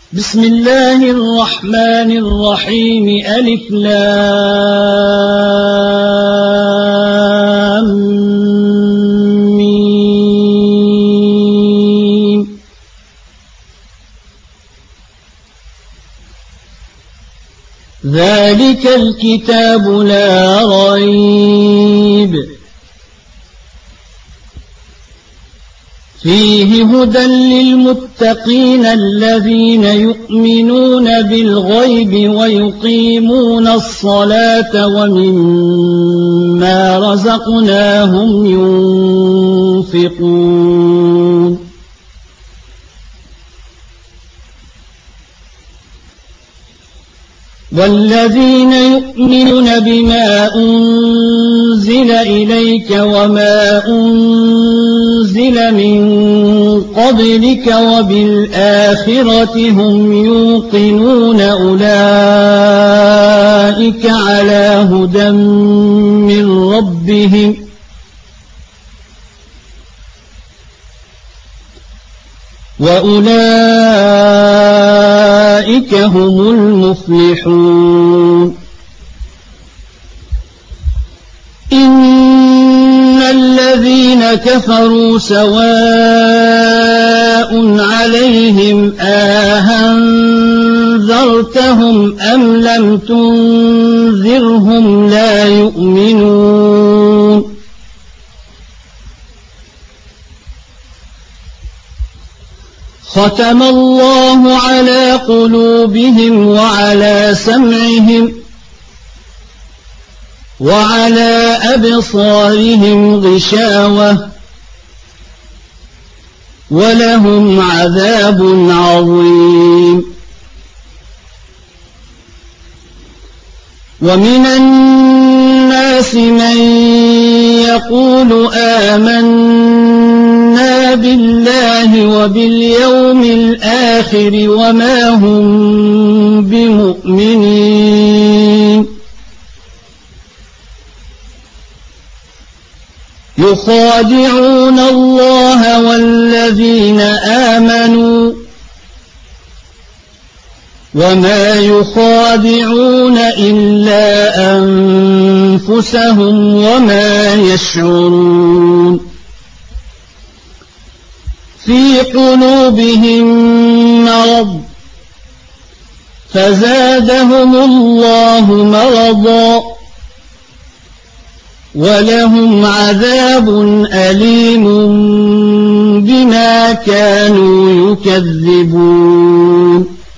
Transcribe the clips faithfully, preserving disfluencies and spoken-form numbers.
بسم الله الرحمن الرحيم ألف لام ميم ذلك الكتاب لا ريب فيه هدى للمتقين الذين يؤمنون بالغيب ويقيمون الصلاة ومما رزقناهم ينفقون والذين يؤمنون بما أنزل إليك وما أنزل من قبلك وبالآخرة هم يوقنون أولئك على هدى من ربهم وأولئك هم المفلحون إن الذين كفروا سواء عليهم أأنذرتهم أم لم تنذرهم لا يؤمنون ختم الله على قلوبهم وعلى سمعهم وعلى أبصارهم غشاوة ولهم عذاب عظيم ومن الناس من يقول آمنا بالله وباليوم الآخر وما هم بمؤمنين يخادعون الله والذين آمنوا وما يخادعون إلا أنفسهم وما يشعرون في قلوبهم مرض فزادهم الله مرضا ولهم عذاب أليم بما كانوا يكذبون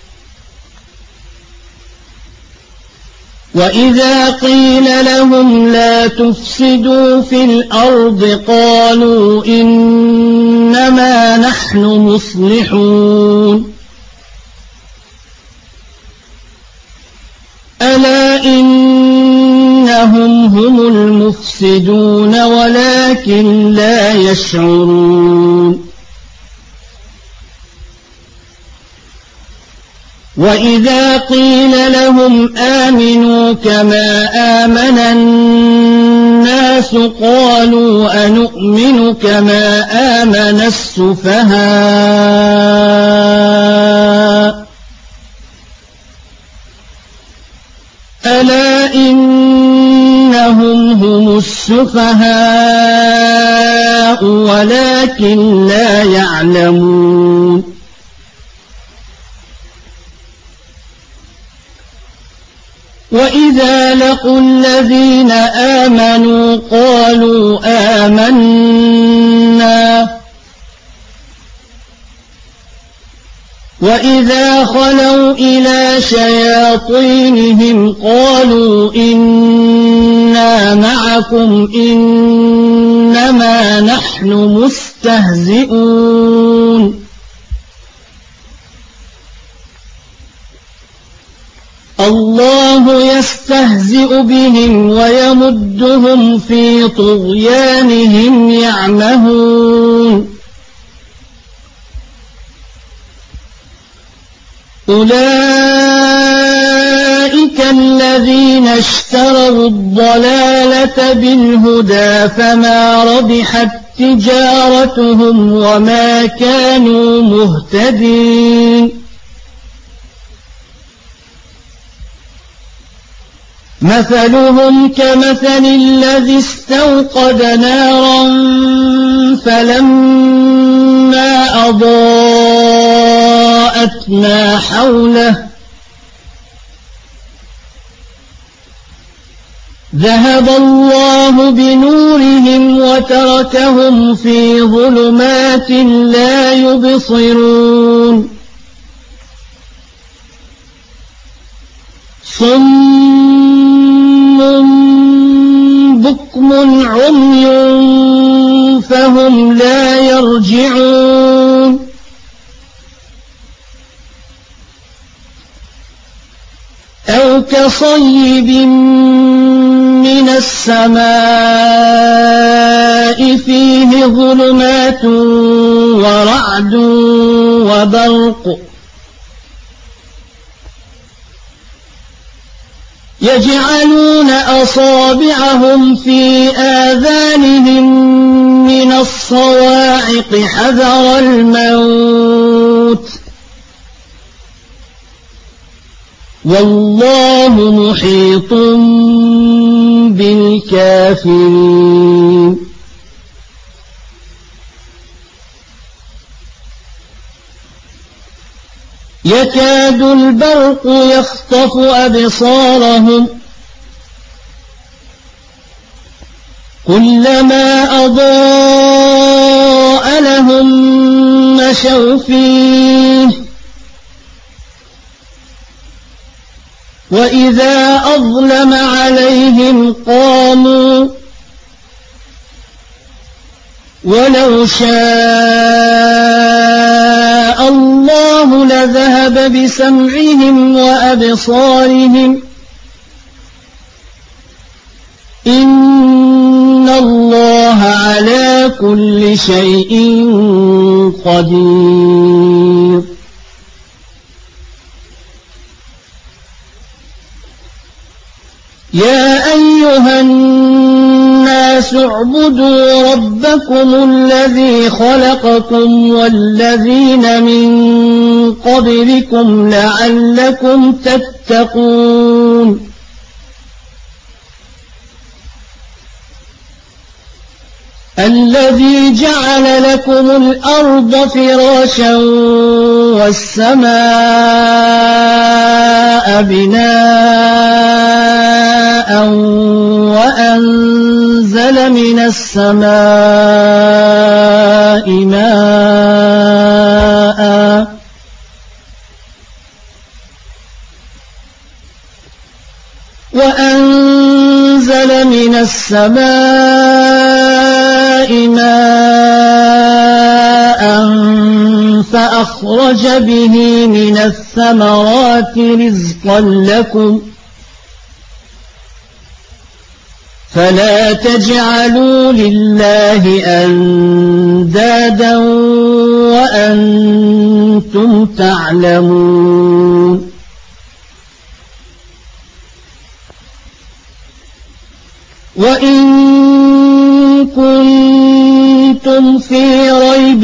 وإذا قيل لهم لا تفسدوا في الأرض قالوا إنما نحن مصلحون ألا إنهم هم المفسدون ولكن لا يشعرون وإذا قيل لهم آمنوا كما آمن الناس قالوا أنؤمن كما آمن السفهاء ألا إنهم هم السفهاء ولكن لا يعلمون وإذا لقوا الذين آمنوا قالوا آمنا وإذا خلوا إلى شياطينهم قالوا إنا معكم إنما نحن مستهزئون الله يستهزئ بهم ويمدهم في طغيانهم يعمهون أولئك الذين اشتروا الضلالة بالهدى فما ربحت تجارتهم وما كانوا مهتدين مثلهم كمثل الذي استوقد نارا فلما أضاءت ما حوله ذهب الله بنورهم وتركهم في ظلمات لا يبصرون صم بكم عمي فهم لا يرجعون أو كصيب من السماء فيه ظلمات ورعد وبرق يجعلون أصابعهم في آذانهم من الصواعق حذر الموت والله محيط بالكافرين يكاد البرق يخطف أبصارهم كلما أضاء لهم مشوا فيه وإذا أظلم عليهم قاموا ولو شاء الله لذهب بسمعهم وأبصارهم إن الله على كل شيء قدير يا أيها الناس اعبدوا ربكم الذي خلقكم والذين من قبلكم لعلكم تتقون الذي جعل لكم الأرض فراشا والسماء بناء وأنزل من السماء ماء وأنزل من السماء ماء فأخرج به من الثمرات رزقا لكم فلا تجعلوا لله أندادا وأنتم تعلمون وإن كنتم في ريب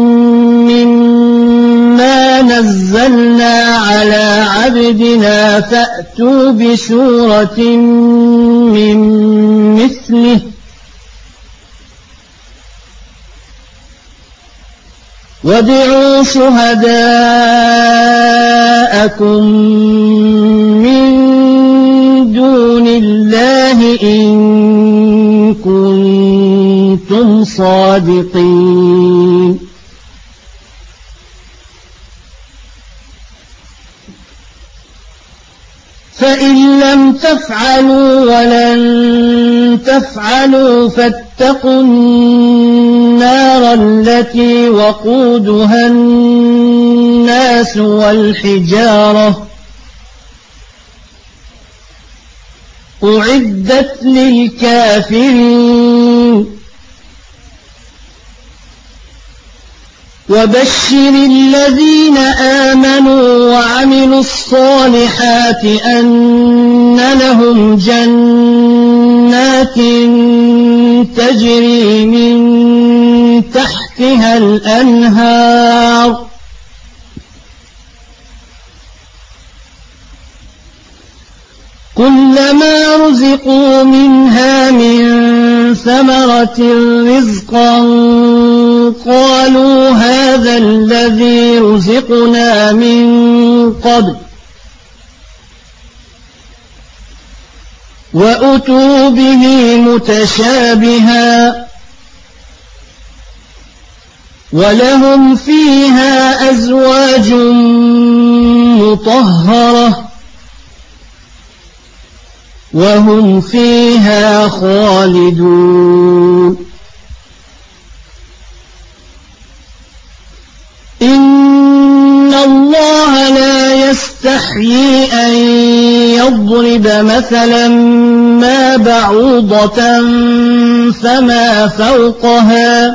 مما نزلنا على عبدنا فأتوا بسورة من مثله وادعوا شهداءكم من دون الله إن كنتم صادقين فإن لم تفعلوا ولن تفعلوا فاتقوا النار التي وقودها الناس والحجارة أعدت للكافرين وبشر الذين آمنوا وعملوا الصالحات أن لهم جنات تجري من تحتها الأنهار كلما رزقوا منها من ثمرة رزقا قالوا هذا الذي رزقنا من قبل وأتوا به متشابها ولهم فيها أزواج مطهرة وهم فيها خالدون إن الله لا يستحيي أن يضرب مثلا ما بعوضة فما فوقها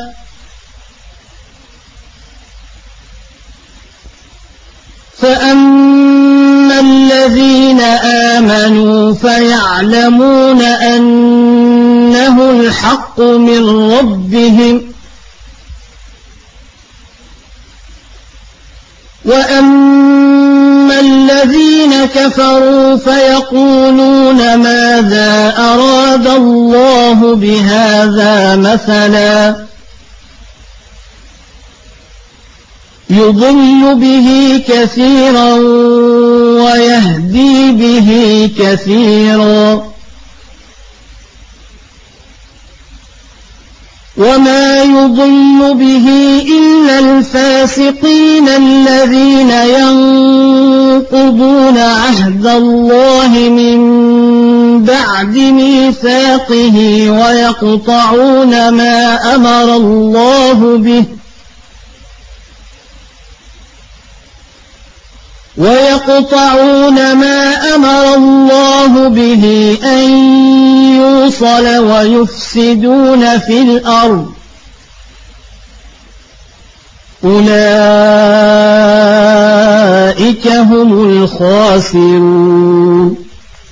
فأما الذين آمنوا فيعلمون أنه الحق من ربهم وأما الذين كفروا فيقولون ماذا أراد الله بهذا مثلا يضل به كثيرا ويهدي به كثيرا وما يضل به إلا الفاسقين الذين ينقضون عهد الله من بعد ميثاقه ويقطعون ما أمر الله به ويقطعون ما أمر الله به أن يوصل ويفسدون في الأرض أولئك هم الخاسرون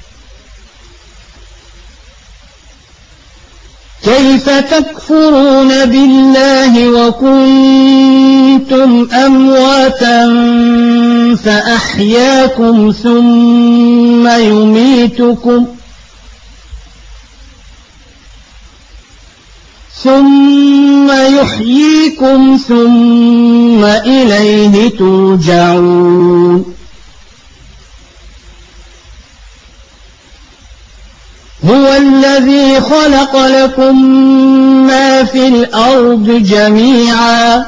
كيف تكفرون بالله وكنتم أمواتا فأحياكم ثم يميتكم ثم يحييكم ثم إليه ترجعون هو الذي خلق لكم ما في الأرض جميعا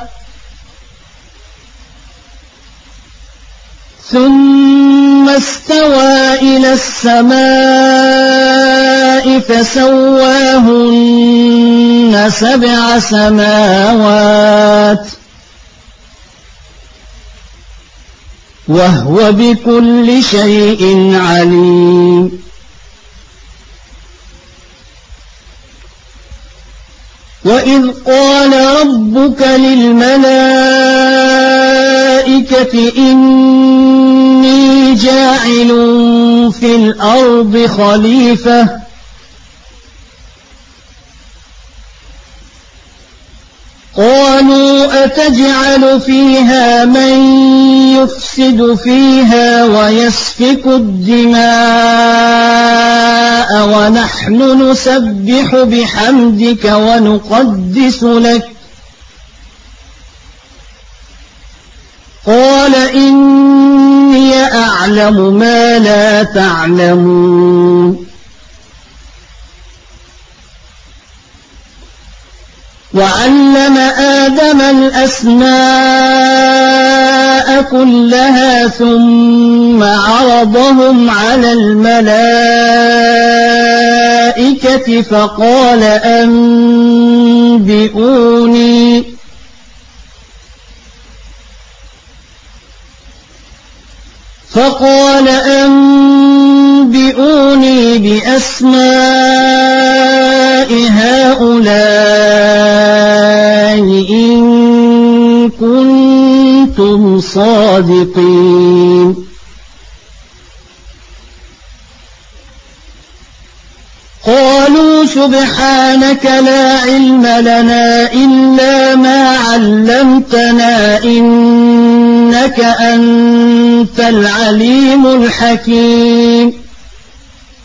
ثم استوى إلى السماء فسواهن سبع سماوات وهو بكل شيء عليم وإذ قال ربك للملائكة إني جاعل في الأرض خليفة قالوا أتجعل فيها من يفسد فيها ويسفك الدماء ونحن نسبح بحمدك ونقدس لك قال إني أعلم ما لا تعلمون وعلم آدم الأسماء كلها ثم عرضهم على الملائكة فقال أنبئوني فقال أنبئوني بأسماء هؤلاء إن كنتم صادقين قالوا سبحانك لا علم لنا إلا ما علمتنا إنك أنت العليم الحكيم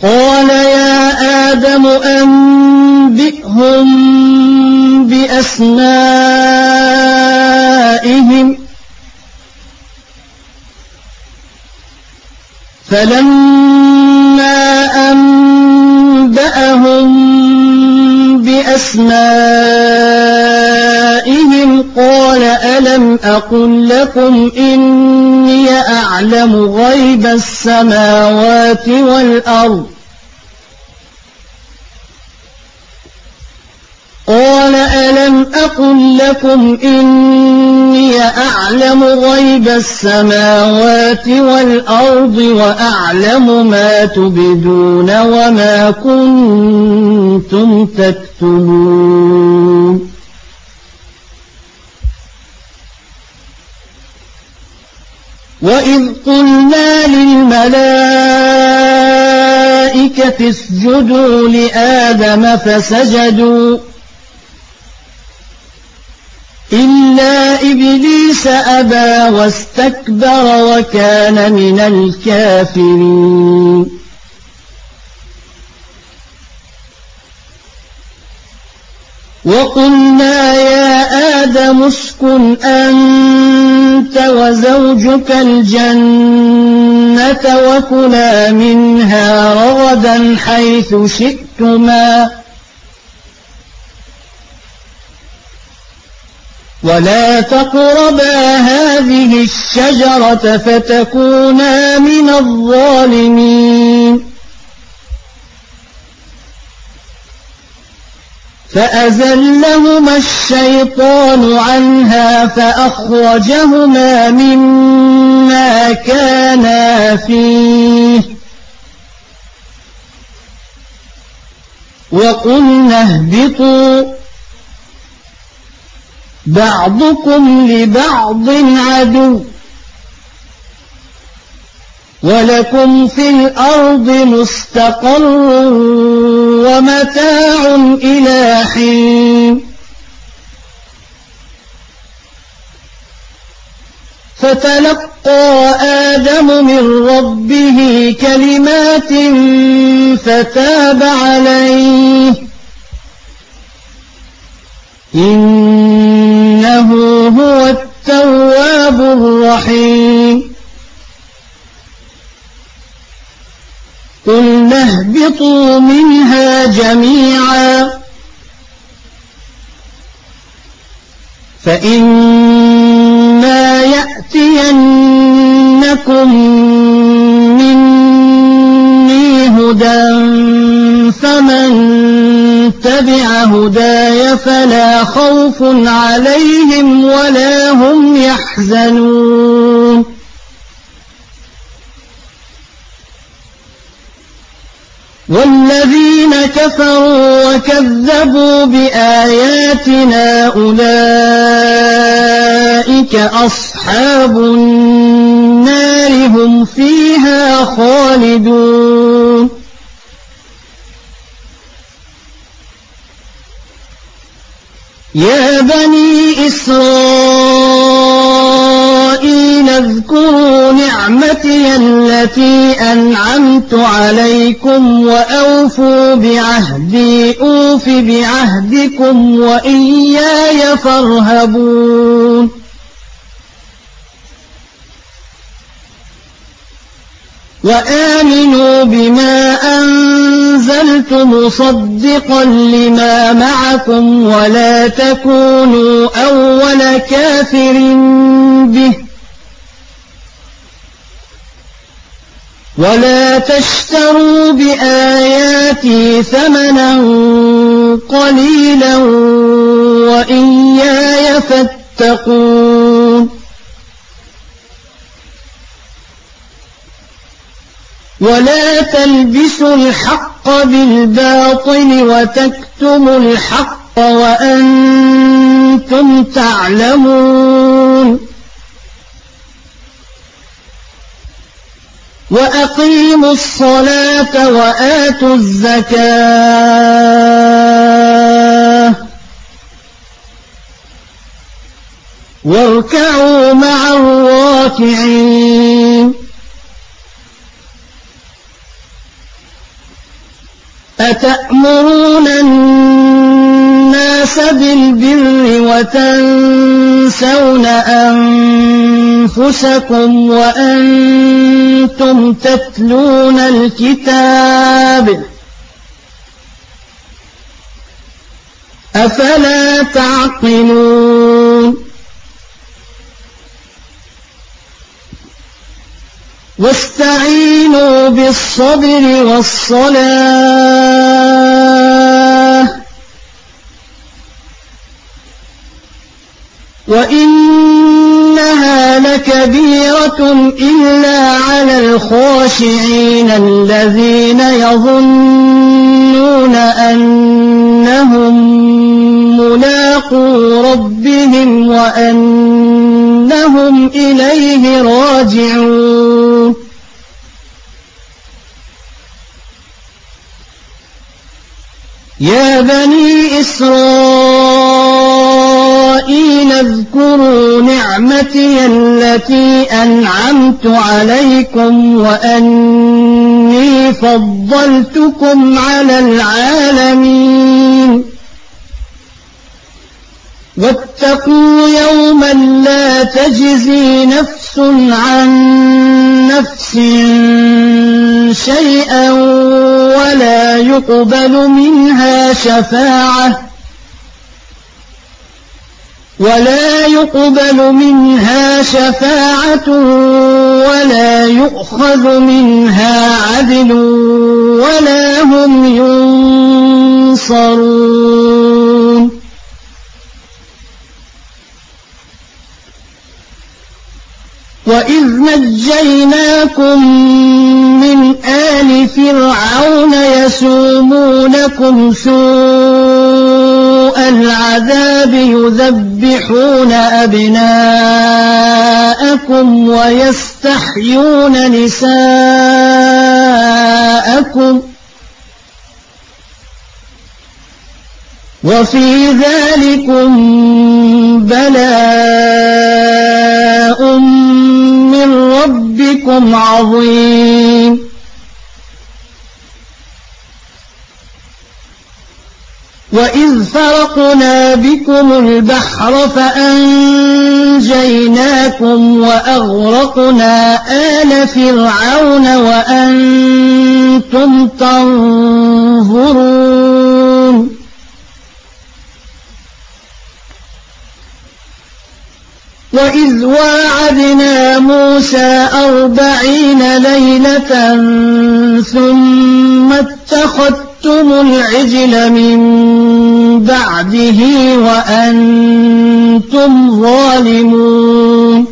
قال يا آدم أنبئهم بأسمائهم فلما أنبأهم بأسمائهم قال ألم أقل لكم إني أعلم غيب السماوات والأرض قال ألم أقل لكم إني أعلم غيب السماوات والأرض وأعلم ما تبدون وما كنتم تكتمون وإذ قلنا للملائكة اسجدوا لآدم فسجدوا إلا إبليس أبى واستكبر وكان من الكافرين وقلنا يا آدم اسكن أنت وزوجك الجنة وكلا منها رغدا حيث شئتما ولا تقربا هذه الشجرة فتكونا من الظالمين فأزلهما الشيطان عنها فأخرجهما مما كانا فيه وقلنا اهبطوا بعضكم لبعض عدو ولكم في الأرض مستقر ومتاع إلى حين فتلقى آدم من ربه كلمات فتاب عليه إنه هو التواب الرحيم قلنا اهبطوا منها جميعا فإما يأتينكم مني هدى فمن تبع هداي فلا خوف عليهم ولا هم يحزنون والذين كفروا وكذبوا بآياتنا أولئك أصحاب النار هم فيها خالدون يا بني إسرائيل اذكروا نعمتي التي أنعمت عليكم وأوفوا بعهدي أوف بعهدكم وإياي فارهبون وآمنوا بما أنزلت مصدقا لما معكم ولا تكونوا أول كافر به ولا تشتروا بآياتي ثمنا قليلا وإياي فاتقون ولا تلبسوا الحق بالباطل وتكتموا الحق وأنتم تعلمون وأقيموا الصلاة وآتوا الزكاة واركعوا مع الراكعين أتأمرون الناس بالبر وتنسون أنفسكم وأنتم تتلون الكتاب أفلا تعقلون واستعينوا بالصبر والصلاة وإنها لكبيرة إلا على الخاشعين الذين يظنون أنهم ملاقو ربهم وأنهم إليه راجعون يا بني إسرائيل اذكروا نعمتي التي أنعمت عليكم وأني فضلتكم على العالمين واتقوا يوما لا تجزي نفس عن نفس شيئا ولا يقبل منها شفاعة ولا يقبل منها شفاعة ولا يؤخذ منها عدل ولا هم ينصرون وإذ نجيناكم من آل فرعون يسومونكم سوء العذاب يذبحون أبناءكم ويستحيون نساءكم وفي ذلكم بلاء من ربكم عظيم وإذ فرقنا بكم البحر فأنجيناكم وأغرقنا آل فرعون وأنتم تنظرون وإذ واعدنا موسى أربعين ليلة ثم اتخذتم العجل من بعده وأنتم ظالمون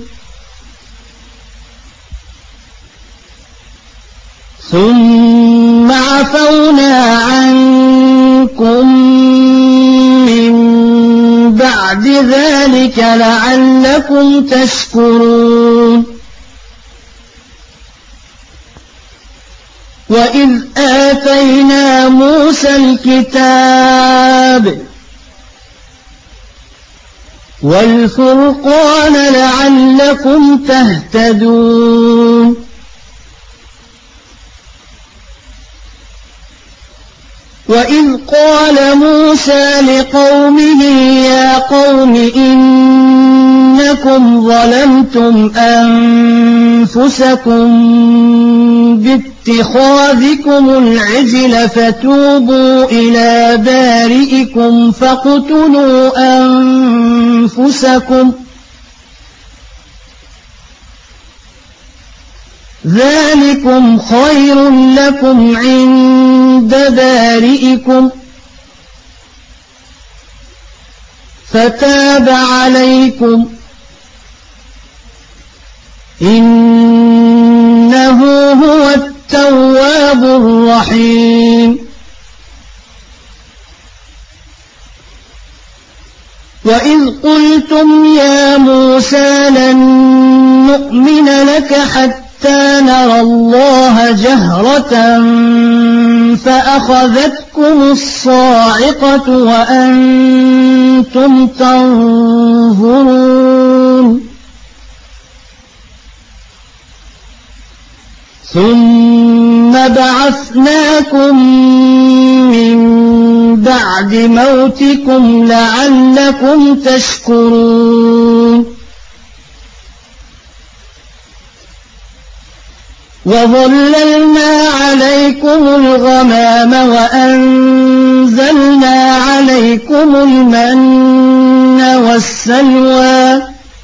ثم عفونا عنكم بعد ذلك لعلكم تشكرون وإذ آتينا موسى الكتاب والفرقان لعلكم تهتدون وإذ قال موسى لقومه يا قوم إنكم ظلمتم أنفسكم باتخاذكم العجل فتوبوا إلى بارئكم فاقتلوا أنفسكم ذلكم خير لكم عند بارئكم فتاب عليكم إنه هو التواب الرحيم وإذ قلتم يا موسى لن نؤمن لك حتى حتى نرى الله جهرة فأخذتكم الصاعقة وأنتم تنظرون ثم بعثناكم بعد موتكم لعلكم تشكرون وظللنا عليكم الغمام وأنزلنا عليكم المن والسلوى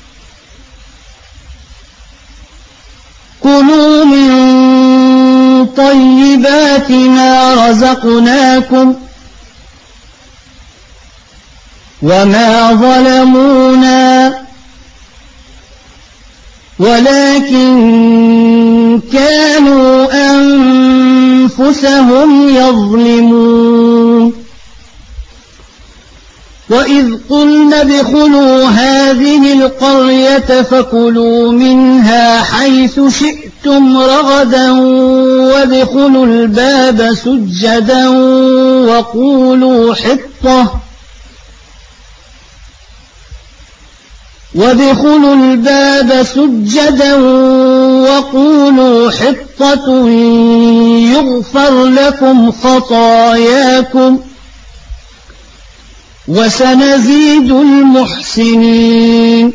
كلوا من طيبات ما رزقناكم وما ظلمونا ولكن كانوا أنفسهم يظلمون وإذ قلنا ادخلوا هذه القرية فكلوا منها حيث شئتم رغدا وادخلوا الباب سجدا وقولوا حطة وادخلوا الباب سجدا وقولوا حطة يغفر لكم خطاياكم وسنزيد المحسنين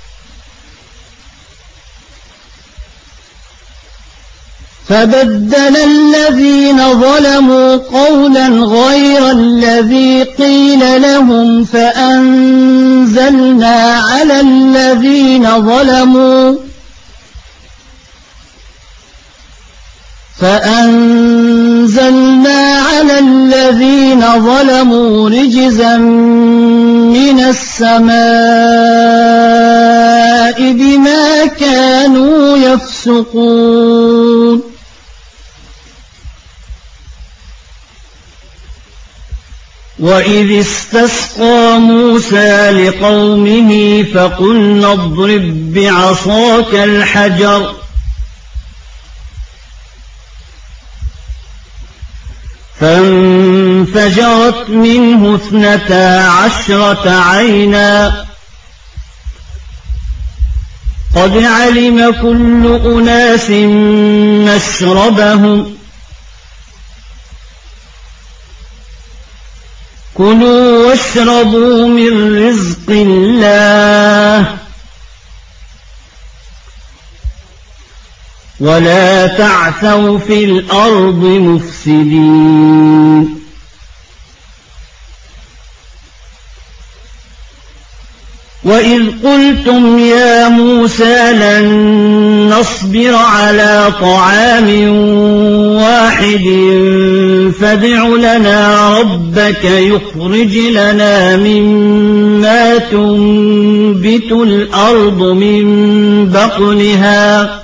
فبدل الذين ظلموا قولا غير الذي قيل لهم فأنزلنا على الذين ظلموا فأنزلنا على الذين ظلموا رجزا من السماء بما كانوا يفسقون وإذ استسقى موسى لقومه فقلنا اضرب بعصاك الحجر فانفجرت منه اثنتا عشرة عينا قد علم كل أناس مشربهم كلوا واشربوا من رزق الله ولا تعثوا في الأرض مفسدين وإذ قلتم يا موسى لن نصبر على طعام واحد فادع لنا ربك يخرج لنا مما تنبت الأرض من بقلها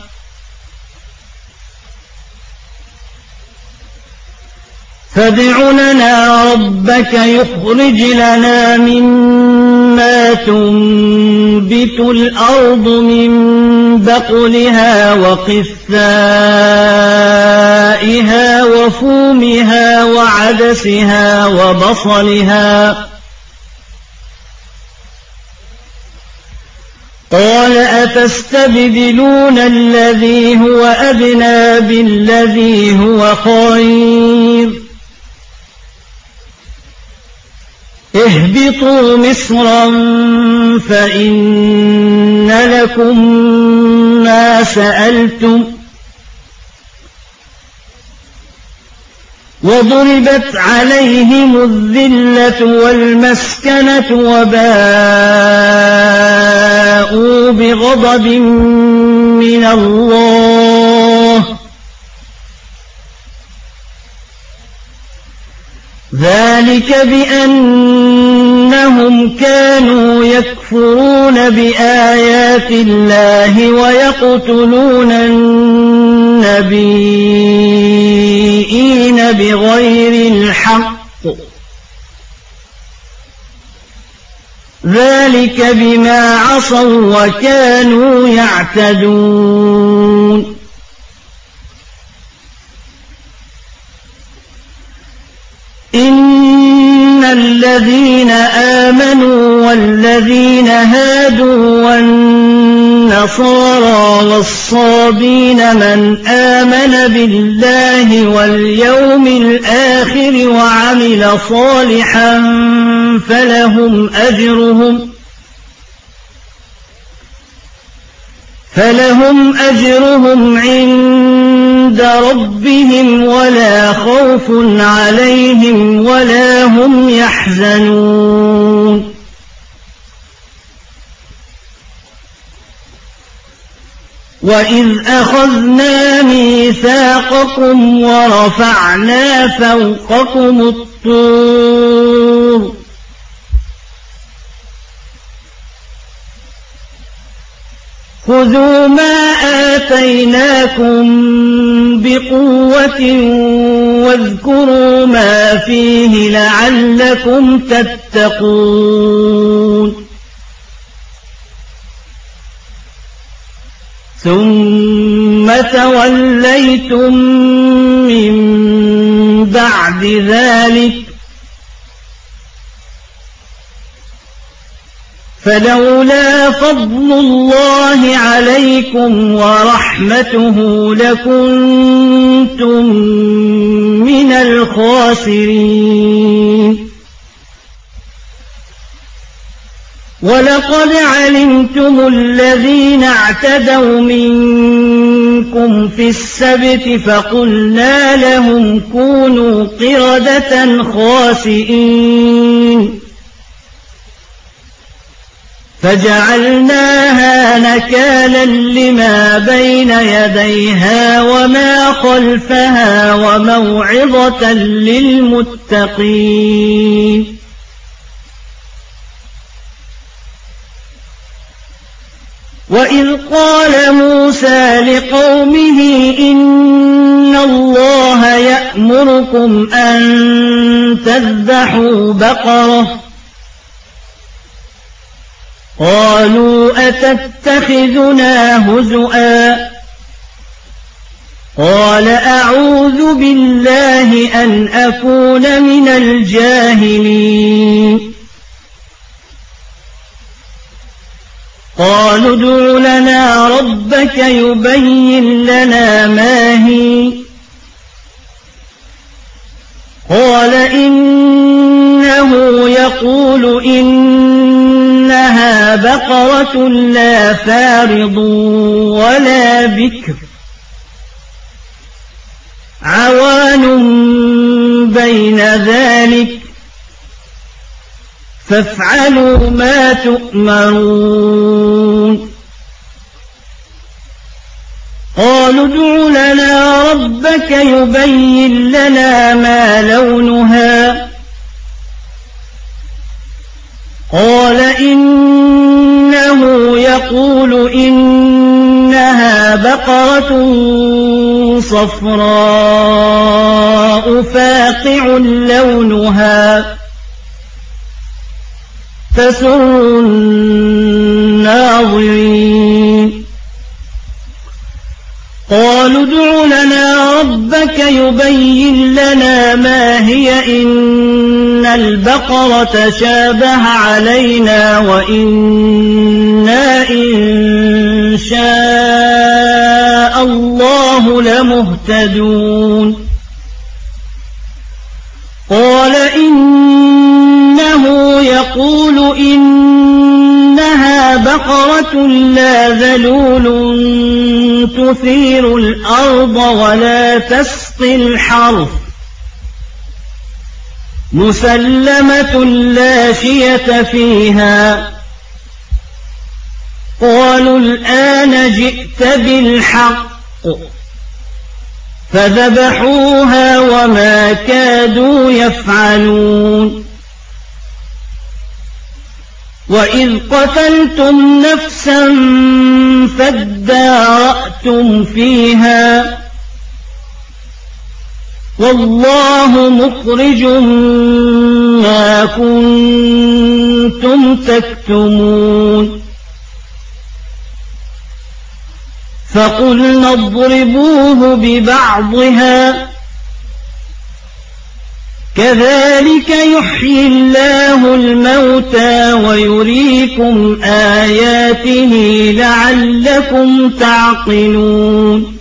فادع لنا ربك يخرج لنا مما تنبت الأرض من بقلها وقثائها وفومها وعدسها وبصلها قال أتستبدلون الذي هو أدنى بالذي هو خير اهبطوا مصرا فإن لكم ما سألتم وضربت عليهم الذلة والمسكنة وباءوا بغضب من الله ذلك بأنهم كانوا يكفرون بآيات الله ويقتلون النبيين بغير الحق ذلك بما عصوا وكانوا يعتدون إن الذين آمنوا والذين هادوا والنصارى والنصارى والصابين من آمن بالله واليوم الآخر وعمل صالحا فلهم أجرهم فلهم أجرهم عند ربهم ولا خوف عليهم ولا هم يحزنون وإذ أخذنا ميثاقكم ورفعنا فوقكم الطور خذوا ما آتيناكم بقوة واذكروا ما فيه لعلكم تتقون ثم توليتم من بعد ذلك فلولا فضل الله عليكم ورحمته لكنتم من الخاسرين ولقد علمتم الذين اعتدوا منكم في السبت فقلنا لهم كونوا قردة خاسئين فجعلناها نكالا لما بين يديها وما خلفها وموعظة للمتقين وإذ قال موسى لقومه إن الله يأمركم أن تذبحوا بقرة قالوا أتتخذنا هزؤا قال أعوذ بالله أن أكون من الجاهلين قالوا ادع لنا ربك يبين لنا ما هي قال إنه يقول إنها بقرة لا فارض ولا بكر عوان بين ذلك فافعلوا ما تؤمرون قالوا ادع لنا ربك يبين لنا ما لونها قال إنه يقول إنها بقرة صفراء فاقع لونها تسر الناظرين قالوا ادع لنا ربك يبين لنا ما هي إن البقرة شابه علينا وإنا إن شاء الله لمهتدون قال إنه يقول إنها بقرة لا ذلول تثير الأرض ولا تسقي الحرث مسلمة لا شية فيها قالوا الآن جئت بالحق فذبحوها وما كادوا يفعلون وإذ قتلتم نفسا فادارأتم فيها والله مخرج ما كنتم تكتمون فقلنا اضربوه ببعضها كذلك يحيي الله الموتى ويريكم آياته لعلكم تعقلون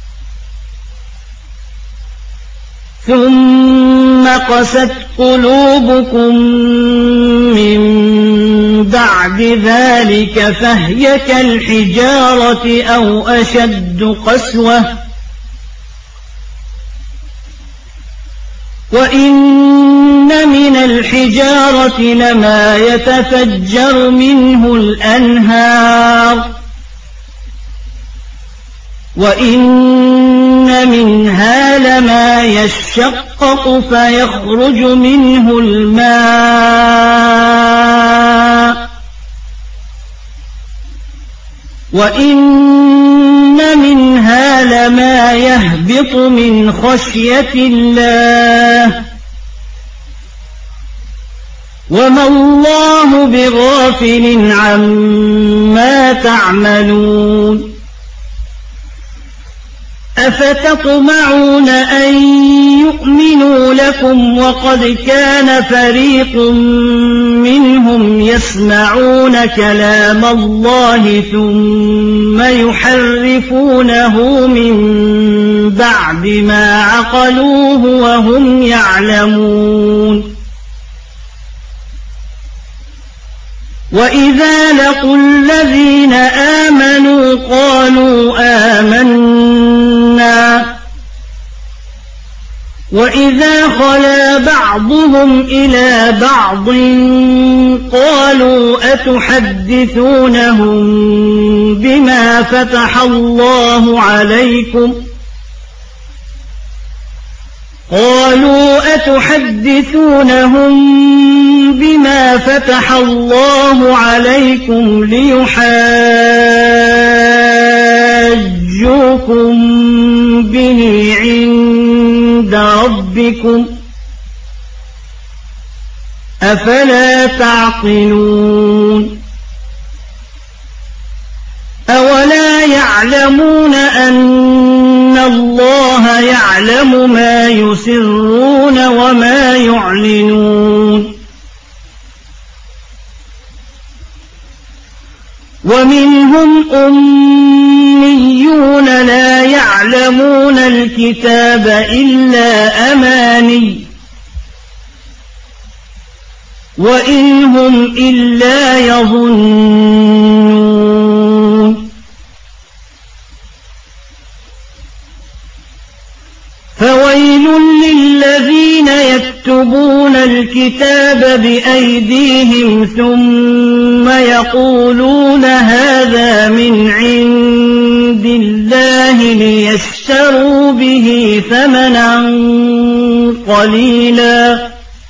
ثم قست قلوبكم من بعد ذلك فهي كالحجارة أو أشد قسوة وإن من الحجارة لما يتفجر منه الأنهار وإن منها لما يشقق فيخرج منه الماء وإن منها لما يهبط من خشية الله وما الله بغافل عما تعملون أفتطمعون أن يؤمنوا لكم وقد كان فريق منهم يسمعون كلام الله ثم يحرفونه من بعد ما عقلوه وهم يعلمون وإذا لقوا الذين آمنوا قالوا آمنا وإذا خلا بعضهم إلى بعض قالوا أتحدثونهم بما فتح الله عليكم قالوا أتحدثونهم بما فتح الله عليكم ليحاجوكم به عند ربكم أفلا تعقلون أولا يعلمون أن الله يعلم ما يسرون وما يعلنون ومنهم أميون لا يعلمون الكتاب إلا أماني وإن هم إلا يظنون فويل للذين يكتبون الكتاب بأيديهم ثم يقولون هذا من عند الله ليشتروا به ثمنا قليلا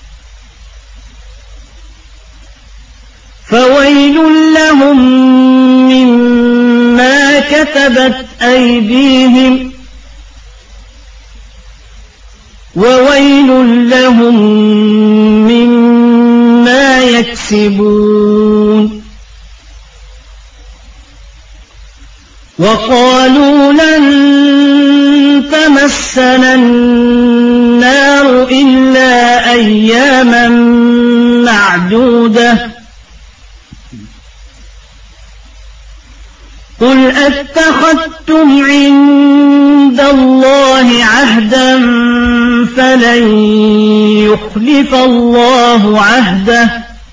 فويل لهم مما كتبت أيديهم وويل لهم مما يكسبون وقالوا لن تمسنا النار إلا أياما معدودة قل أتخذتم عند الله عهدا فلن يخلف الله عهده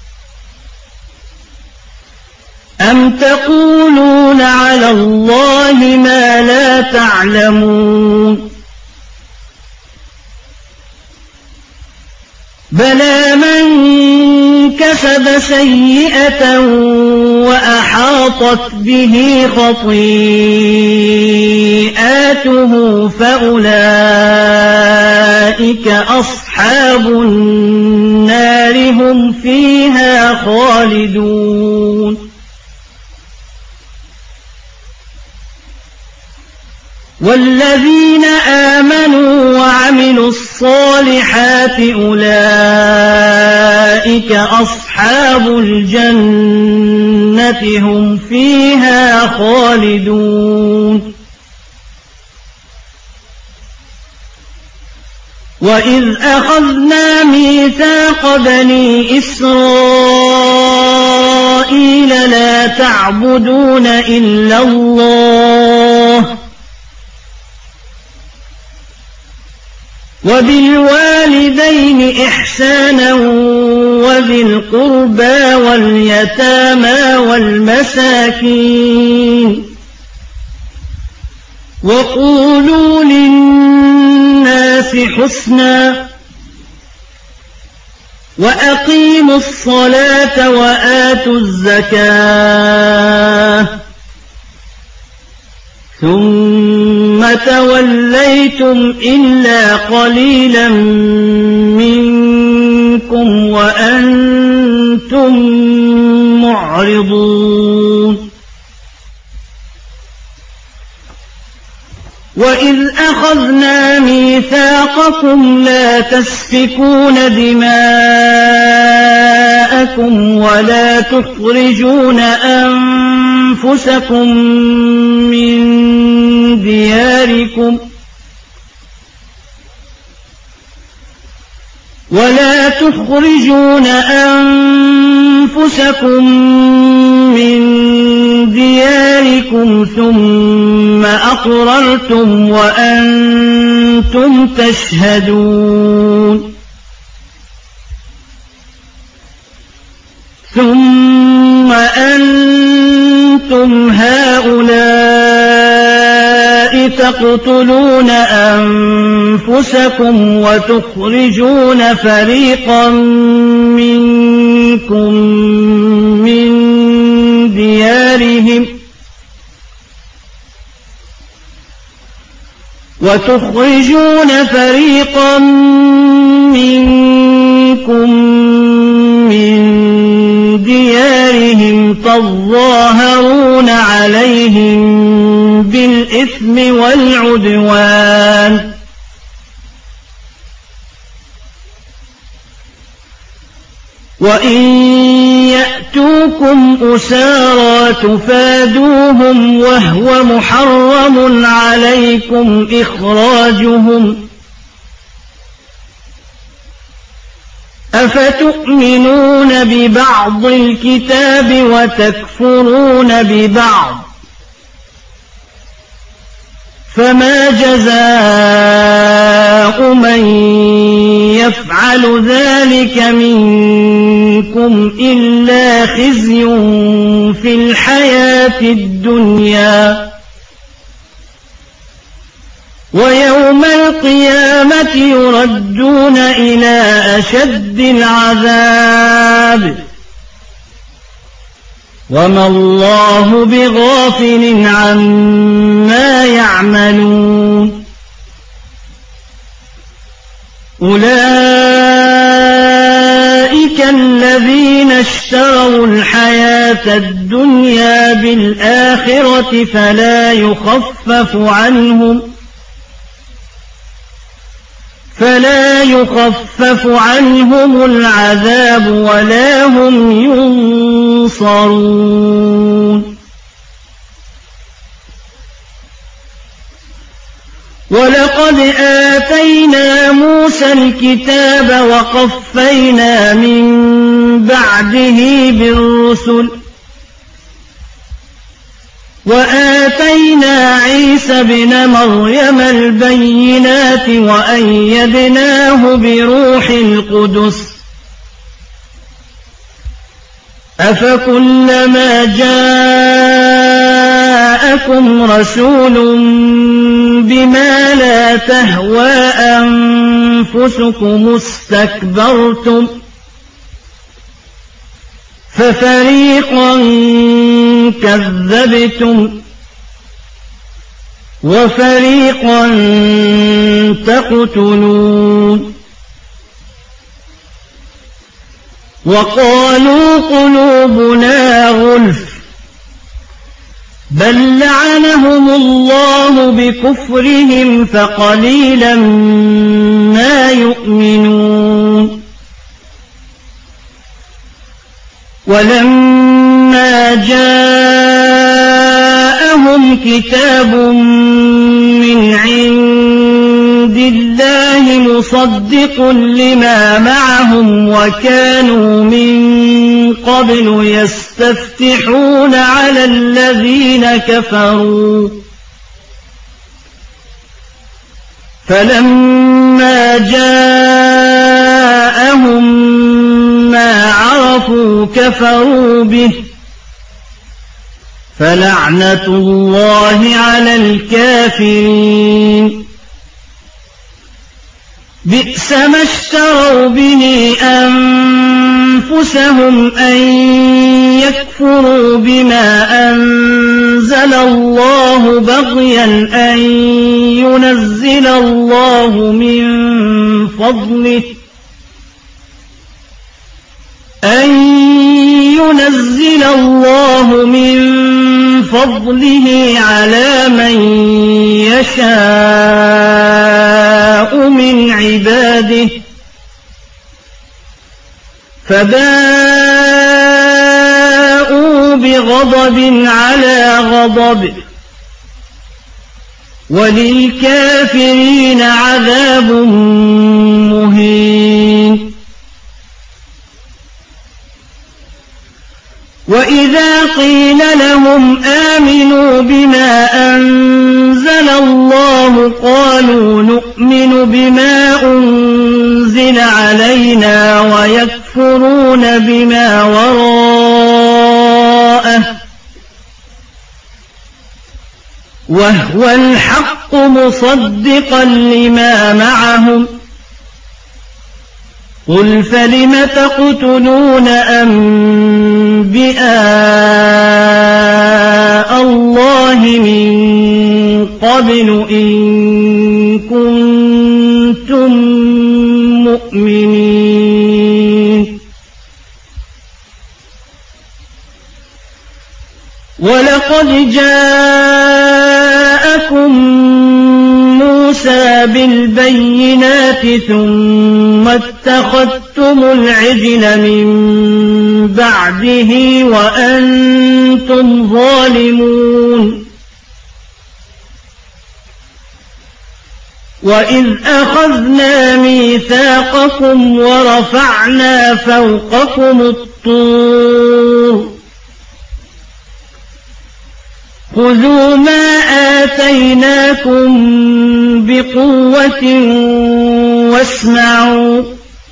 أم تقولون على الله ما لا تعلمون بلى من كسب سيئة وأحاطت به خطيئاته فأولئك أصحاب النار هم فيها خالدون والذين آمنوا وعملوا الصالحات أولئك أصحاب الجنة هم فيها خالدون وإذ أخذنا ميثاق بني إسرائيل لا تعبدون إلا الله وبالوالدين إحسانا وذي القربى واليتامى والمساكين وقولوا للناس حسنا وأقيموا الصلاة وآتوا الزكاة ثم توليتم إلا قليلا منكم وأنتم معرضون وإذ أخذنا ميثاقكم لا تسفكون دماءكم ولا تخرجون أنفسكم من دياركم ولا تخرجون أنفسكم من دياركم ثم أقررتم وأنتم تشهدون ثم أنتم هؤلاء تقتلون أنفسكم وتخرجون فريقا منكم من ديارهم وتخرجون فريقا منكم من ديارهم تظاهرون عليهم بالإثم والعدوان وإن يأتوكم أسارى تفادوهم وهو محرم عليكم إخراجهم أفتؤمنون ببعض الكتاب وتكفرون ببعض فما جزاء من يفعل ذلك منكم إلا خزي في الحياة الدنيا ويوم القيامة يردون إلى أشد العذاب وما الله بغافل عما يعملون أولئك الذين اشتروا الحياة الدنيا بالآخرة فلا يخفف عنهم فلا يخفف عنهم العذاب ولا هم ينصرون ولقد آتينا موسى الكتاب وقفينا من بعده بالرسل وآتينا عيسى ابن مريم البينات وأيدناه بروح القدس أفكلما جاءكم رسول بما لا تهوى أنفسكم استكبرتم ففريقا كذبتم وفريقا تقتلون وقالوا قلوبنا غلف بل لعنهم الله بكفرهم فقليلا ما يؤمنون ولما جاءهم كتاب من عند الله مصدق لما معهم وكانوا من قبل يستفتحون على الذين كفروا فلما جاءهم ما عرفوا كفروا به فلعنة الله على الكافرين بئس ما اشتروا به أنفسهم أن يكفروا بما أنزل الله بغيا أن ينزل الله من فضله أن ينزل الله من فضله على من يشاء من عباده فباءوا بغضب على غضب وللكافرين عذاب مهين وإذا قيل لهم آمنوا بما أنزل الله قالوا نؤمن بما أنزل علينا ويكفرون بما وراءه وهو الحق مصدقا لما معهم قل فلم تقتلون أنبياء الله من قبل إن كنتم مؤمنين ولقد جاءكم موسى بالبينات ثم اتخذتم العجل من بعده وأنتم ظالمون وإذ أخذنا ميثاقكم ورفعنا فوقكم الطور خذوا ما آتيناكم بقوة واسمعوا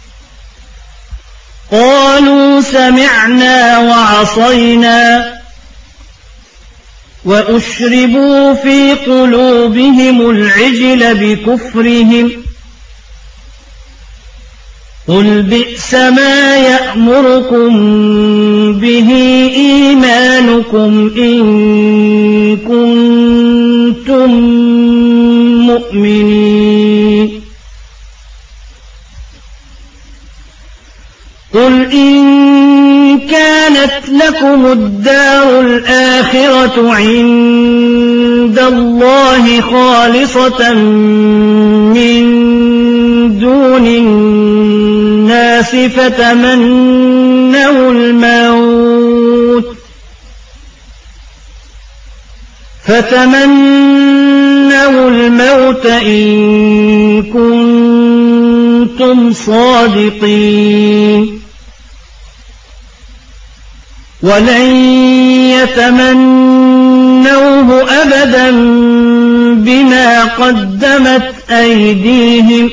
قالوا سمعنا وعصينا وأشربوا في قلوبهم العجل بكفرهم قل بئس ما يأمركم به إيمانكم إن كنتم مؤمنين قل إن كانت لكم الدار الآخرة عند الله خالصة من دون الناس فتمنوا الموت فتمنوا الموت إن كنتم صادقين ولن يتمنوه أبدا بما قدمت أيديهم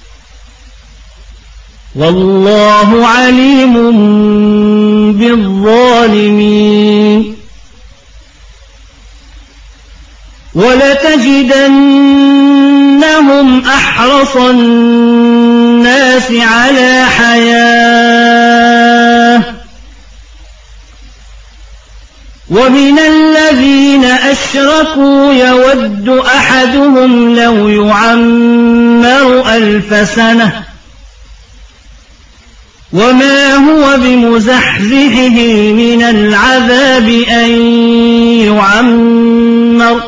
والله عليم بالظالمين ولتجدنهم أحرص الناس على حياة ومن الذين أشركوا يود أحدهم لو يعمر ألف سنة وما هو بمزحزحه من العذاب أن يعمر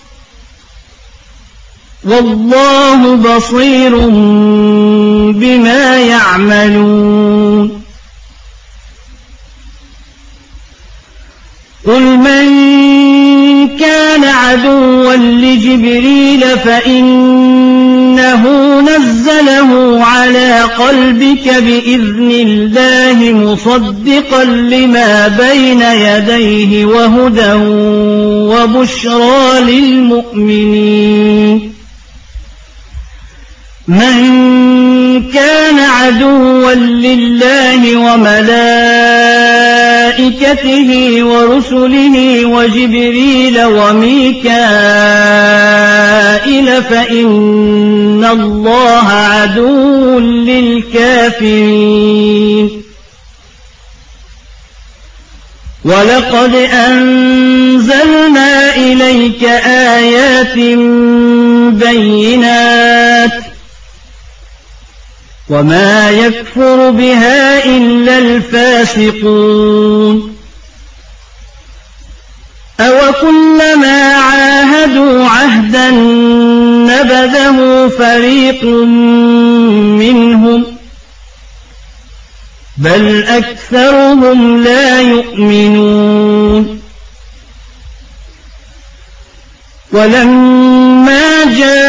والله بصير بما يعملون قل من كان عدوا لجبريل فإنه نزله على قلبك بإذن الله مصدقا لما بين يديه وهدى وبشرى للمؤمنين من كان عدوا لله وملائكته ورسله وجبريل وميكائيل فإن الله عدو للكافرين ولقد أنزلنا إليك آيات بينات وما يكفر بها إلا الفاسقون أوكلما عاهدوا عهدا نبذه فريق منهم بل أكثرهم لا يؤمنون ولما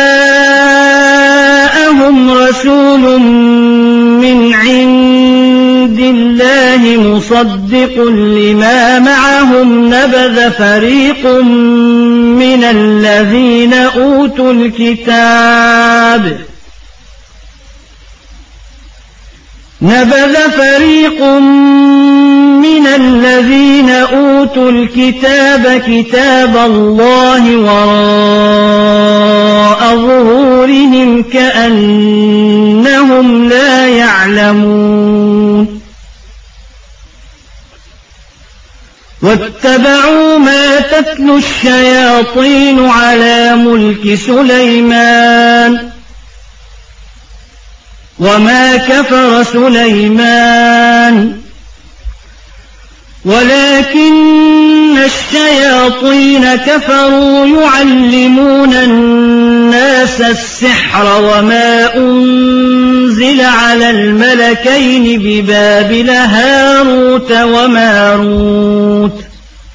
جاءهم رسول من عند الله مصدق لما معهم نبذ فريق من الذين أوتوا الكتاب نبذ فريق من الذين أوتوا الكتاب كتاب الله وراء ظهورهم كأنهم لا يعلمون واتبعوا ما تتلو الشياطين على ملك سليمان وما كفر سليمان ولكن الشياطين كفروا يعلمون الناس السحر وما أنزل على الملكين ببابل هاروت وماروت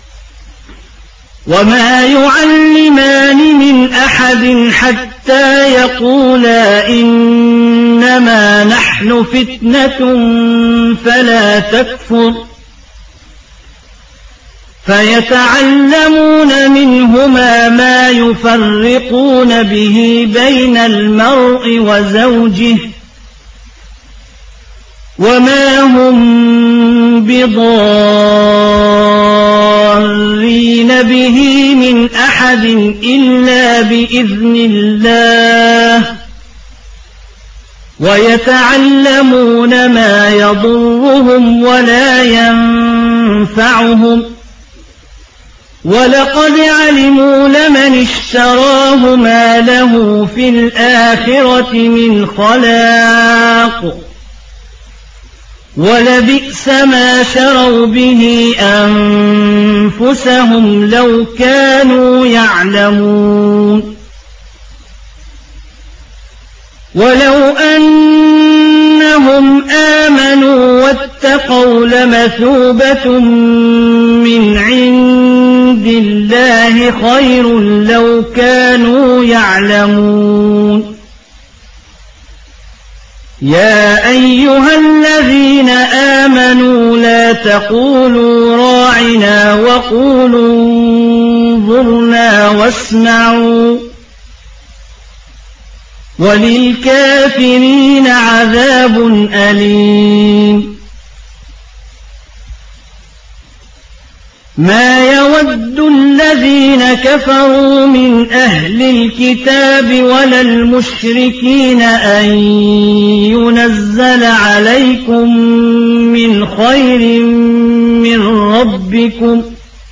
وما يعلمان من أحد حتى يقولا إنما نحن فتنة فلا تكفر فيتعلمون منهما ما يفرقون به بين المرء وزوجه وما هم بضارين به من أحد إلا بإذن الله ويتعلمون ما يضرهم ولا ينفعهم ولقد علموا لمن اشتراه ما له في الآخرة من خلاق ولبئس ما شروا به أنفسهم لو كانوا يعلمون ولو أنهم آمنوا واتقوا لمثوبة من عند الله خير لو كانوا يعلمون يا أيها الذين آمنوا لا تقولوا راعنا وقولوا انظرنا واسمعوا وللكافرين عذاب أليم ما يود الذين كفروا من أهل الكتاب ولا المشركين أن ينزل عليكم من خير من ربكم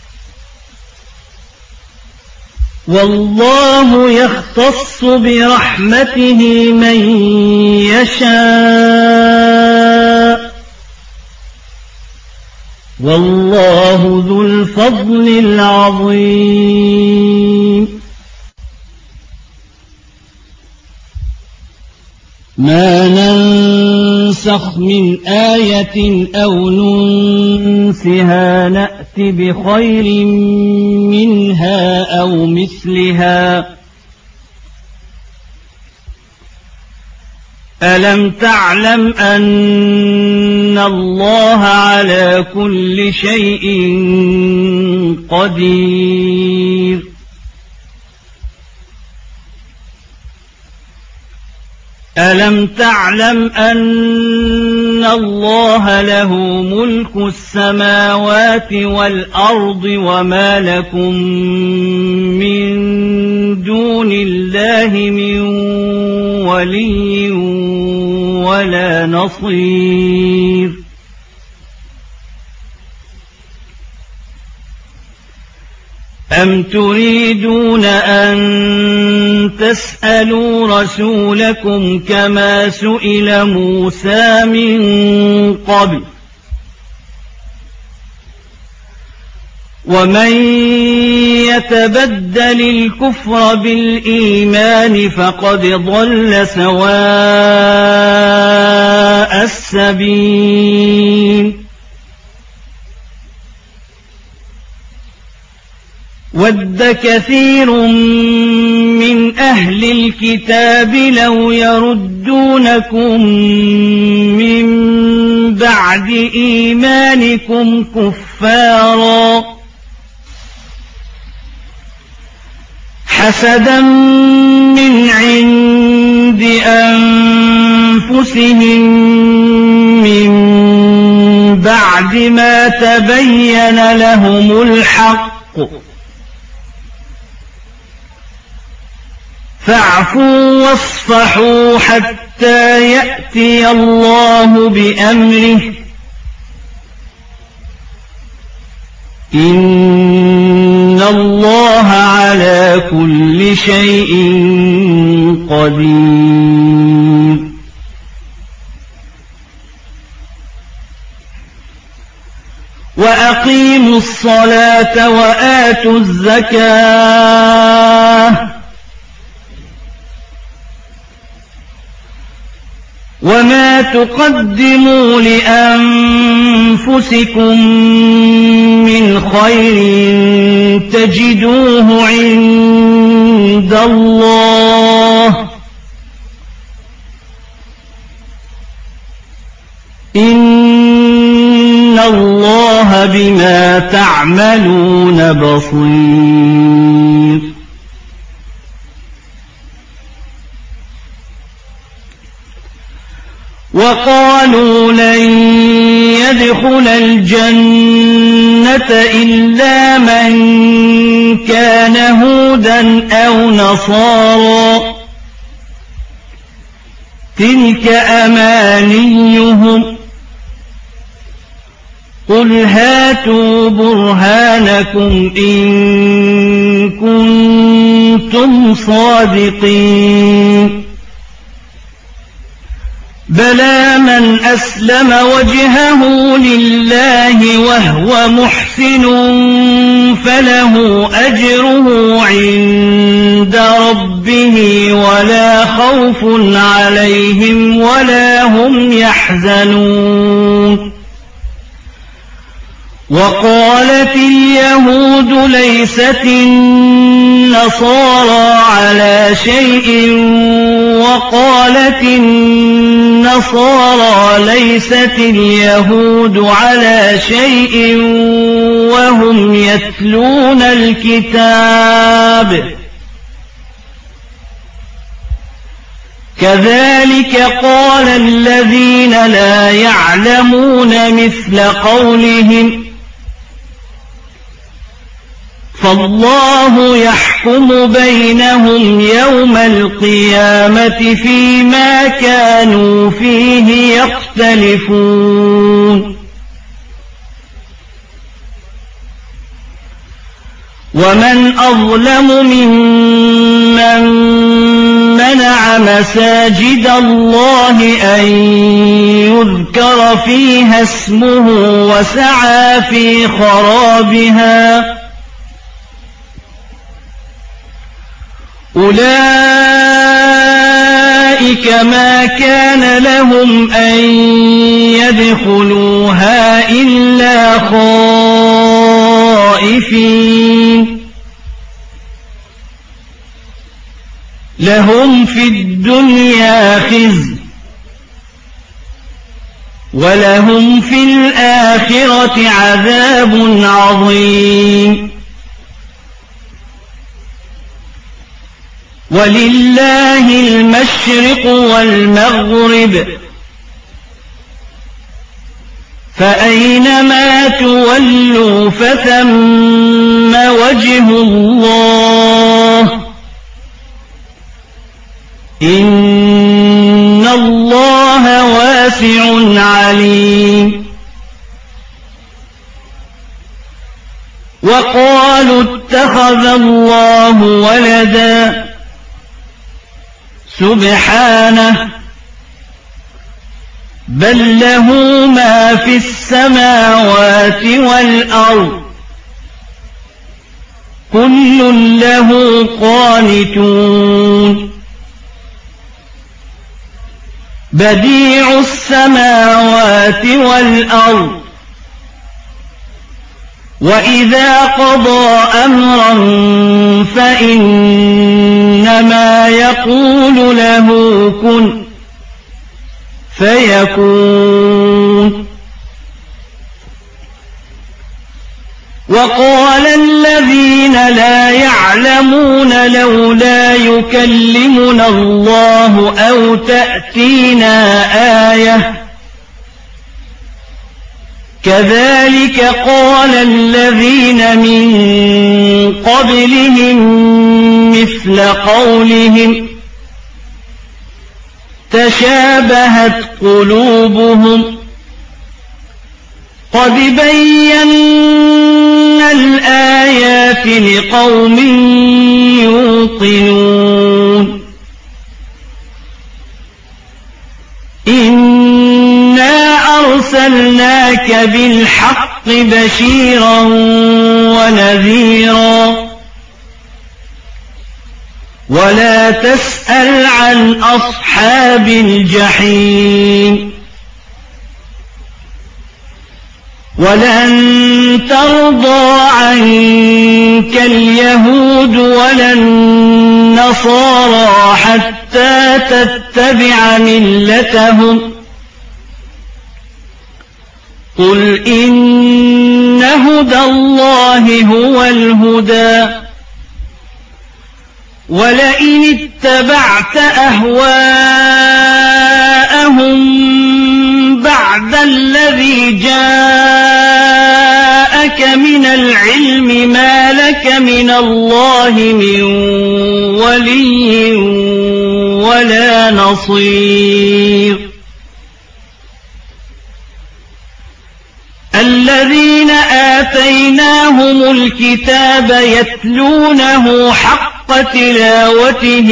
والله يختص برحمته من يشاء والله ذو الفضل العظيم ما ننسخ من آية أو ننسها نأت بخير منها أو مثلها بمثلها ألم تعلم أن الله على كل شيء قدير ألم تعلم أن الله له ملك السماوات والأرض وما لكم من دون الله من ولي ولا نصير أم تريدون أن تسألوا رسولكم كما سئل موسى من قبل ومن يتبدل الكفر بالإيمان فقد ضل سواء السبيل ود كثير من أهل الكتاب لو يردونكم من بعد إيمانكم كفارا حسدا من عند أنفسهم من بعد ما تبين لهم الحق فاعفوا واصفحوا حتى يأتي الله بأمره إن الله على كل شيء قدير وأقيموا الصلاة وآتوا الزكاة وما تقدموا لأنفسكم من خير تجدوه عند الله إن الله بما تعملون بصير وقالوا لن يدخل الجنة إلا من كان هودا أو نصارى تلك أمانيهم قل هاتوا برهانكم إن كنتم صادقين بلى من أسلم وجهه لله وهو محسن فله أجره عند ربه ولا خوف عليهم ولا هم يحزنون وقالت اليهود ليست النصارى على شيء وقالت النصارى ليست اليهود على شيء وهم يتلون الكتاب كذلك قال الذين لا يعلمون مثل قولهم فالله يحكم بينهم يوم القيامة فيما كانوا فيه يختلفون ومن أظلم ممن منع مساجد الله أن يذكر فيها اسمه وسعى في خرابها أولئك ما كان لهم أن يدخلوها إلا خائفين لهم في الدنيا خزي ولهم في الآخرة عذاب عظيم ولله المشرق والمغرب فأينما تولوا فثم وجه الله إن الله واسع عليم وقالوا اتخذ الله ولدا سبحانه بل له ما في السماوات والأرض كل له قانتون بديع السماوات والأرض وإذا قضى أمرا فإنما يقول له كن فيكون وقال الذين لا يعلمون لولا يكلمنا الله أو تأتينا آية كذلك قال الذين من قبلهم مثل قولهم تشابهت قلوبهم قد بينا الآيات لقوم يوقنون إنا أرسلناك بالحق بشيرا ونذيرا ولا تسأل عن أصحاب الجحيم ولن ترضى عنك اليهود ولا النصارى حتى تتبع ملتهم قل إن هدى الله هو الهدى ولئن اتبعت أهواءهم بعد الذي جاءك من العلم ما لك من الله من ولي ولا نصير الذين آتيناهم الكتاب يتلونه حق تلاوته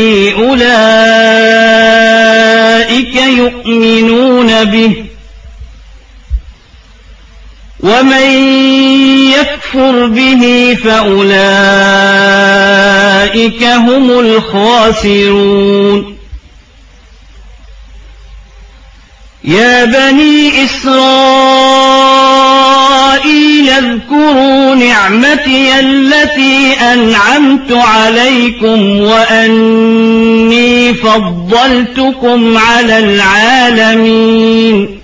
أولئك يؤمنون به ومن يكفر به فأولئك هم الخاسرون يا بني إسرائيل اذكروا نعمتي التي أنعمت عليكم وأني فضلتكم على العالمين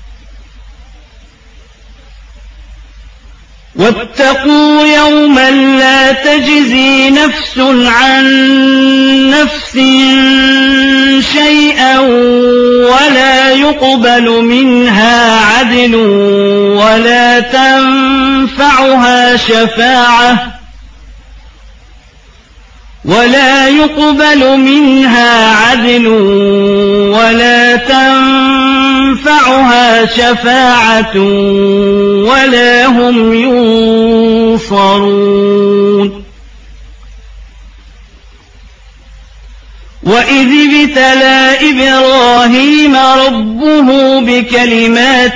واتقوا يوما لا تجزي نفس عن نفس شيئا ولا يقبل منها عدل ولا تنفعها شفاعة ولا يقبل منها عدل ولا تنفعها شفاعة ولا هم ينصرون وإذ ابتلى إبراهيم ربه بكلمات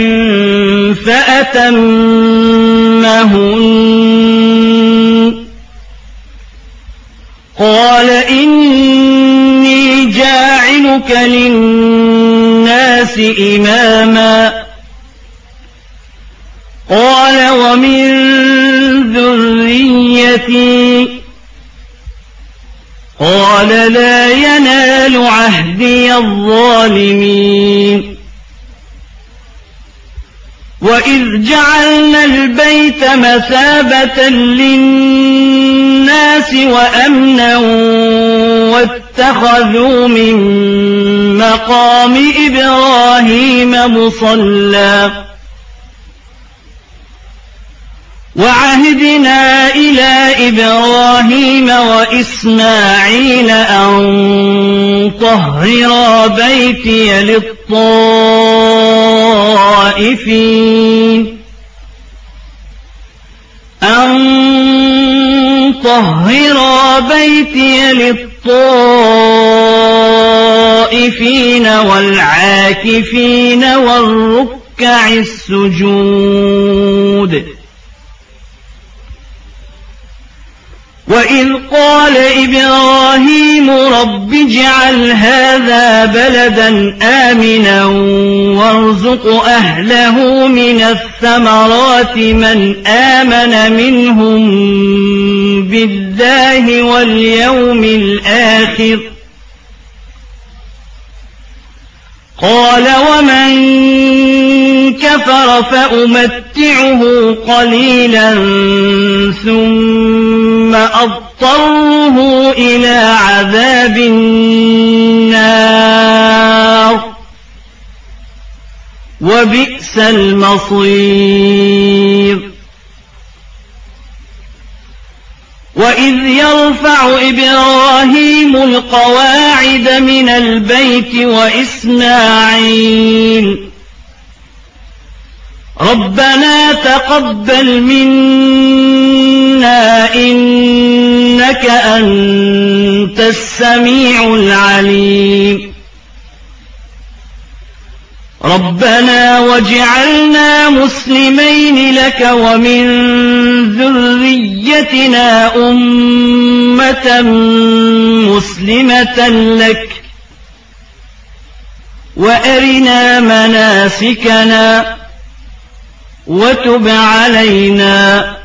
فأتمهن قال إني جاعلك للناس إماما قال ومن ذريتي قال لا ينال عهدي الظالمين وإذ جعلنا البيت مثابة للناس وأمنا واتخذوا من مقام إبراهيم مصلى وعهدنا إلى إبراهيم وإسماعيل أن طهرا بيتي للطائفين أن طهرا بيتي للطائفين والعاكفين والركع السجود وإذ قال إبراهيم رب اجعل هذا بلدا آمنا وارزق أهله من الثمرات من آمن منهم بالله واليوم الآخر قال ومن كفر فأمتعه قليلا ثم أضطره إلى عذاب النار وبئس المصير وإذ يرفع إبراهيم القواعد من البيت وإسماعيل ربنا تقبل منا إنك أنت السميع العليم ربنا واجعلنا مسلمين لك ومن ذريتنا أمة مسلمة لك وأرنا مناسكنا وتب علينا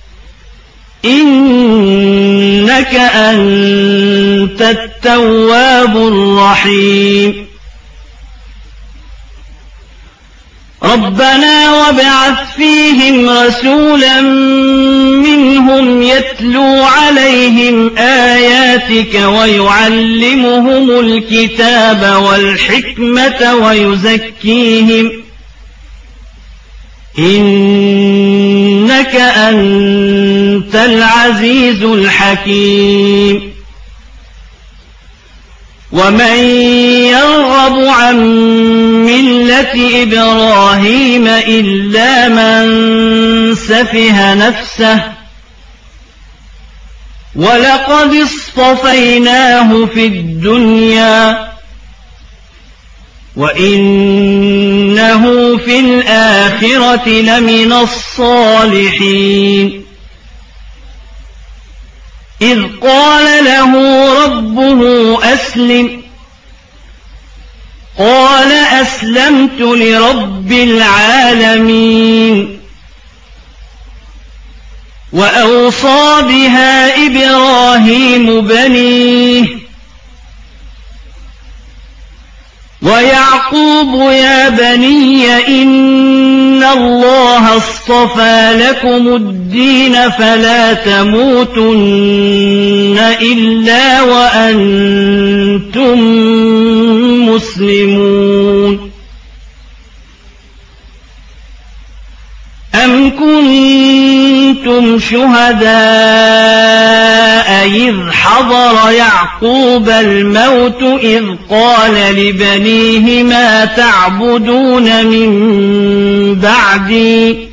إنك أنت التواب الرحيم ربنا وابعث فيهم رسولا منهم يتلو عليهم آياتك ويعلمهم الكتاب والحكمة ويزكيهم إنك أنت العزيز الحكيم ومن يرغب عن ملة إبراهيم إلا من سفه نفسه ولقد اصطفيناه في الدنيا وإنه في الآخرة لمن الصالحين إذ قال له ربه أسلم قال أسلمت لرب العالمين وأوصى بها إبراهيم بنيه ويعقوب يا بني إن الله اصطفى لكم الدين فلا تموتن إلا وأنتم مسلمون أم كنتم شهداء إذ حضر يعقوب الموت إذ قال لبنيه ما تعبدون من بعدي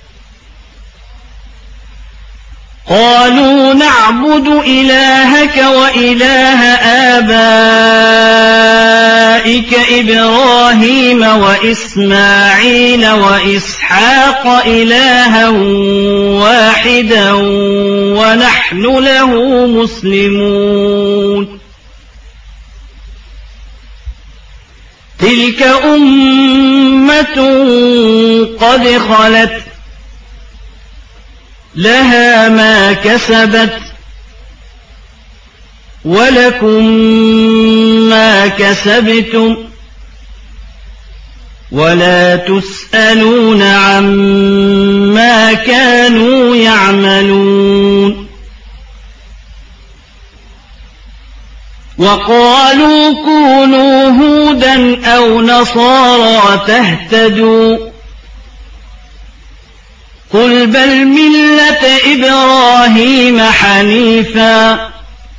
قالوا نعبد إلهك وإله آبائك إبراهيم وإسماعيل وإسحاق إلها واحدا ونحن له مسلمون تلك أمة قد خلت لها ما كسبت ولكم ما كسبتم ولا تسألون عما كانوا يعملون. وقالوا كونوا هودا أو نصارى تهتدوا قل بل ملة إبراهيم حنيفا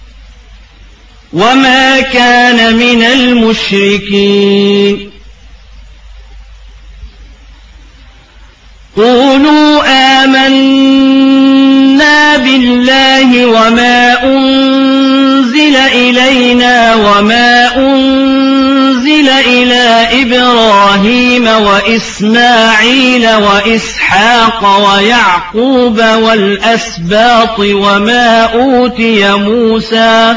وما كان من المشركين. قولوا آمنا بالله وما أنزل إلينا وما أنزل إلى إبراهيم وإسماعيل وإسحاق ويعقوب والأسباط وما أوتي موسى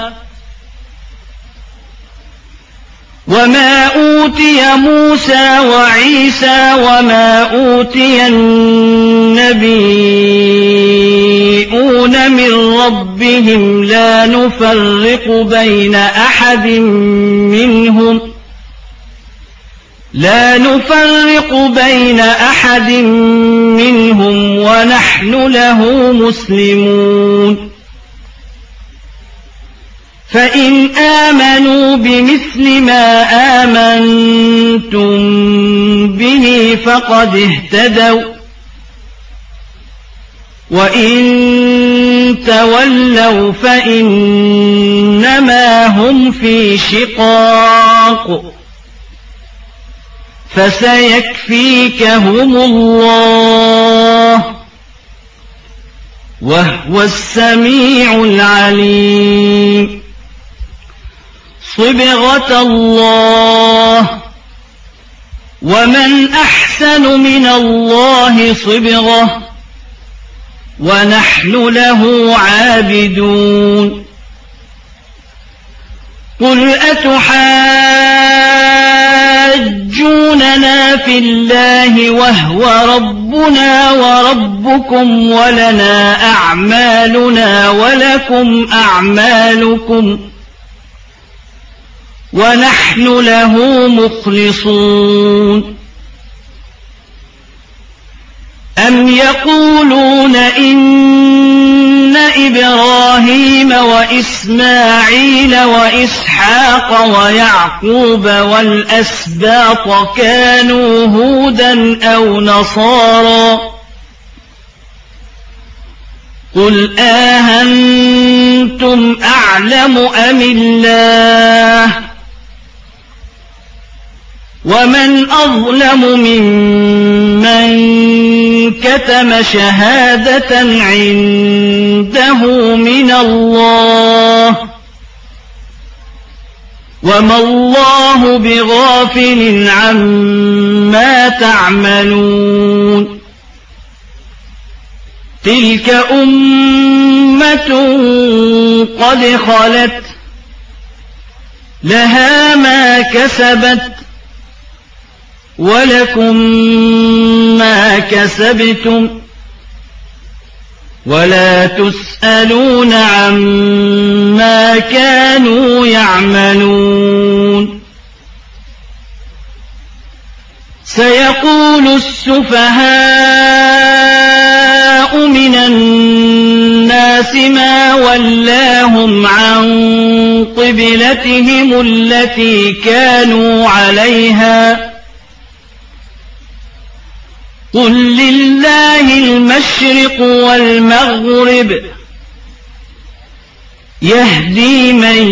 وما أوتي موسى وعيسى وما أوتي النبيون من ربهم لا نفرق بين أحد منهم لا نفرق بين أحد منهم ونحن له مسلمون. فإن آمنوا بمثل ما آمنتم به فقد اهتدوا وإن تولوا فإنما هم في شقاق فسيكفيكهم الله وهو السميع العليم. صبغة الله ومن أحسن من الله صبغة ونحن له عابدون. قل أتحاجوننا في الله وهو ربنا وربكم ولنا أعمالنا ولكم أعمالكم ونحن له مخلصون. أم يقولون إن إبراهيم وإسماعيل وإسحاق ويعقوب والأسباط كانوا هودا أو نصارى قل آهنتم أعلم أم الله ومن أظلم ممن كتم شهادة عنده من الله وما الله بغافل عما تعملون. تلك أمة قد خلت لها ما كسبت ولكم ما كسبتم ولا تسألون عما كانوا يعملون. سيقول السفهاء من الناس ما ولاهم عن قبلتهم التي كانوا عليها قل لله المشرق والمغرب يهدي من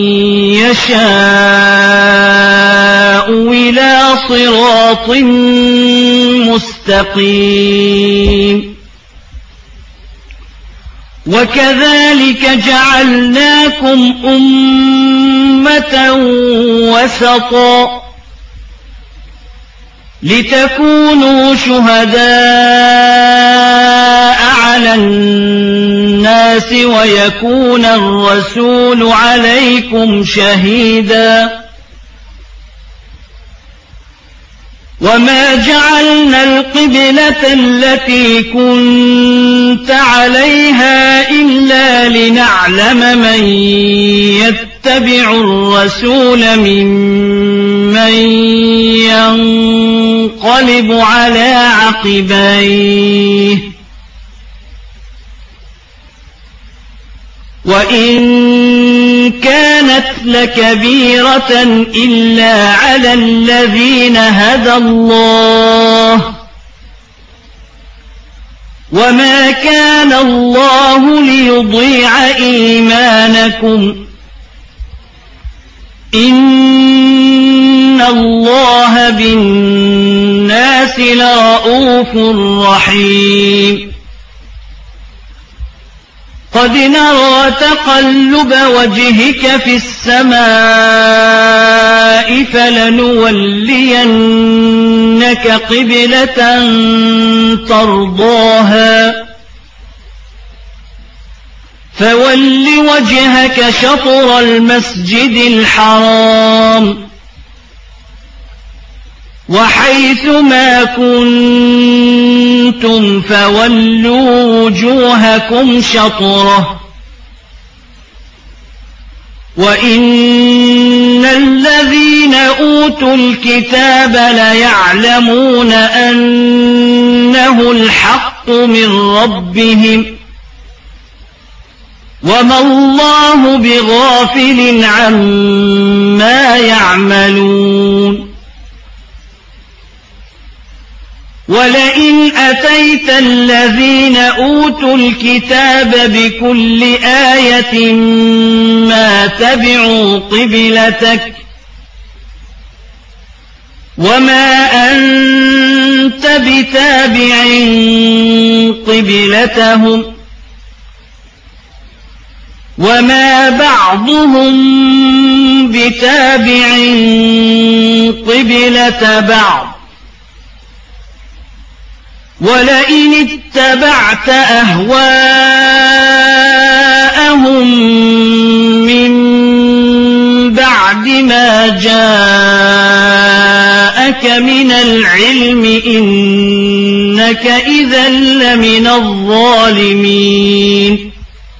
يشاء إلى صراط مستقيم. وكذلك جعلناكم أمة وسطا لتكونوا شهداء على الناس ويكون الرسول عليكم شهيدا وما جعلنا القبلة التي كنت عليها إلا لنعلم من يتبع الرسول ممن ينقلب على عقبيه وإن كانت لكبيرة إلا على الذين هدى الله وما كان الله ليضيع إيمانكم إن الله بالناس لرءوف رحيم قد نرى تقلب وجهك في السماء فلنولينك قبلة ترضاها فول وجهك شطر المسجد الحرام وحيث ما كنتم فولوا وجوهكم شطره وإن الذين أوتوا الكتاب ليعلمون أنه الحق من ربهم وما الله بغافل عما يعملون ولئن أتيت الذين أوتوا الكتاب بكل آية ما تبعوا قبلتك وما أنت بتابع قبلتهم وما بعضهم بتابع قبلة بعض ولئن اتبعت أهواءهم من بعد ما جاءك من العلم إنك إذا لمن الظالمين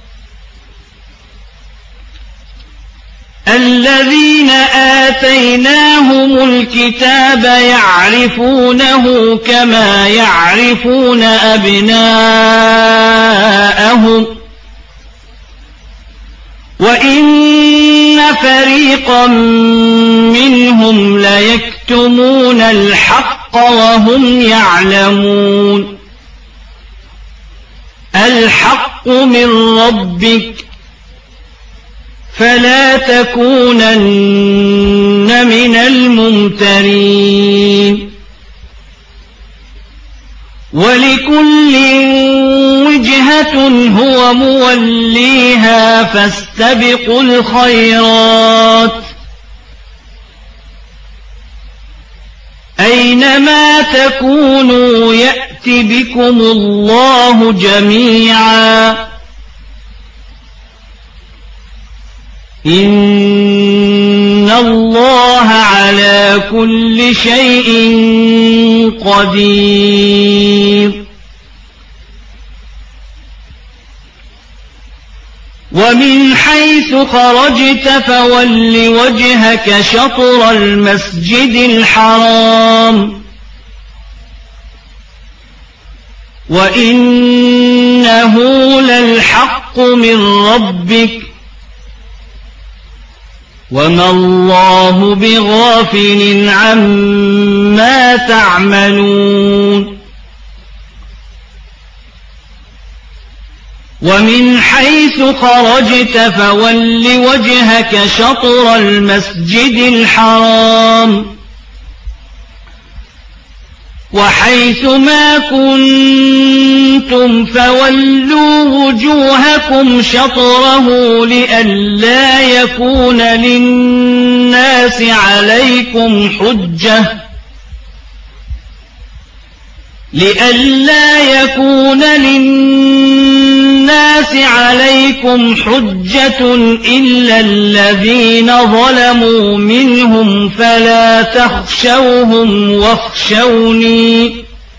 الذين آتيناهم الكتاب يعرفونه كما يعرفون أبناءهم وإن فريقا منهم ليكتمون الحق وهم يعلمون الحق من ربك فلا تكونن من الممترين ولكل وجهة هو موليها فاستبقوا الخيرات أينما تكونوا يأت بكم الله جميعا إن الله على كل شيء قدير ومن حيث خرجت فول وجهك شطر المسجد الحرام وإنه للحق من ربك وما الله بغافل عما تعملون ومن حيث خرجت فول وجهك شطر المسجد الحرام وحيث ما كنتم فولوا وجوهكم شطره لئلا يكون للناس عليكم حجة لئلا يكون للناس الناس عليكم حجة إلا الذين ظلموا منهم فلا تخشوهم واخشوني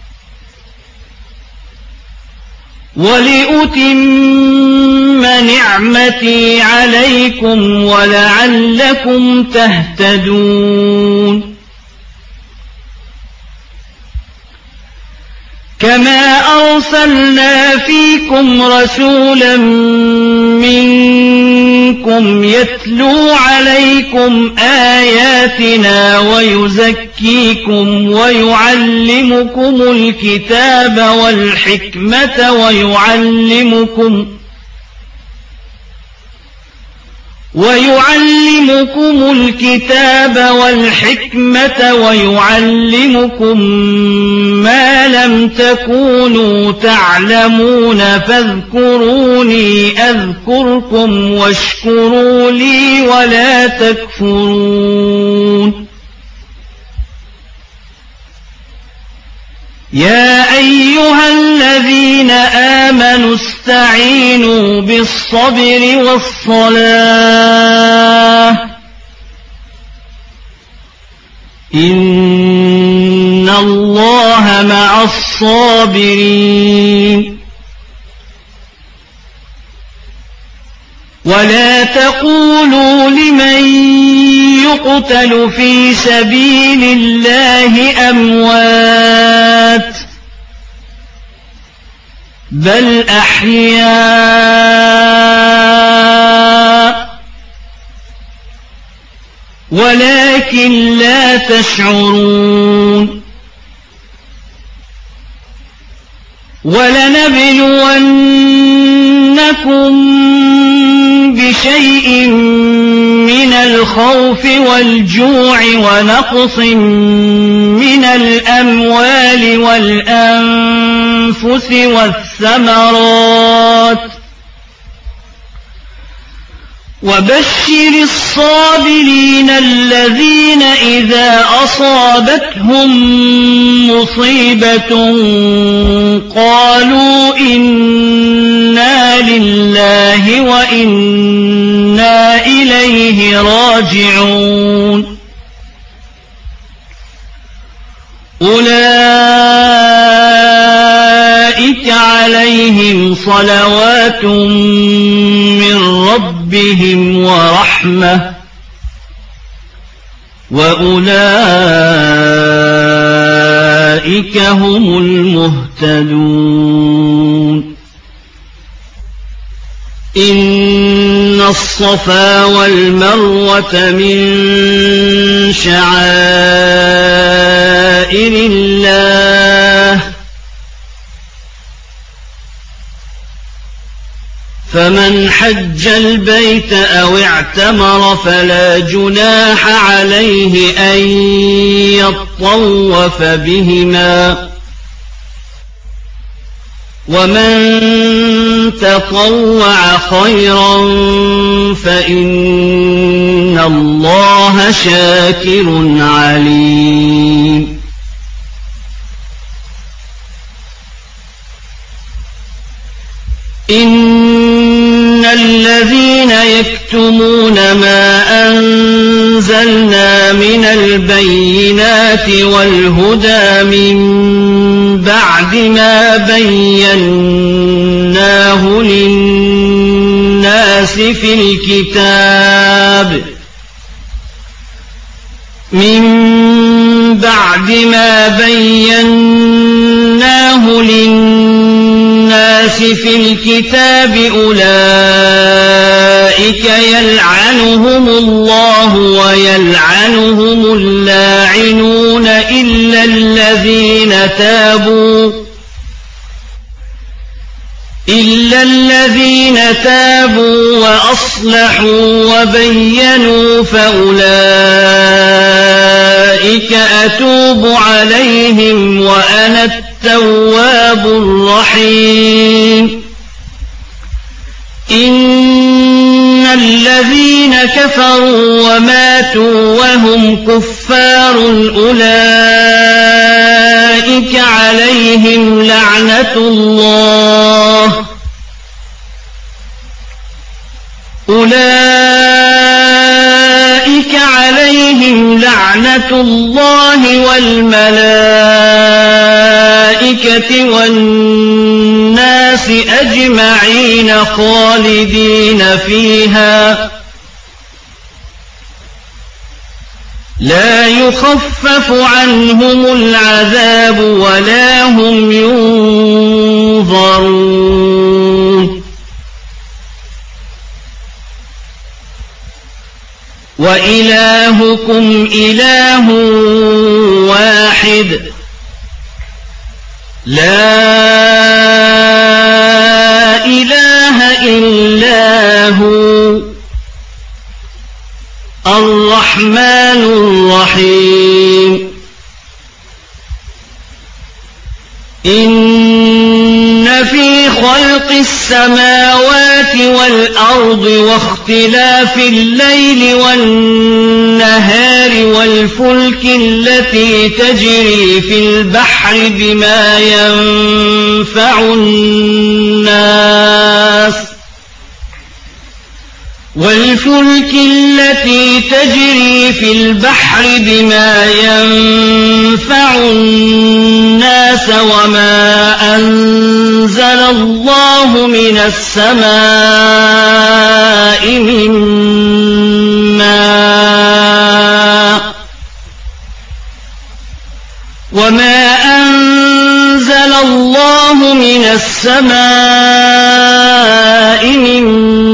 ولأتم نعمتي عليكم ولعلكم تهتدون كما أرسلنا فيكم رسولا منكم يتلو عليكم آياتنا ويزكيكم ويعلمكم الكتاب والحكمة ويعلمكم ويعلمكم الكتاب والحكمة ويعلمكم ما لم تكونوا تعلمون فاذكروني أذكركم واشكروا لي ولا تكفرون يا أيها الذين آمنوا استعينوا بالصبر والصلاة إن الله مع الصابرين ولا تقولوا لمن يقتل في سبيل الله أموات بل أحياء ولكن لا تشعرون ولنبلونكم بشيء من الخوف والجوع ونقص من الأموال والأنفس والثمرات وبشر الصابرين الذين إذا أصابتهم مصيبة قالوا إنا لله وإنا إليه راجعون أولئك عليهم صلوات من ربهم ورحمة وأولئك هم المهتدون إن الصفا والمروة من شعائر الله فمن حج البيت أو اعتمر فلا جناح عليه أن يطوف بهما ومن تطوع خيرا فإن الله شاكر عليم إن الذين يكتمون ما أنزلنا من البينات والهدى من بعد ما بيناه للناس في الكتاب من بعد ما بيناه للناس في الكتاب أولئك يلعنهم الله ويلعنهم اللاعنون إلا الذين تابوا إلا الذين تابوا وأصلحوا وبينوا فأولئك أتوب عليهم وأنا التواب الرحيم إن الذين كفروا وماتوا وهم كفار أولئك عليهم لعنة الله أولئك عليهم لعنة الله والملائكة والناس أجمعين خالدين فيها لا يخفف عنهم العذاب ولا هم ينظرون وإلهكم إله واحد لا إله إلا هو الرحمن الرحيم إن في خلق السماوات والأرض واختلاف الليل والنهار والفلك التي تجري في البحر بما ينفع الناس والفلك التي تجري في البحر بما ينفع الناس وما أنزل الله من السماء من ماء وما أنزل الله من السماء من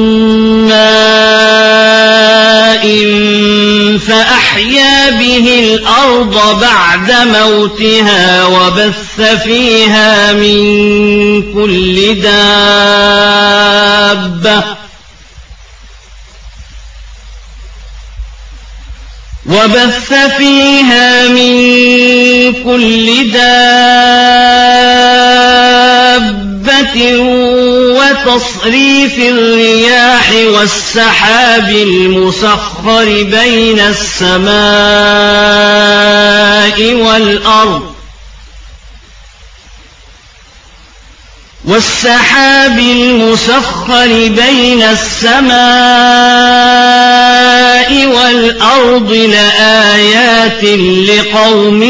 فأحيا به الأرض بعد موتها وبث فيها من كل دابة وبث فيها من كل دابة وتصريف الرياح والسحاب المسخر بين السماء والأرض والسحاب المسخر بين السماء والأرض لآيات لقوم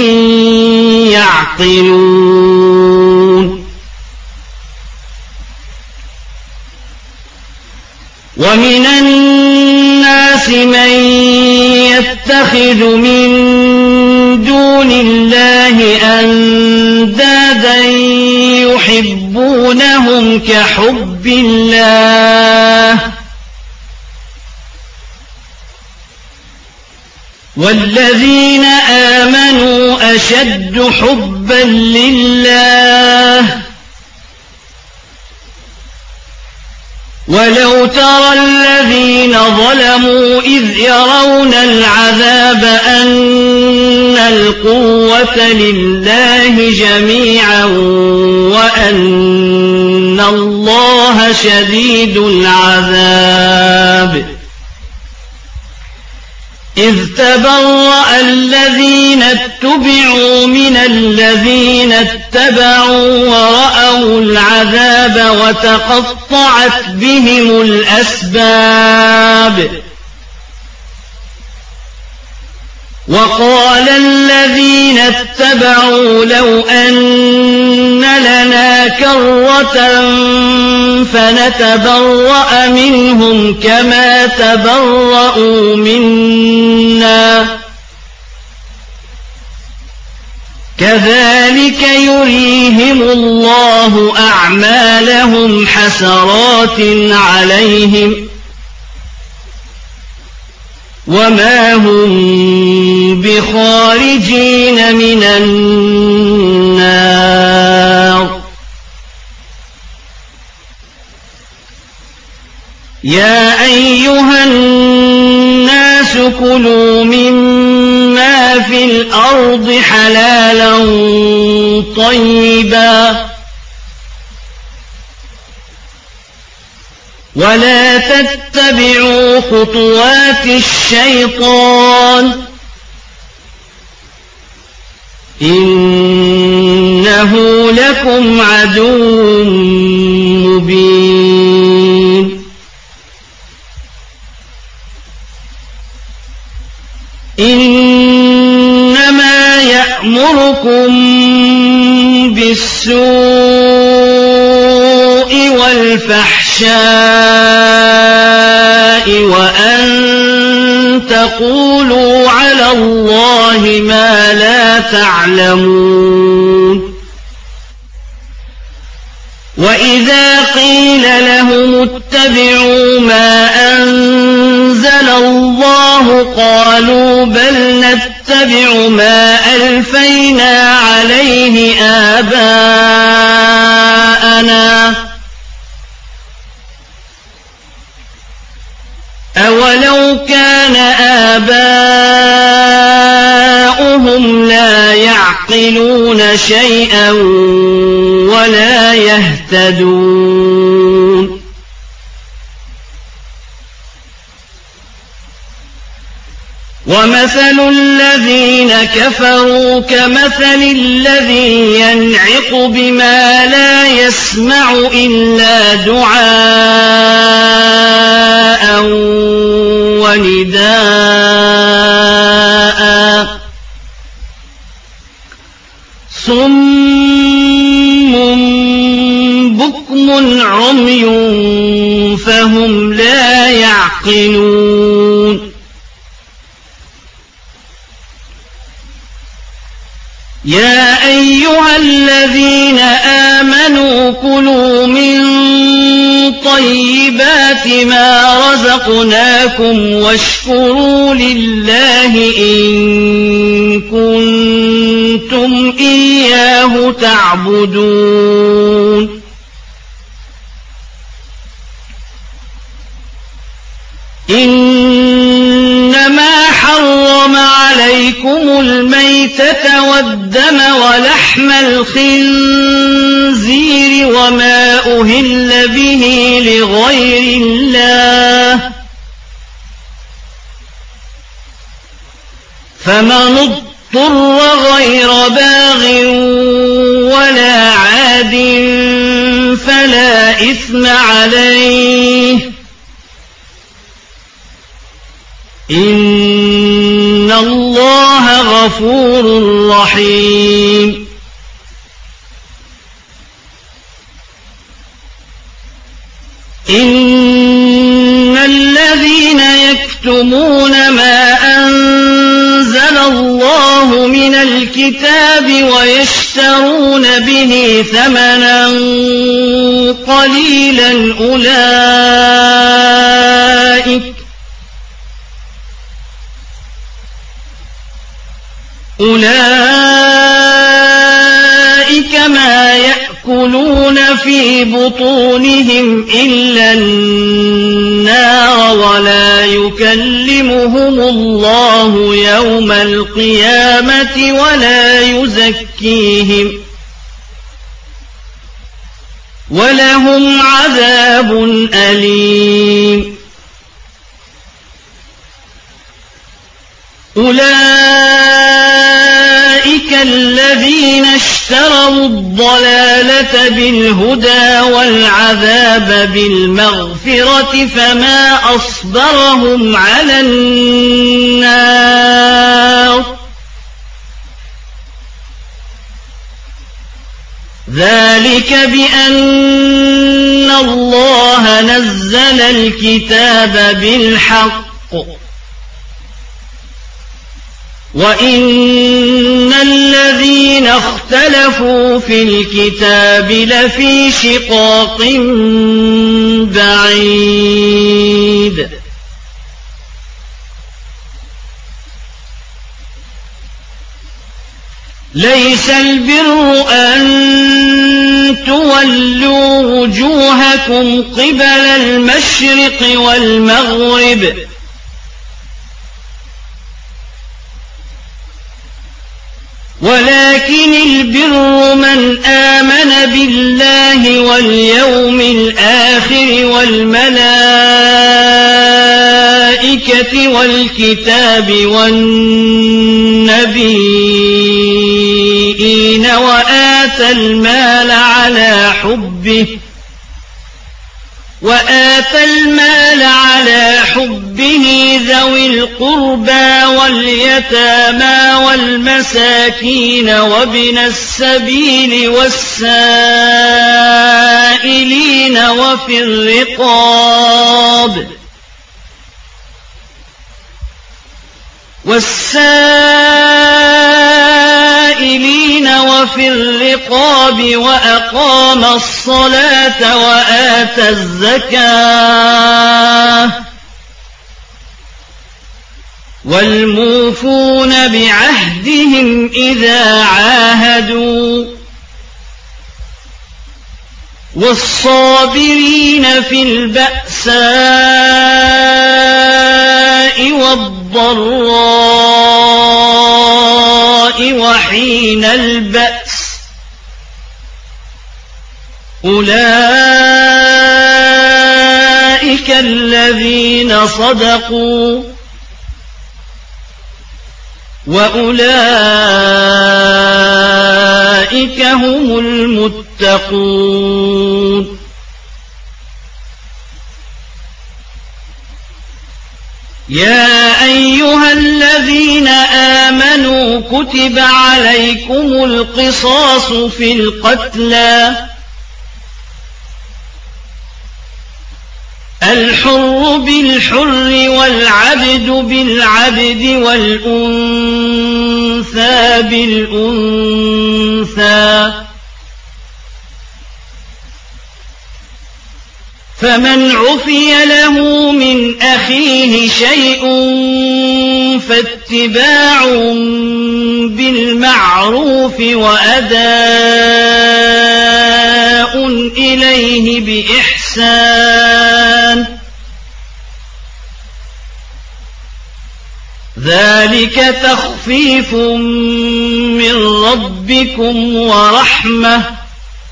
يعقلون ومن الناس من يتخذ من دون الله أندادا يحبونهم كحب الله والذين آمنوا أشد حبا لله ولو ترى الذين ظلموا إذ يرون العذاب أن القوة لله جميعا وأن الله شديد العذاب إذ تبرأ الذين اتبعوا من الذين اتبعوا ورأوا العذاب وتقطعت بهم الأسباب وقال الذين اتبعوا لو أن لنا كرة فنتبرأ منهم كما تبرأوا منا كذلك يريهم الله أعمالهم حسرات عليهم وما هم بخارجين من النار يا أيها الناس كلوا مما في الأرض حلالا طيبا ولا تتبعوا خطوات الشيطان إنه لكم عدو مبين إنما يأمركم بالسوء والفحشاء وأن تقولوا على الله ما لا تعلمون وإذا قيل لهم اتبعوا ما أنزل الله قالوا بل نتبع ما ألفينا عليه آباءنا أولو كان آباؤهم لا يعقلون شيئا ولا يهتدون ومثل الذين كفروا كمثل الذي ينعق بما لا يسمع إلا دعاء ونداء صم بكم عمي فهم لا يعقلون يا أيها الذين آمنوا كلوا من طيبات ما رزقناكم واشكروا لله إن كنتم إياه تعبدون إنما حرم عليكم الميتة والدم ولحم الخنزير وما أهل به لغير الله فمن اضطر غير باغ ولا عاد فلا إثم عليه إن الله غفور رحيم إن الذين يكتمون ما أنزل الله من الكتاب ويشترون به ثمنا قليلا أولئك أولئك ما يأكلون في بطونهم إلا النار ولا يكلمهم الله يوم القيامة ولا يزكيهم ولهم عذاب أليم أولئك الذين اشتروا الضلالة بالهدى والعذاب بالمغفرة فما أصبرهم على النار ذلك بأن الله نزل الكتاب بالحق وإن الذين اختلفوا في الكتاب لفي شقاق بعيد ليس البر أن تولوا وجوهكم قبل المشرق والمغرب ولكن البر من آمن بالله واليوم الآخر والملائكة والكتاب والنبيين وآتى المال على حبه وآتى المال على حبه ذوي القربى واليتامى والمساكين وابن السبيل والسائلين وفي الرقاب والسائلين وفي الرقاب وأقام الصلاة وآتى الزكاة والموفون بعهدهم إذا عاهدوا والصابرين في البأساء والضراء وحين البأس أولئك الذين صدقوا وأولئك هم المتقون يا أيها الذين آمنوا كتب عليكم القصاص في القتلى الحر بالحر والعبد بالعبد والأنثى بالأنثى فمن عفي له من أخيه شيء فاتباع بالمعروف وأداء إليه بإحسان ذلك تخفيف من ربكم ورحمة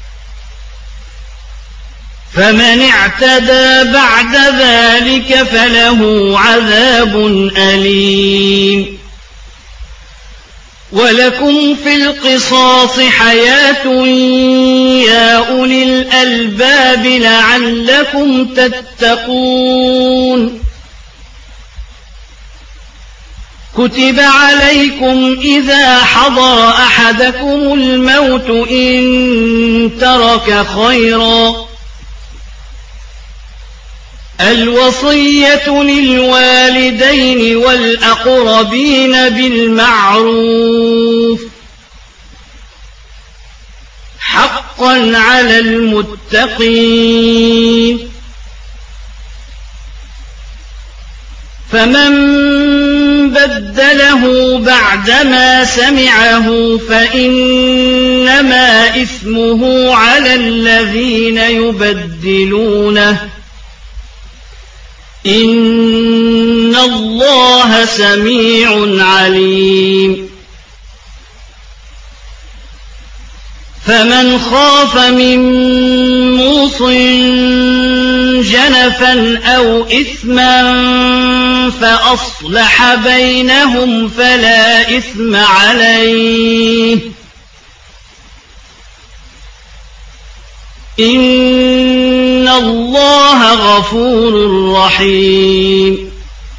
فمن اعتدى بعد ذلك فله عذاب أليم ولكم في القصاص حياة يا أولي الألباب لعلكم تتقون كتب عليكم إذا حضر أحدكم الموت إن ترك خيرا الوصية للوالدين والأقربين بالمعروف حقا على المتقين فمن بدله بعدما سمعه فإنما إثمه على الذين يبدلونه إن الله سميع عليم فمن خاف من موص جنفا أو إثما فأصلح بينهم فلا إثم عليه إن الله غفور رحيم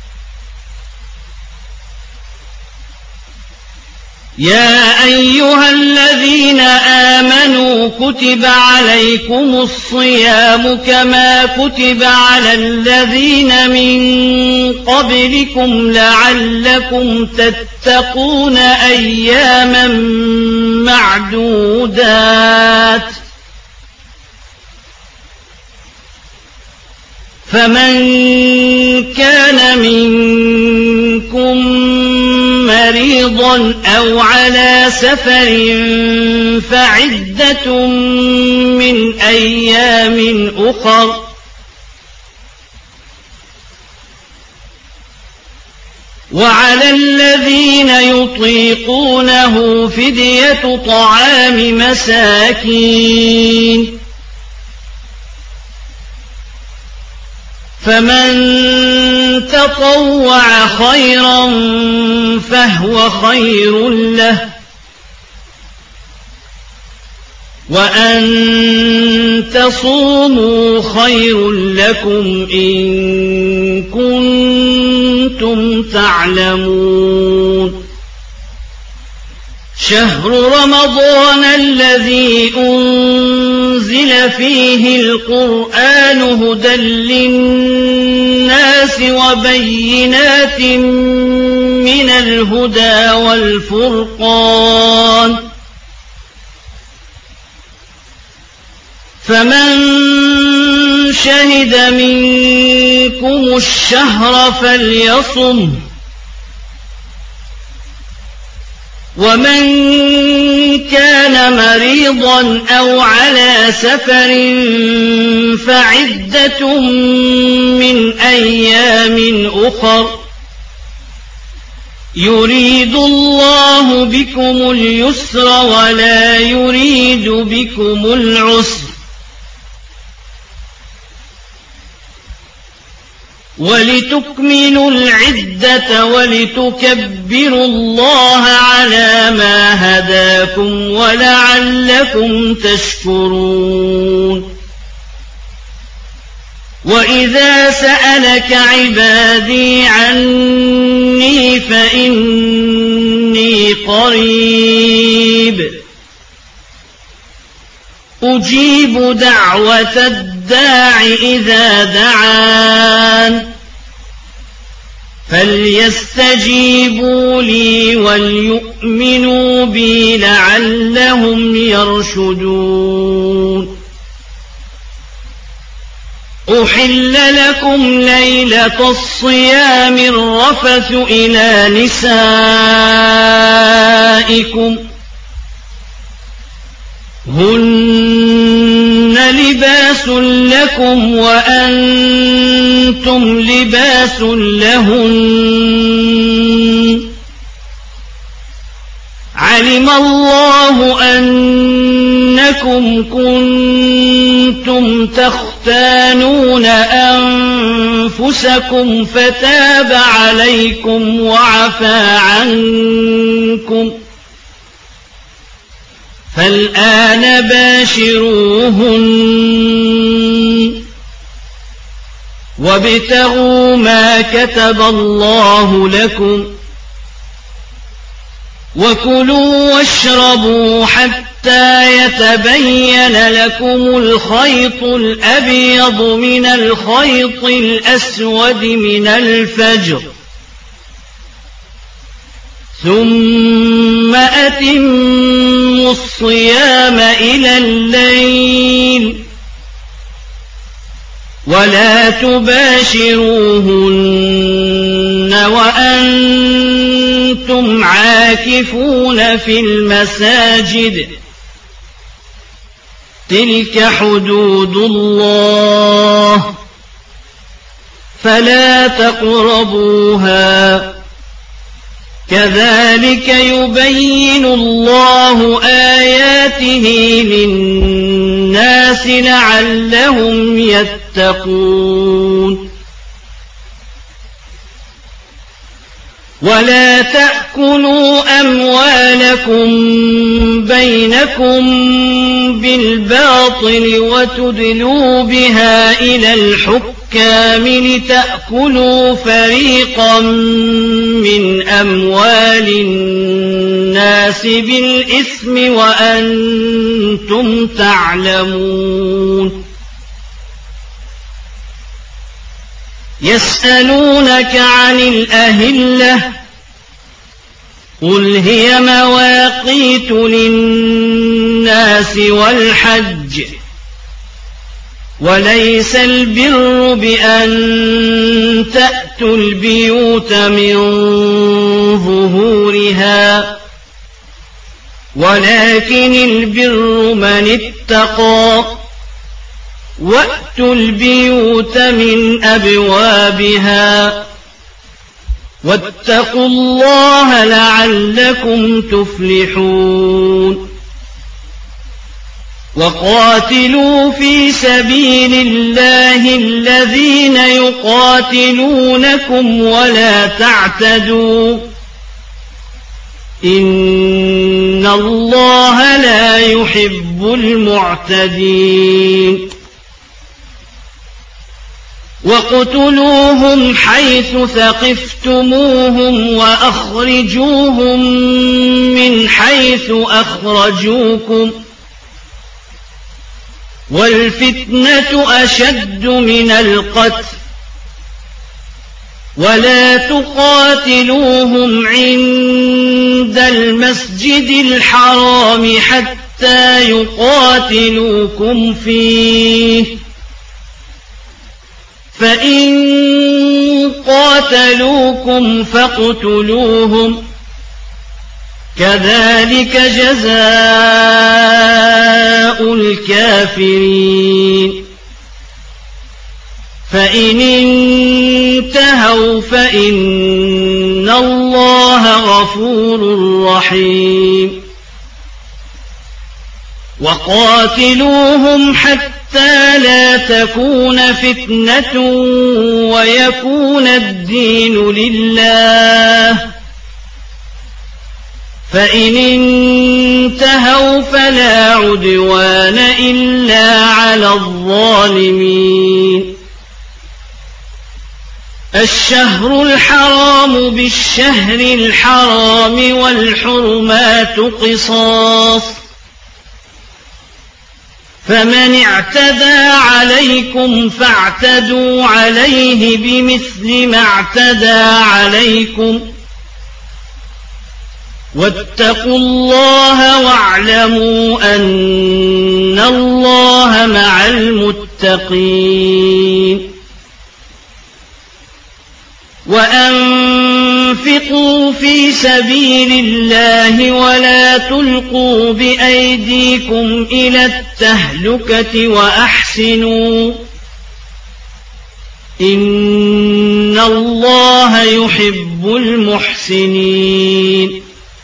يا أيها الذين آمنوا كتب عليكم الصيام كما كتب على الذين من قبلكم لعلكم تتقون أياما معدودات فمن كان منكم مريضا أو على سفر فعدة من أيام أخر وعلى الذين يطيقونه فدية طعام مساكين فمن تطوع خيرا فهو خير له وأن تصوموا خير لكم إن كنتم وأنتم تعلمون شهر رمضان الذي أنزل فيه القرآن هدى للناس وبينات من الهدى والفرقان فمن شهد منكم الشهر فليصم ومن كان مريضا أو على سفر فعدة من أيام أخر يريد الله بكم اليسر ولا يريد بكم العسر ولتكملوا العدة ولتكبروا الله على ما هداكم ولعلكم تشكرون وإذا سألك عبادي عني فإني قريب أجيب دعوة الداع إذا دعان فليستجيبوا لي وليؤمنوا بي لعلهم يرشدون أحل لكم ليلة الصيام الرفث إلى نسائكم هن لباس لكم وأنتم لباس لهن علم الله أنكم كنتم تختانون أنفسكم فتاب عليكم وعفى عنكم فالآن باشروهن وابتغوا ما كتب الله لكم وكلوا واشربوا حتى يتبين لكم الخيط الأبيض من الخيط الأسود من الفجر ثم أتموا الصيام إلى الليل ولا تباشروهن وأنتم عاكفون في المساجد تلك حدود الله فلا تقربوها كذلك يبين الله آياته للناس لعلهم يتقون ولا تأكلوا أموالكم بينكم بالباطل وتدلوا بها إلى الحكام لتأكلوا فريقا من أموال الناس بالإثم وأنتم تعلمون يسألونك عن الأهلة قل هي مواقيت للناس والحج وليس البر بأن تأتوا البيوت من ظهورها ولكن البر من اتقى وأتوا البيوت من أبوابها واتقوا الله لعلكم تفلحون وقاتلوا في سبيل الله الذين يقاتلونكم ولا تعتدوا إن الله لا يحب المعتدين وَاقْتُلُوهُمْ حَيْثُ ثَقِفْتُمُوهُمْ وَأَخْرِجُوهُمْ مِنْ حَيْثُ أَخْرَجُوكُمْ ۚ وَالْفِتْنَةُ أَشَدُّ مِنَ الْقَتْلِ ۚ وَلَا تُقَاتِلُوهُمْ عِندَ الْمَسْجِدِ الْحَرَامِ حَتَّىٰ يُقَاتِلُوكُمْ فِيهِ ۖ فَإِن قَاتَلُوكُمْ فَاقْتُلُوهُمْ ۗ كَذَٰلِكَ جَزَاءُ الْكَافِرِينَ. فَإِنِ انتَهَوْا فَإِنَّ اللَّهَ غَفُورٌ رَّحِيمٌ. وَقَاتِلُوهُمْ حَتَّىٰ لَا تَكُونَ فِتْنَةٌ وَيَكُونَ الدِّينُ لِلَّهِ ۖ فَإِنِ انتَهَوْا فَلَا عُدْوَانَ إِلَّا عَلَى الظَّالِمِينَ. الشهر الحرام بالشهر الحرام والحرمات قصاص، فمن اعتدى عليكم فاعتدوا عليه بمثل ما اعتدى عليكم، واتقوا الله واعلموا أن الله مع المتقين. وأنفقوا في سبيل الله ولا تلقوا بأيديكم إلى التهلكة وأحسنوا إن الله يحب المحسنين.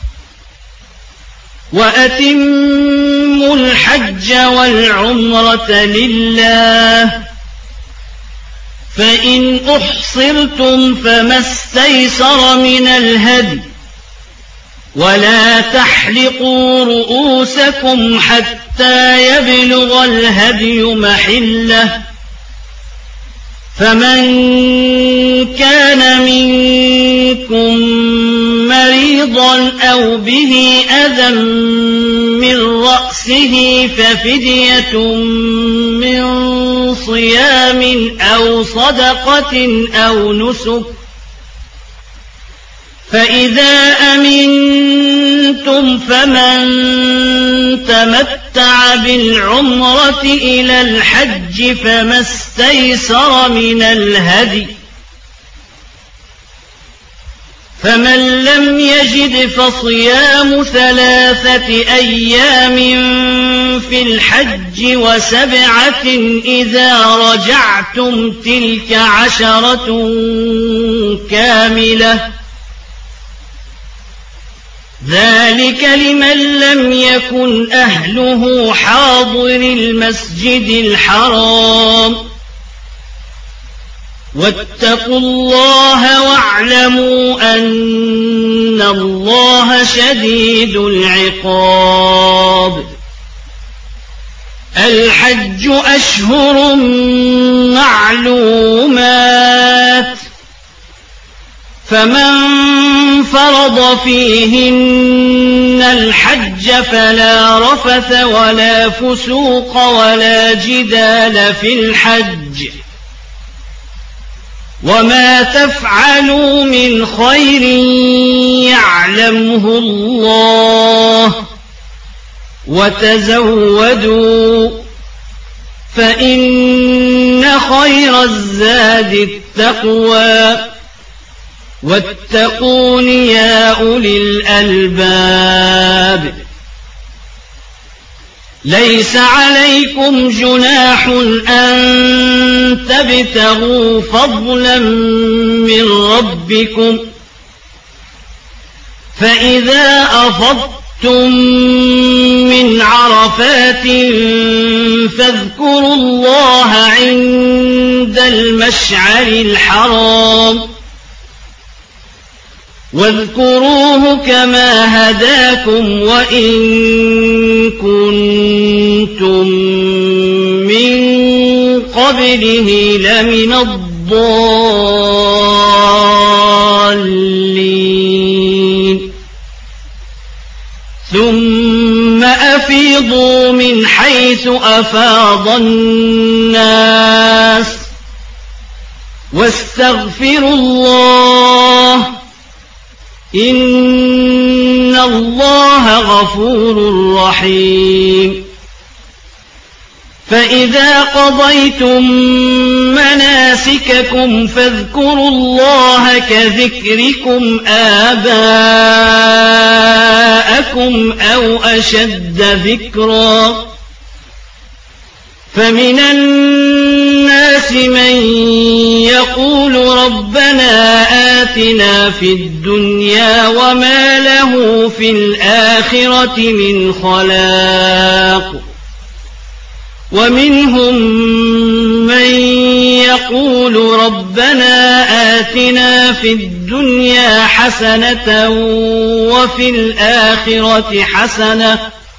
وأتموا الحج والعمرة لله، فإن أحصرتم فما استيسر من الهدي، ولا تحلقوا رؤوسكم حتى يبلغ الهدي محله، فمن كان منكم مريضا أو به أذى من رأسه ففدية من صيام أو صدقة أو نسك، فإذا أمنتم فمن تمتع بالعمرة إلى الحج فما استيسر من الهدي، فمن لم يجد فصيام ثلاثة أيام في الحج وسبعة إذا رجعتم، تلك عشرة كاملة، ذلك لمن لم يكن أهله حاضر المسجد الحرام. واتقوا الله واعلموا أن الله شديد العقاب. الحج أشهر معلومات، فمن فرض فيهن الحج فلا رفث ولا فسوق ولا جدال في الحج، وما تفعلوا من خير يعلمه الله، وتزودوا فإن خير الزاد التقوى، واتقون يا أولي الألباب. ليس عليكم جناح أن تبتغوا فضلا من ربكم، فإذا أفضتم من عرفات فاذكروا الله عند المشعر الحرام، واذكروه كما هداكم وإن كنتم من قبله لمن الضالين. الضالين ثم أفيضوا من حيث أفاض الناس واستغفروا الله إن الله غفور رحيم فإذا قضيتم مناسككم فاذكروا الله كذكركم آباءكم أو أشد ذكرا فمن الناس من يقول ربنا آتنا في الدنيا وما له في الآخرة من خلاق ومنهم من يقول ربنا آتنا في الدنيا حسنة وفي الآخرة حسنة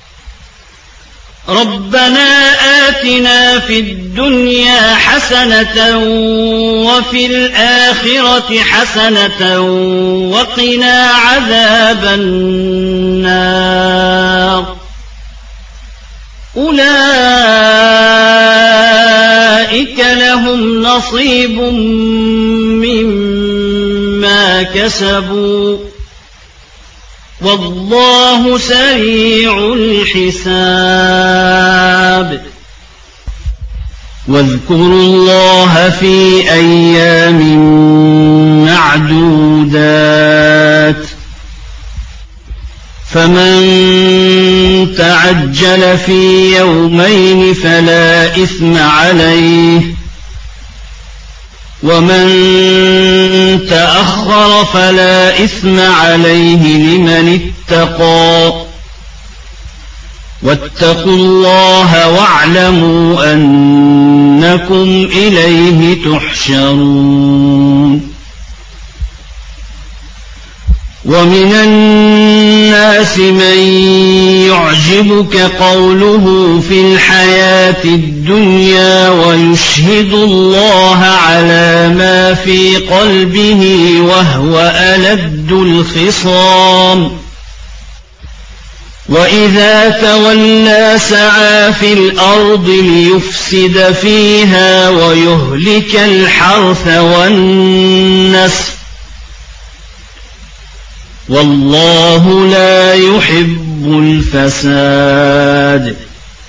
ربنا آتنا في الدنيا حسنة وفي الآخرة حسنة وقنا عذاب النار أولئك لهم نصيب مما كسبوا والله سريع الحساب واذكروا الله في أيام معدودات فمن تعجل في يومين فلا إثم عليه ومن تأخر فلا إثم عليه لمن اتقى واتقوا الله واعلموا أنكم إليه تحشرون ومن الناس من يعجبك قوله في الحياة الدنيا ويشهد الله على ما في قلبه وهو ألد الخصام وإذا تولى سعى في الأرض ليفسد فيها ويهلك الحرث والنسل والله لا يحب الفساد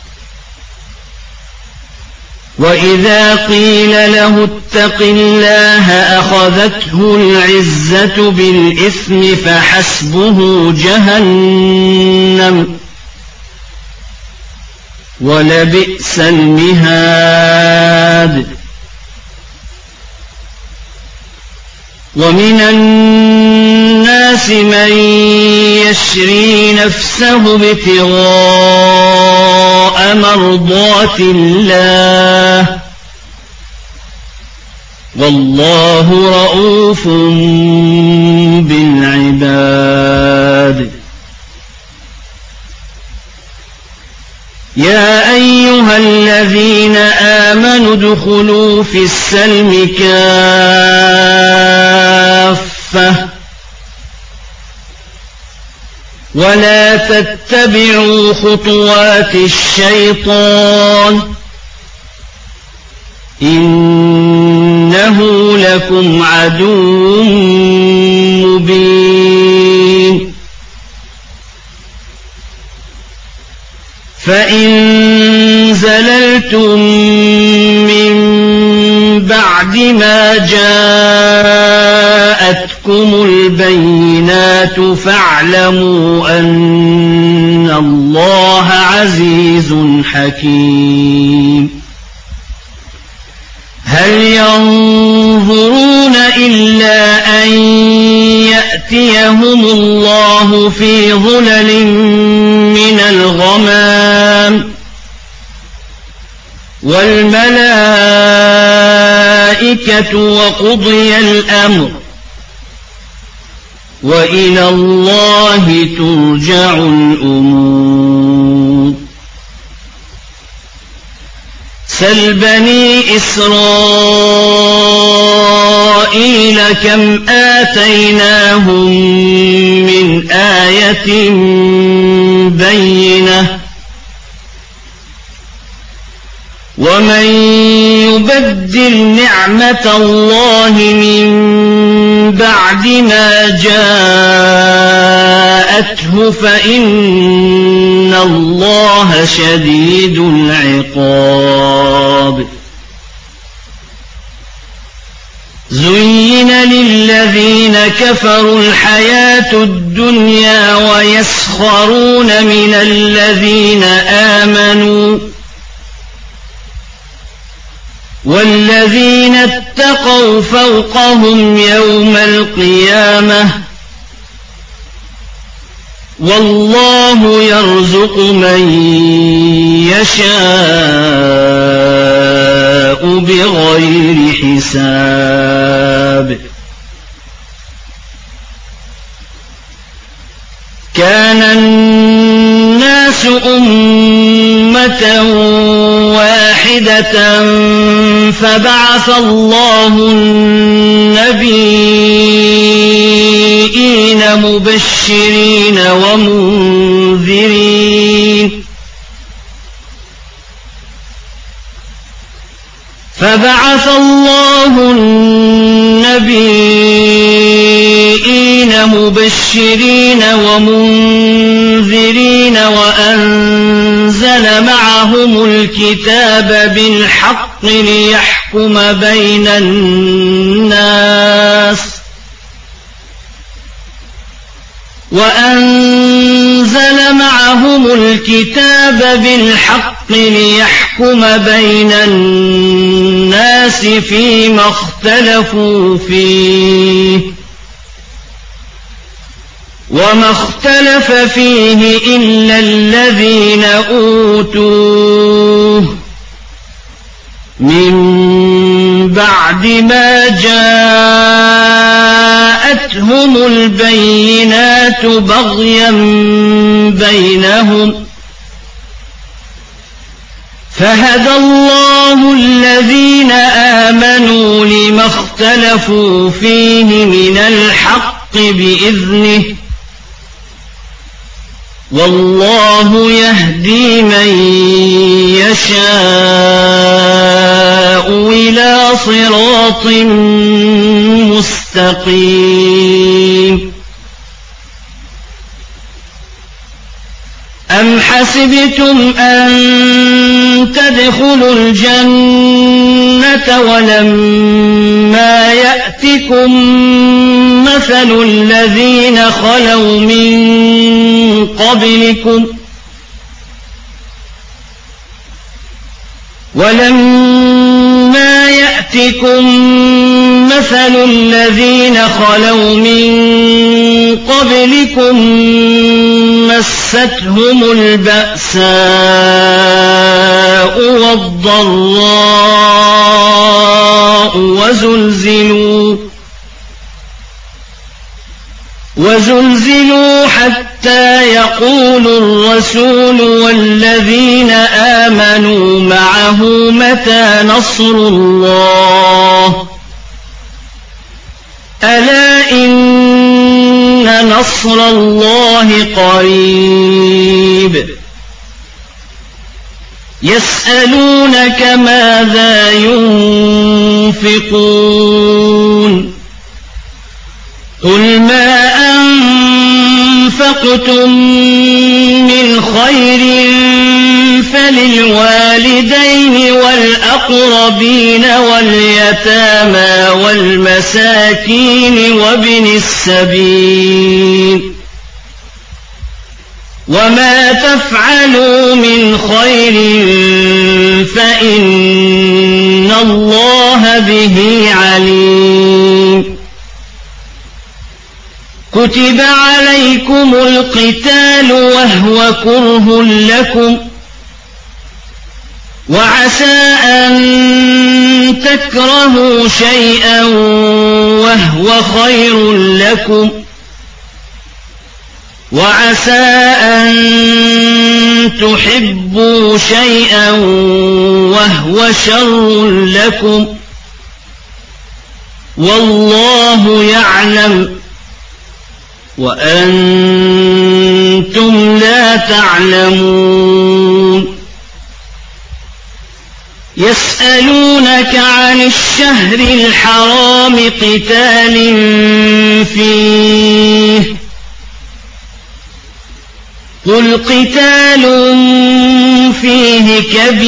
وإذا قيل له اتق الله أخذته العزة بالإثم فحسبه جهنم ولبئس المهاد ومن الناس من يشري نفسه ابتغاء مرضات الله والله رؤوف بالعباد يا أيها الذين آمنوا ادخلوا في السلم كافة ولا تتبعوا خطوات الشيطان إنه لكم عدو مبين فإن زللتم من بعد ما جاءتكم البينات فاعلموا أن الله عزيز حكيم هل ينظرون إلا أن يأتيهم الله في ظلل من الغمام والملائكة وقضي الأمر وإلى الله ترجع الأمور سل بني إسرائيل كم آتيناهم من آية بينة ومن يبدل نعمة الله من بعد ما جاءته فإن الله شديد العقاب زين للذين كفروا الحياة الدنيا ويسخرون من الذين آمنوا والذين اتقوا فوقهم يوم القيامة والله يرزق من يشاء بغير حساب كان الناس أمة واحدة فبعث الله النبيين مبشرين ومنذرين فبعث الله النبيين مبشرين ومنذرين وأنزل معهم الكتاب بالحق ليحكم بين الناس وأنزل معهم الكتاب بالحق ليحكم بين الناس فيما اختلفوا فيه وما اختلف فيه إلا الذين أوتوه من بعد ما جاءتهم البينات بغيا بينهم فهدى الله الذين آمنوا لما اختلفوا فيه من الحق بإذنه والله يهدي من يشاء إلى صراط مستقيم أم حسبتم أن تدخلوا الجنة ولما يأتكم مثل الذين خلوا من قبلكم ولما يأتكم مثل الذين خلوا من قبلكم مستهم البأساء والضراء وزلزلوا وزلزلوا حتى يقول الرسول والذين آمنوا معه متى نصر الله ألا إن نصر الله قريب يسألونك ماذا ينفقون قل ما أنفقتم من خير فللوالدين والأقربين واليتامى والمساكين وابن السبيل وما تفعلوا من خير فإن الله به عليم كتب عليكم القتال وهو كره لكم وعسى أن تكرهوا شيئا وهو خير لكم وعسى أن تحبوا شيئا وهو شر لكم والله يعلم وأنتم لا تعلمون يسألونك عن الشهر الحرام قتال فيه قل قتال فيه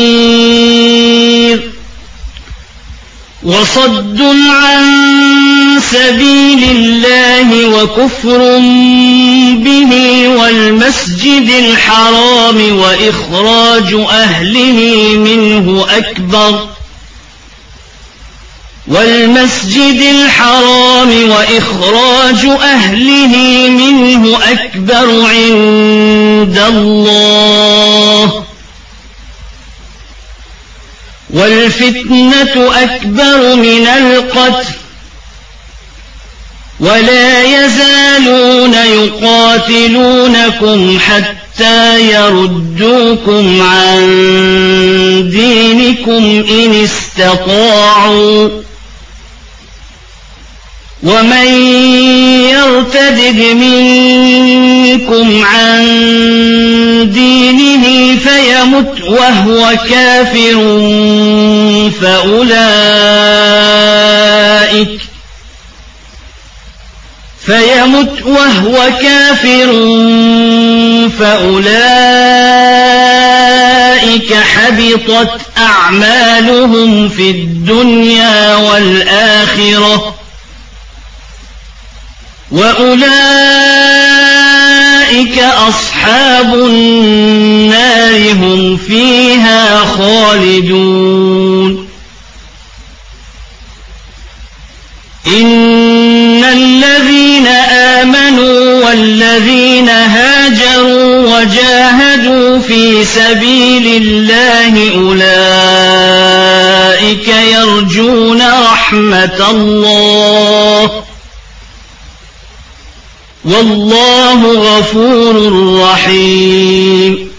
كبير وصد عن سبيل الله وكفر به والمسجد الحرام وإخراج أهله منه أكبر والمسجد الحرام وإخراج أهله منه أكبر عند الله والفتنة أكبر من القتل ولا يزالون يقاتلونكم حتى يردوكم عن دينكم إن استطاعوا ومن يرتد منكم عن دينه فيمت وهو كافر فأولئك فيمت وهو كافر فأولئك حبطت أعمالهم في الدنيا والآخرة وأولئك أصحاب النار هم فيها خالدون إن الذين آمنوا والذين هاجروا وجاهدوا في سبيل الله أولئك يرجون رحمة الله والله غفور رحيم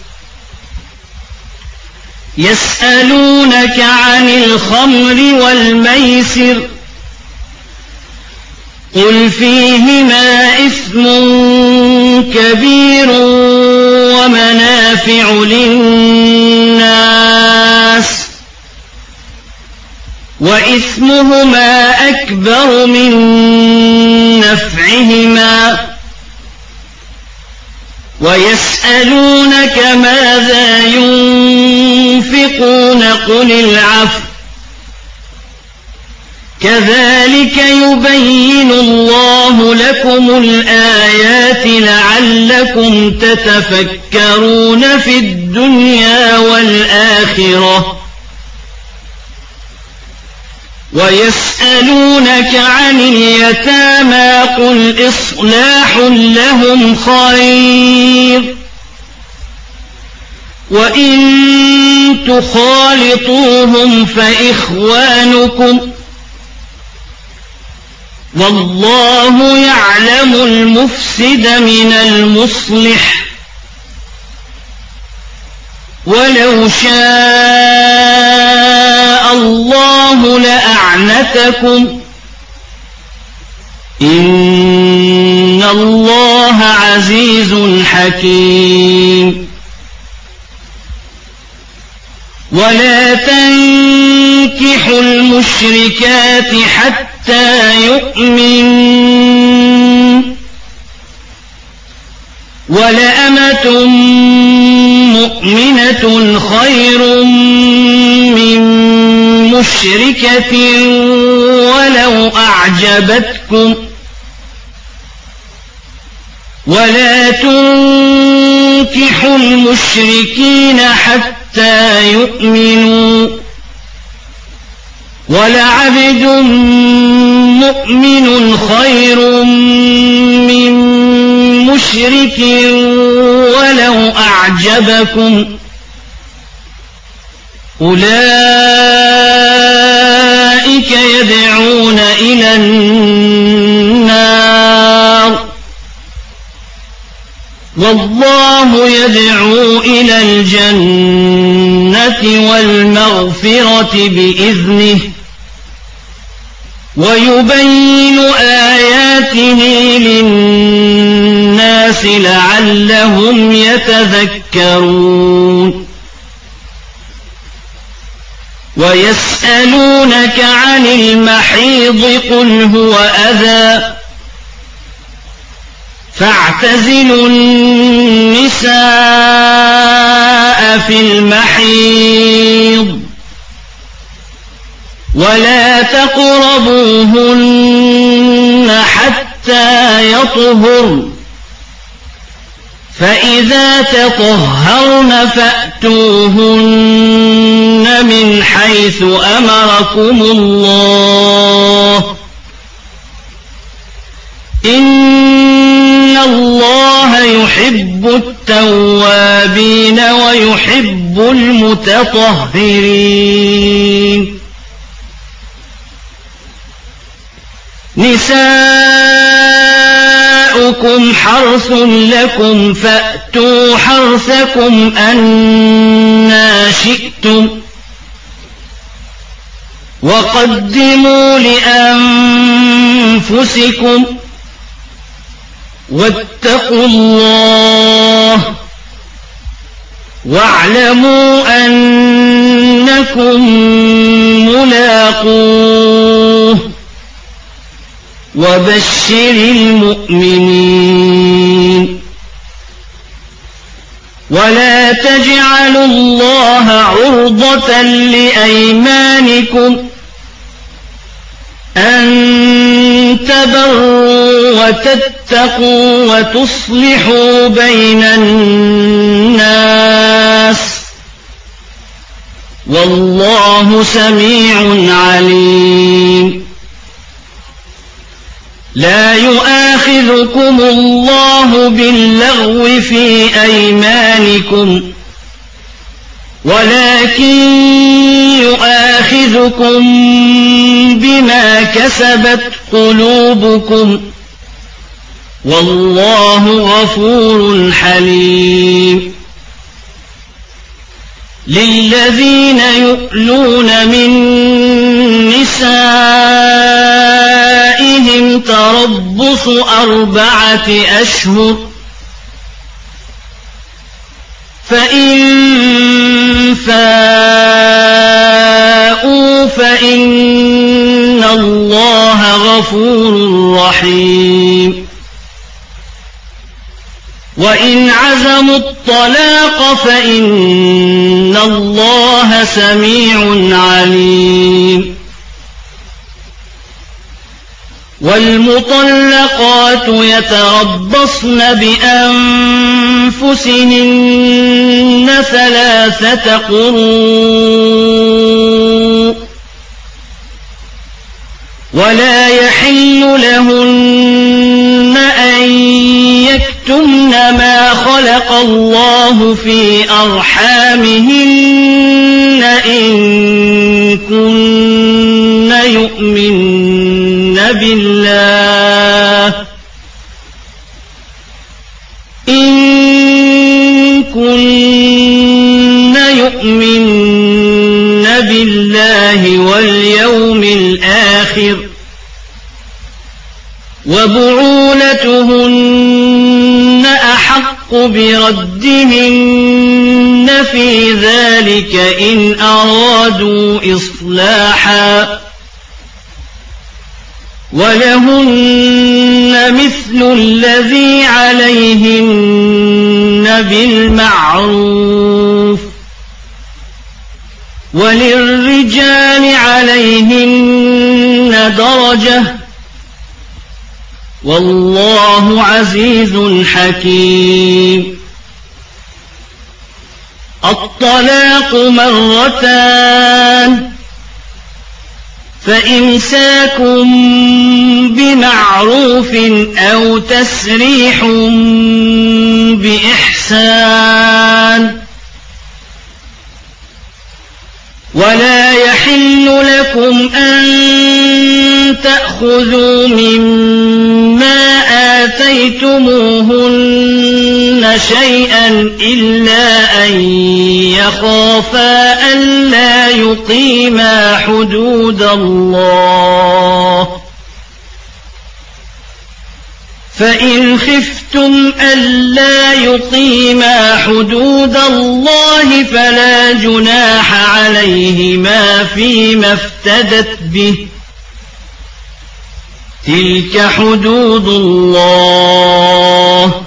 يسألونك عن الخمر والميسر قل فيهما إثم كبير ومنافع للناس وإثمهما أكبر من نفعهما ويسألونك ماذا ينفقون قل العفو كذلك يبين الله لكم الآيات لعلكم تتفكرون في الدنيا والآخرة ويسألونك عن اليتامى قل إصلاح لهم خير وإن تخالطوهم فإخوانكم والله يعلم المفسد من المصلح ولو شاء الله لأعنتكم إن الله عزيز حكيم ولا تنكحوا المشركات حتى يؤمنوا ولأمة مؤمنة خير من مشركة ولو أعجبتكم ولا تنكحوا المشركين حتى يؤمنوا ولعبد مؤمن خير من مشرك ولو أعجبكم أولئك يدعون إلى النار والله يدعو إلى الجنة والمغفرة بإذنه ويبين آياته للناس لعلهم يتذكرون ويسألونك عن المحيض قل هو أذى فاعتزلوا النساء في المحيض ولا تقربوهن حتى يطهرن فإذا تطهرن فأتوهن من حيث أمركم الله إن الله يحب التوابين ويحب المتطهرين نساؤكم حرث لكم فأتوا حرثكم أنى شئتم وقدموا لأنفسكم واتقوا الله واعلموا أنكم ملاقوه وبشر المؤمنين ولا تجعلوا الله عرضة لأيمانكم أن تبروا وتتقوا وتصلحوا بين الناس والله سميع عليم لا يؤاخذكم الله باللغو في أيمانكم ولكن يؤاخذكم بما كسبت قلوبكم والله غفور حليم للذين يؤلون من نسائهم تربص أربعة أشهر فإن فاءوا فإن الله غفور رحيم وإن عزموا الطلاق فإن الله سميع عليم والمطلقات يتربصن بأنفسهن ثلاثة قروء ولا يحل لهن أن يكتمن ما خلق الله في أرحامهن إن كن يؤمن بالله إن كن يؤمن بالله واليوم الآخر وبعولتهن أحق بردهن في ذلك إن أرادوا إصلاحا ولهن مثل الذي عليهن بالمعروف وللرجال عليهن درجة والله عزيز حكيم الطلاق مرتان فإمساك بمعروف أو تسريح بإحسان ولا يحل لكم أن تأخذوا مما آتيتموهن شيئا إلا أن يخافا ألا يقيما حدود الله فإن خفتم ألا يقيما حدود الله فلا جناح عليهما فيما افتدت به تلك حدود الله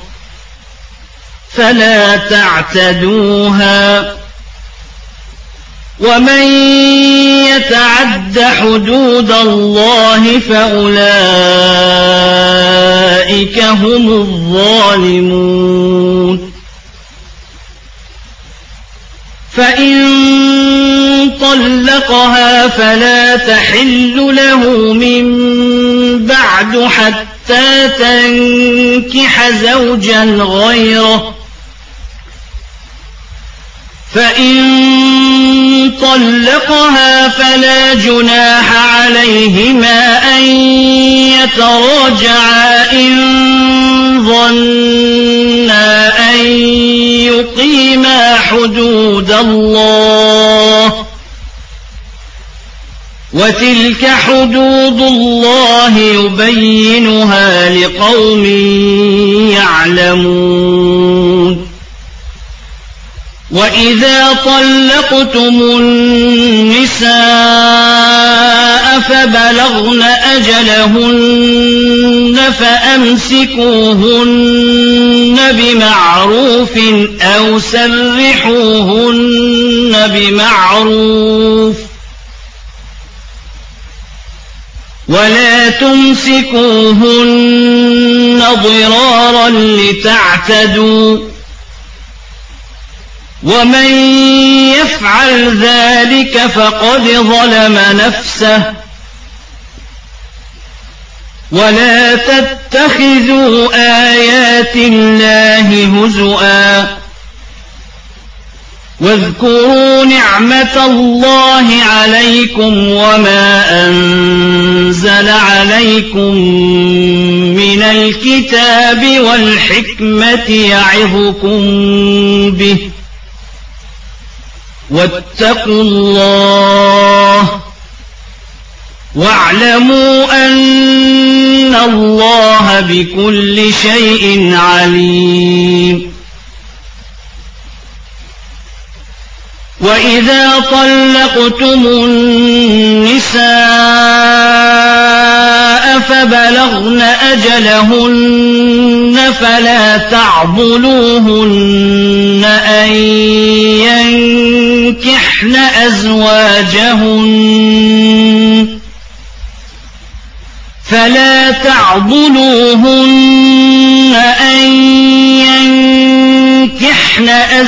فلا تعتدوها ومن يتعد حدود الله فأولئك هم الظالمون فإن طلقها فلا تحل له من بعد حتى تنكح زوجا غيره فإن طلقها فلا جناح عليهما أن يتراجعا إن ظنا أن يقيما حدود الله وتلك حدود الله يبينها لقوم يعلمون وإذا طلقتم النساء فبلغن أجلهن فأمسكوهن بمعروف أو سرحوهن بمعروف ولا تمسكوهن ضرارا لتعتدوا ومن يفعل ذلك فقد ظلم نفسه ولا تتخذوا آيات الله هزؤا واذكروا نعمة الله عليكم وما أنزل عليكم من الكتاب والحكمة يعظكم به واتقوا الله واعلموا أن الله بكل شيء عليم وإذا طلقتم النساء فبلغن أجلهن فلا تعضلوهن أن ينكحن أزواجهن فلا تعضلوهن أن ينكحن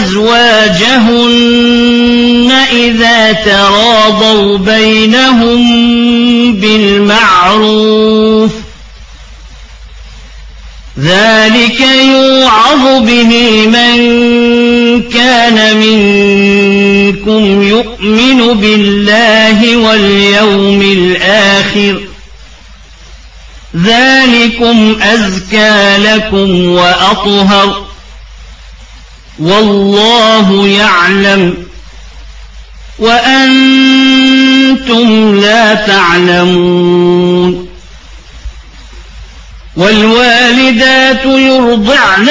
أزواجهن إذا تراضوا بينهم بالمعروف ذلك يوعظ به من كان منكم يؤمن بالله واليوم الآخر ذلكم أزكى لكم وأطهر والله يعلم وأنتم لا تعلمون والوالدات يرضعن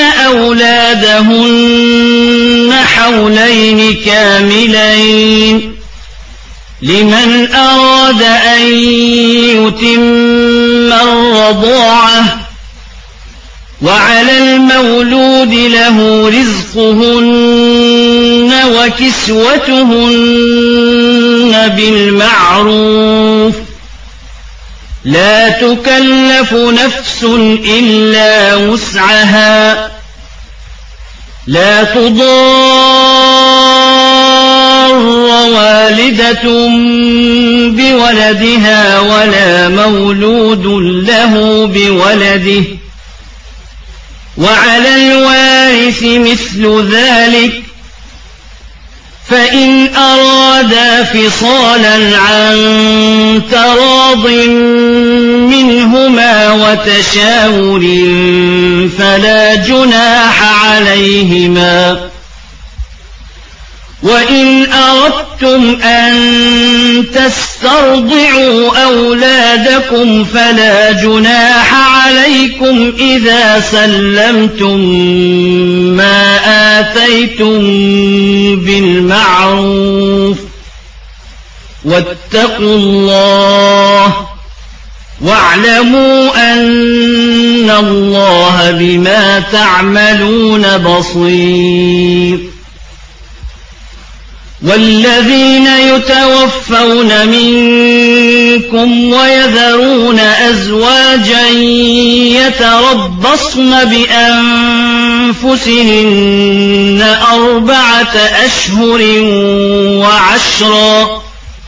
أولادهن حولين كاملين لمن أراد أن يتم الرضاعة وعلى المولود له رزقهن وكسوتهن بالمعروف لا تكلف نفس إلا وسعها لا تضار والدة بولدها ولا مولود له بولده وعلى الوارث مثل ذلك فإن أرادا فصالا عن تراض منهما وتشاور فلا جناح عليهما وإن أردتم أن تسترضعوا أولادكم فلا جناح عليكم إذا سلمتم ما آتيتم بالمعروف واتقوا الله واعلموا أن الله بما تعملون بصير. والذين يتوفون منكم ويذرون أزواجا يتربصن بأنفسهن أربعة أشهر وعشرا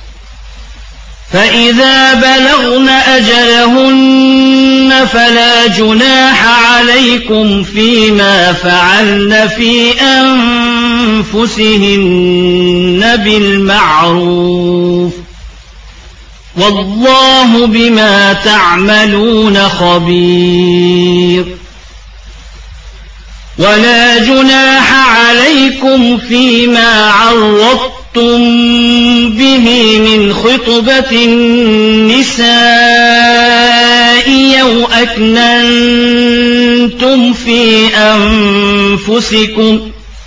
فإذا بلغن أجلهن فلا جناح عليكم فيما فعلن في أنفسهن بالمعروف والله بما تعملون خبير. ولا جناح عليكم فيما عرضتم به من خطبة النساء أو أكننتم في أنفسكم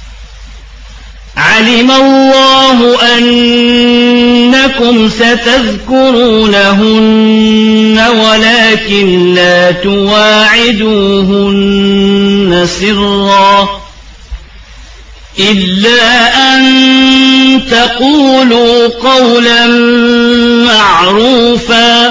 علم الله أنكم ستذكرونهن ولكن لا تواعدوهن سرا إلا أن تقولوا قولا معروفا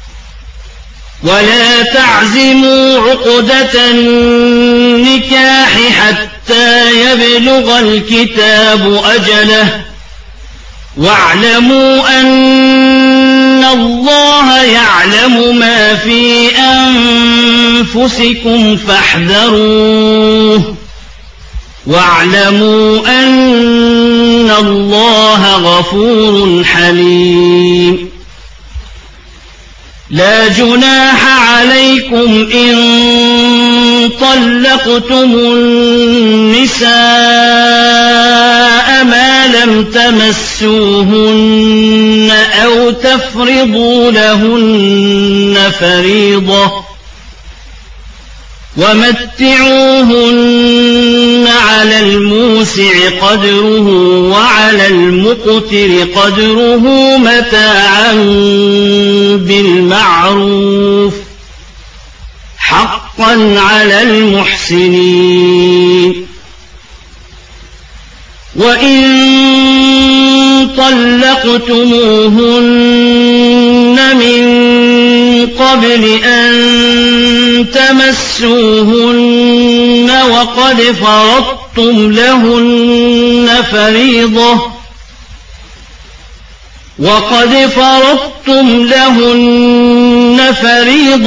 ولا تعزموا عقدة النكاح حتى يبلغ الكتاب أجله واعلموا أن الله يعلم ما في أنفسكم فاحذروه واعلموا أن الله غفور حليم. لا جناح عليكم إن طلقتم النساء ما لم تمسوهن أو تفرضوا لهن فريضة ومتعوهن على الموسع قدره وعلى المقتر قدره متاعا بالمعروف حقا على المحسنين. وإن طلقتموهن من قبل أن تمسوهن وقد فرضتم لهن فريضة وقد فرضتم لهن فريضة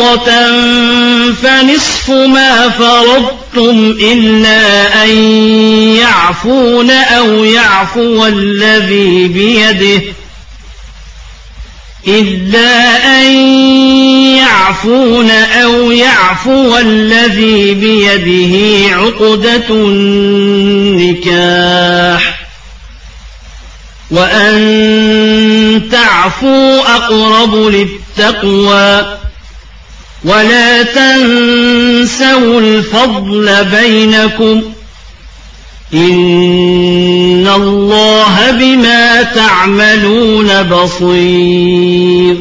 فنصف ما فرضتم إلا أن يعفون أو يعفو الذي بيده إلا أن يعفون أو يعفو الذي بيده عقدة النكاح وأن تعفوا أقرب للتقوى ولا تنسوا الفضل بينكم إن الله بما تعملون بصير.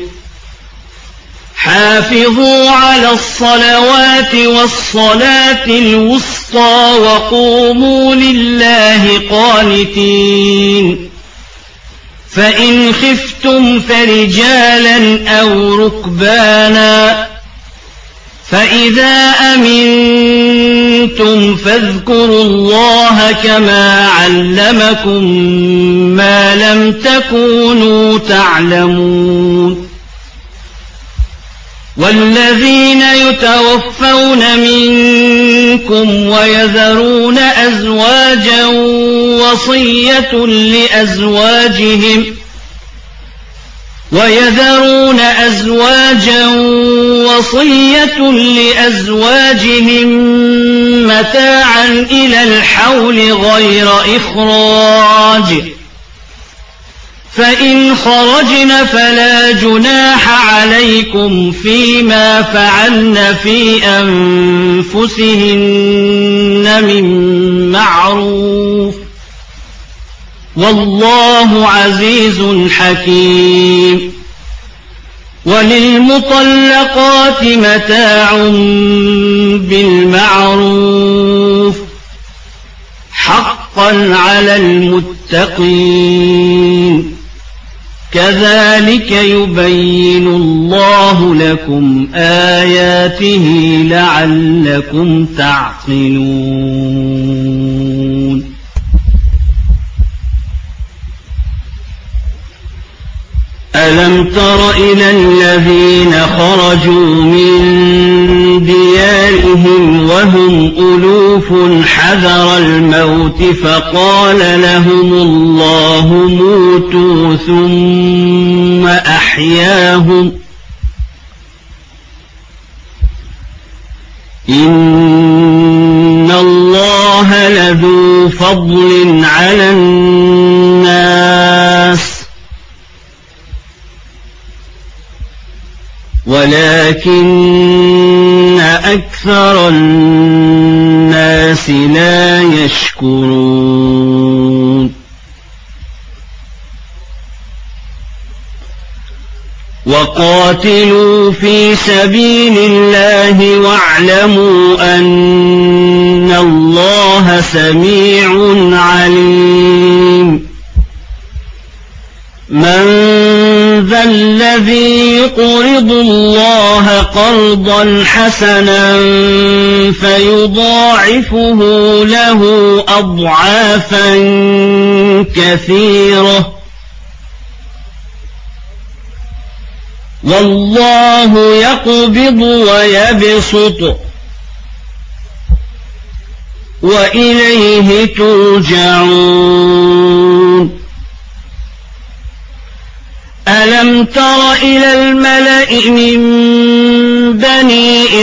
حافظوا على الصلوات والصلاة الوسطى وقوموا لله قانتين فإن خفتم فرجالا أو ركبانا فإذا أمنتم فاذكروا الله كما علمكم ما لم تكونوا تعلمون. والذين يتوفون منكم منكم ويذرون أزواجا وصية لأزواجهم ويذرون أزواجا وصية لأزواجهم متاعا إلى الحول غير إخراج فإن خرجن فلا جناح عليكم فيما فعلن في أنفسهن من معروف والله عزيز حكيم. وللمطلقات متاع بالمعروف حقا على المتقين كذلك يبين الله لكم آياته لعلكم تعقلون. ألم تر إلى الذين خرجوا من ديارهم وهم ألوف حذر الموت فقال لهم الله موتوا ثم أحياهم إن الله لذو فضل على الناس ولكن أكثر الناس لا يشكرون. وقاتلوا في سبيل الله واعلموا أن الله سميع عليم. من ذا الذي يقرض الله قرضا حسنا فيضاعفه له أضعافا كثيرة والله يقبض ويبسط وإليه ترجعون. ألم تر إلى الملأ من بني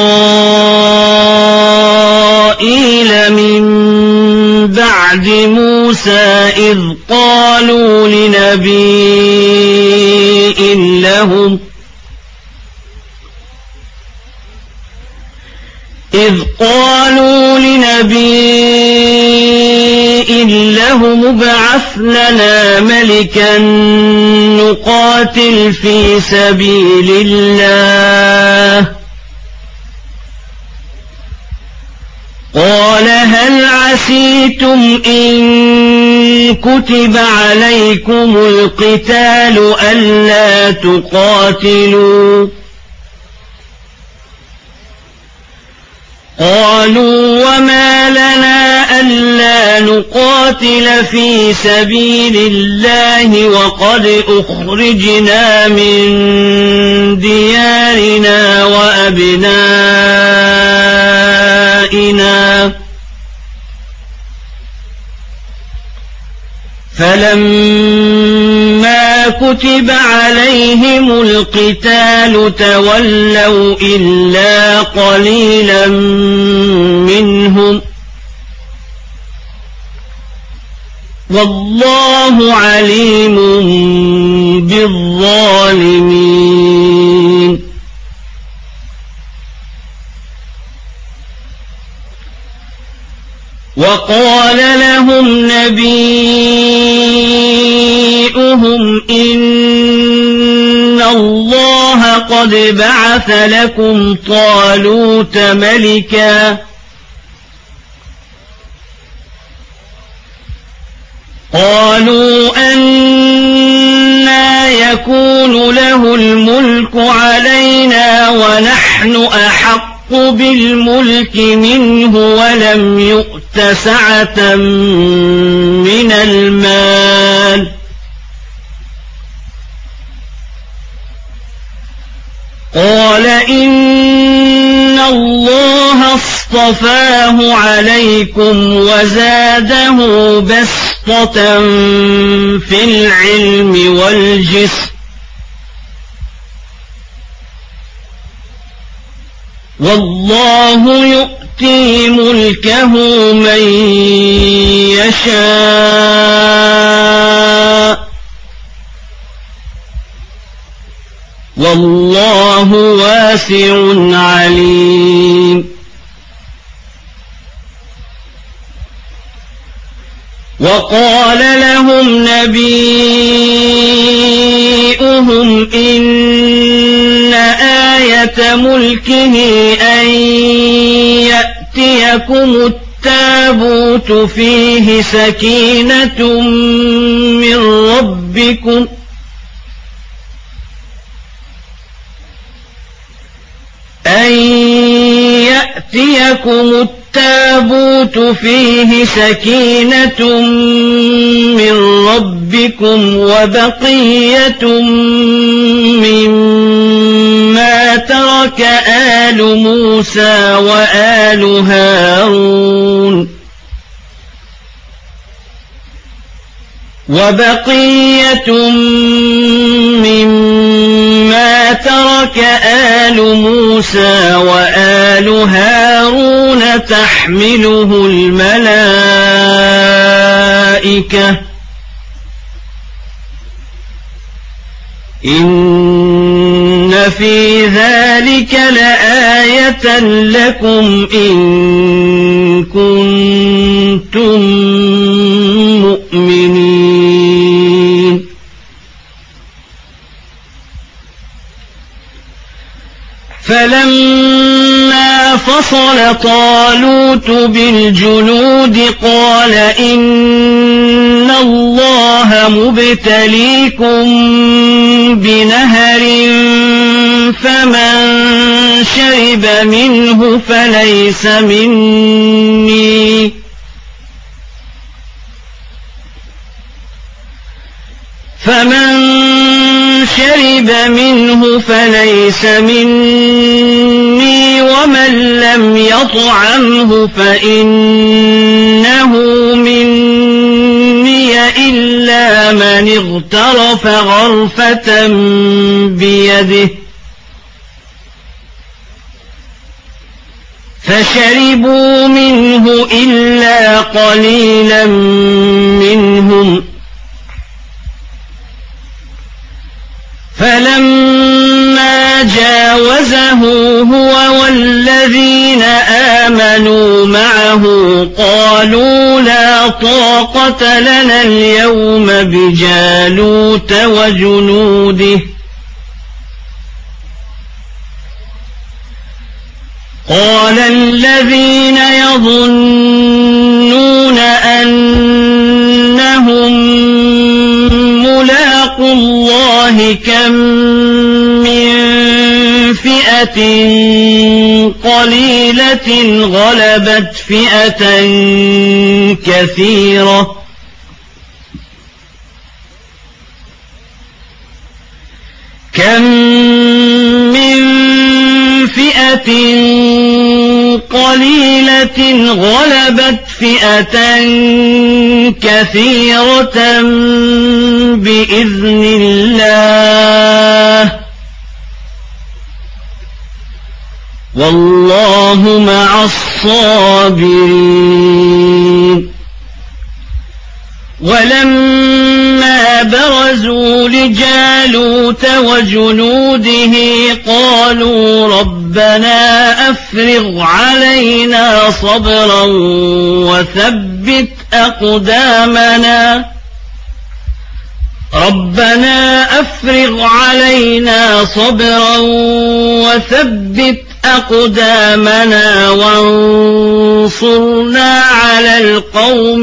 إسرائيل من بعد موسى إذ قالوا لنبي لهم إذ قالوا لنبي لهم ابعث لنا ملكا نقاتل في سبيل الله قال هل عسيتم إن كتب عليكم القتال ألا تقاتلوا قالوا وما لنا ألا نقاتل في سبيل الله وقد أخرجنا من ديارنا وأبنائنا فلما كتب عليهم القتال تولوا إلا قليلا منهم والله عليم بالظالمين. وقال لهم نبيؤهم إن الله قد بعث لكم طالوت ملكا قالوا أنى يكون له الملك علينا ونحن أحق بالملك منه ولم يؤت سعة من المال قال إن الله اصطفاه عليكم وزاده بسطة في العلم والجسم والله يؤتي ملكه من يشاء والله واسع عليم. وقال لهم نبيؤهم إن آية ملكه أن يأتيكم التابوت فيه سكينة من ربكم أن يأتيكم التابوت فيه سكينة من ربكم وبقية مما ترك آل موسى وآل هارون وبقية مما ترك آل موسى وآل هارون تحمله الملائكة إن في ذلك لآية لكم إن كنتم مؤمنين. فلما فصل طالوت بالجنود قال إن الله مبتليكم بنهر فمن شرب منه فليس مني فمن شرب منه فليس مني ومن لم يطعمه فإنه مني إلا من اغترف غرفة بيده فشربوا منه إلا قليلا منهم فلما جاوزه هو والذين آمنوا معه قالوا لا طاقة لنا اليوم بجالوت وجنوده قال الذين يظنون أنهم ملاقو الله كم من فئة قليلة غلبت فئة كثيرة كم من فئة قليلة غلبت فئة كثيرة بإذن الله والله مع الصابرين. ولما برزوا لجالوت وجنوده قالوا ربنا أفرغ علينا صبرا وثبت أقدامنا ربنا أفرغ علينا صبرا وثبت أقدامنا وانصرنا على القوم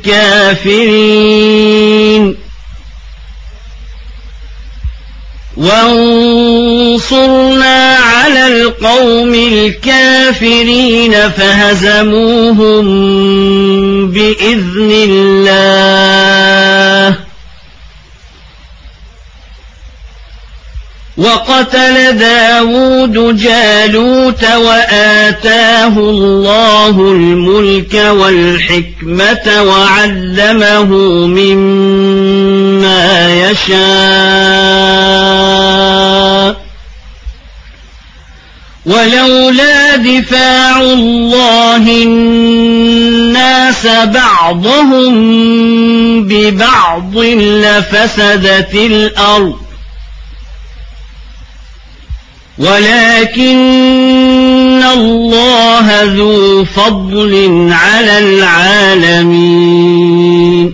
الكافرين وانصرنا على القوم الكافرين فهزموهم بإذن الله وقتل داود جالوت وآتاه الله الملك والحكمة وعلمه مما يشاء ولولا دفاع الله الناس بعضهم ببعض لفسدت الأرض ولكن الله ذو فضل على العالمين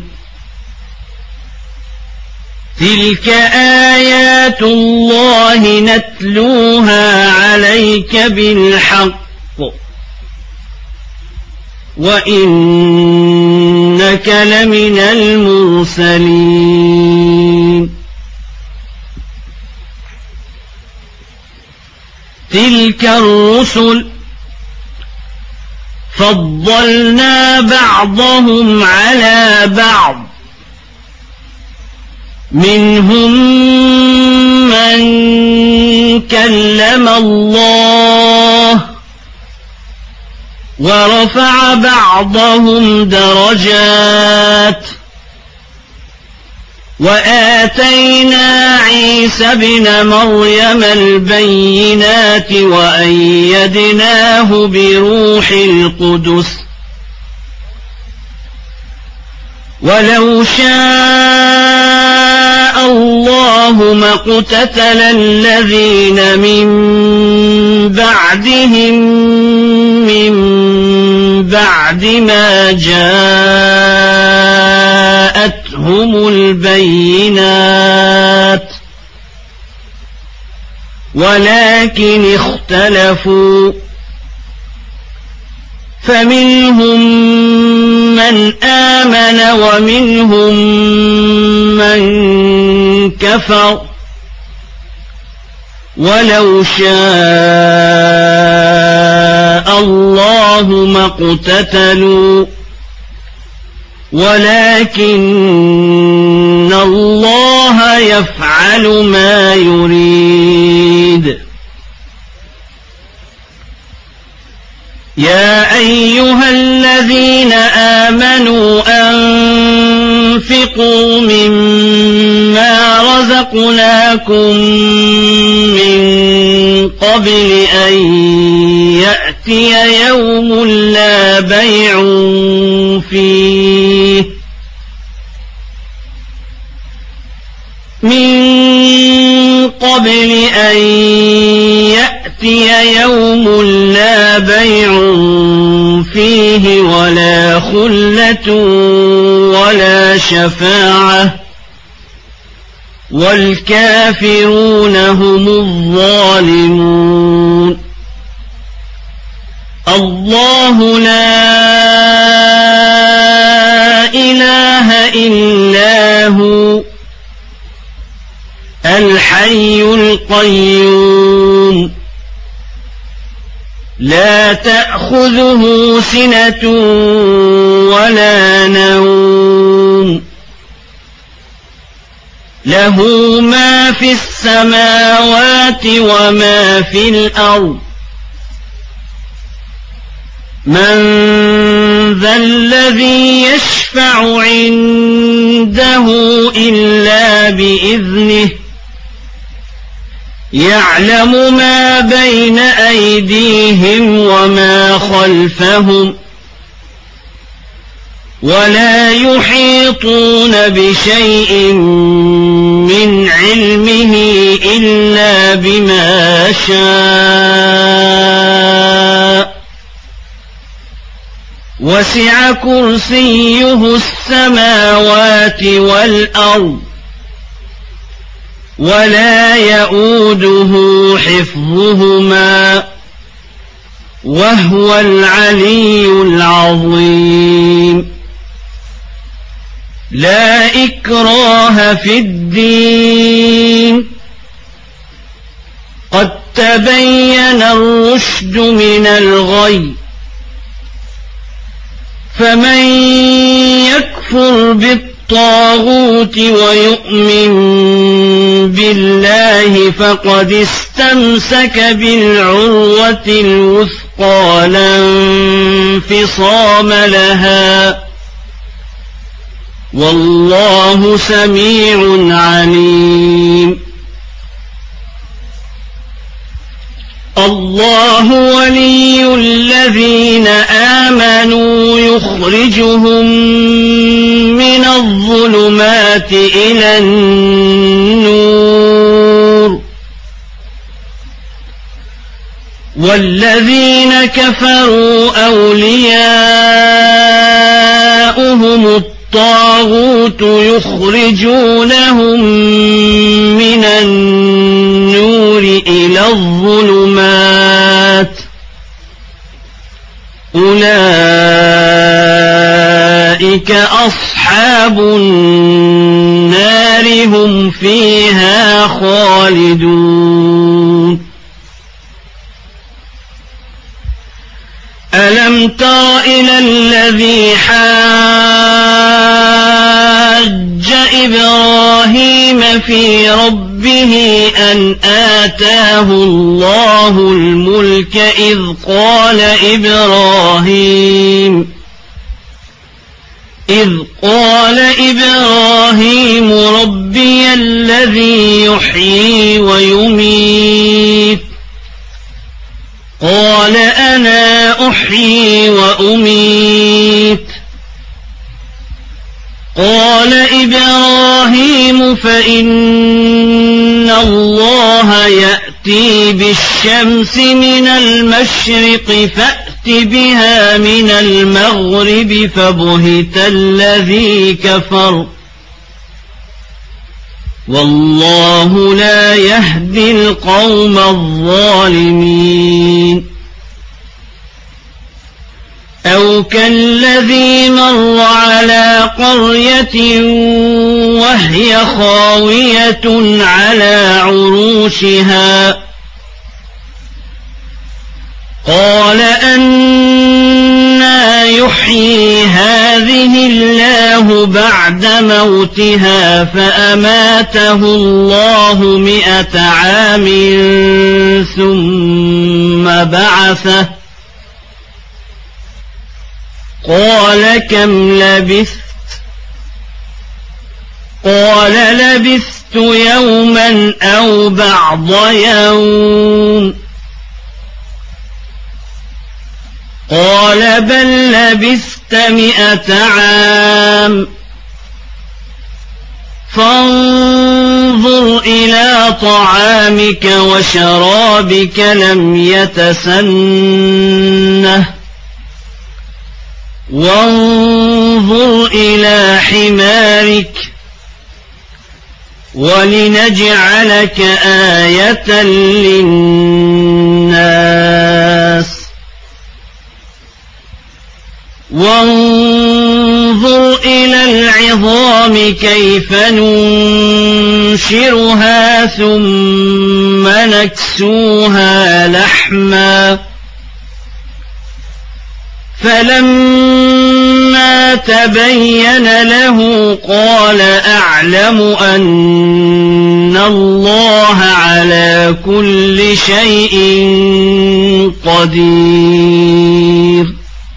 تلك آيات الله نتلوها عليك بالحق وإنك لمن المرسلين تلك الرسل فضلنا بعضهم على بعض منهم من كلم الله ورفع بعضهم درجات وآتينا عيسى ابن مريم البينات وأيدناه بروح القدس ولو شاء الله ما اقتتل الذين من بعدهم من بعد ما جاءتهم البينات ولكن اختلفوا فمنهم من آمن ومنهم من كفر ولو شاء الله ما اقتتلوا ولكن الله يفعل ما يريد يا أيها الذين آمنوا أنفقوا مما رزقناكم من قبل أن يأتي يوم لا بيع فيه من قبل أن يأتي يوم لا بيع فيه ولا خلة ولا شفاعة والكافرون هم الظالمون الله لا إله إلا هو الحي القيوم لا تأخذه سنة ولا نوم له ما في السماوات وما في الأرض من ذا الذي يشفع عنده إلا بإذنه يعلم ما بين أيديهم وما خلفهم ولا يحيطون بشيء من علمه إلا بما شاء وسع كرسيه السماوات والأرض ولا يؤوده حفظهما وهو العلي العظيم لا إكراه في الدين قد تبين الرشد من الغي فمن يكفر بالطاغوت الطاغوت ويؤمن بالله فقد استمسك بالعروة الوثقى لا انفصام لها والله سميع عليم. الله ولي الذين آمنوا يخرجهم من الظلمات إلى النور والذين كفروا أولياؤهم الطاغوت يخرجونهم من النور إلى الظلمات أولئك أصحاب النار هم فيها خالدون. ألم تر إلى الذي حاج إبراهيم في ربه أن آتاه الله الملك إذ قال إبراهيم إذ قال إبراهيم ربي الذي يحيي ويميت قال أنا أحيي وأميت قال إبراهيم فإن الله يأتي بالشمس من المشرق فأت بها من المغرب فبهت الذي كفر والله لا يهدي القوم الظالمين. أو كالذي مر على قرية وهي خاوية على عروشها قال أنى يحيي هذه الله بعد موتها فأماته الله مئة عام ثم بعثه قال كم لبثت قال لبثت يوما أو بعض يوم قال بل لبثت مئة عام فانظر إلى طعامك وشرابك لم يتسنه وانظر إلى حمارك ولنجعلك آية للناس وانظر إلى العظام كيف ننشرها ثم نكسوها لحما فلما تبين له قال أعلم أن الله على كل شيء قدير.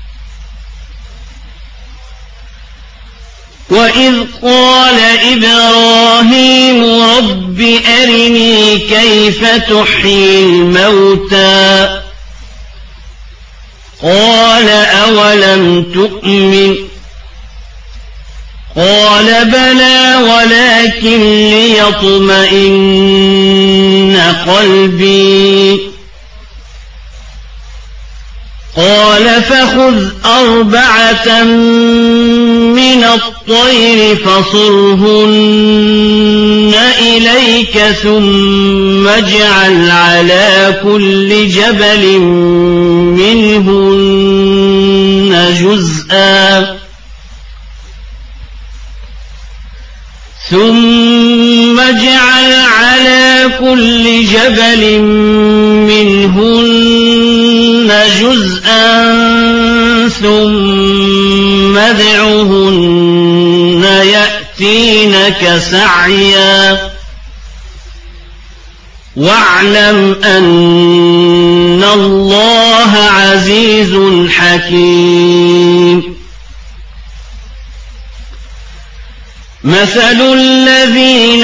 وإذ قال إبراهيم رب أرني كيف تحيي الموتى قال أولم تؤمن قال بلى ولكن ليطمئن قلبي قال فخذ أربعة من الطير فصرهن إليك ثم اجعل على كل جبل منهن جزءا ثم اجعل على كل جبل منهن جزءا ثم ادعهن يأتينك سعيك سعيا واعلم أن الله عزيز حكيم مثل الذين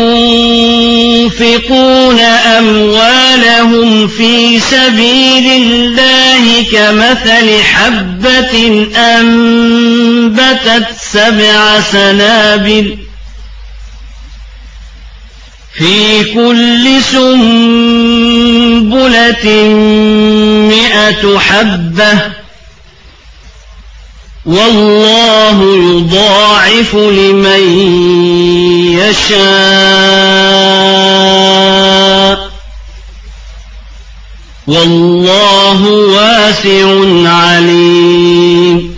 ينفقون أموالهم في سبيل الله كمثل حبة أنبتت سبع سنابل في كل سنبلة مئة حبة والله يضاعف لمن يشاء والله واسع عليم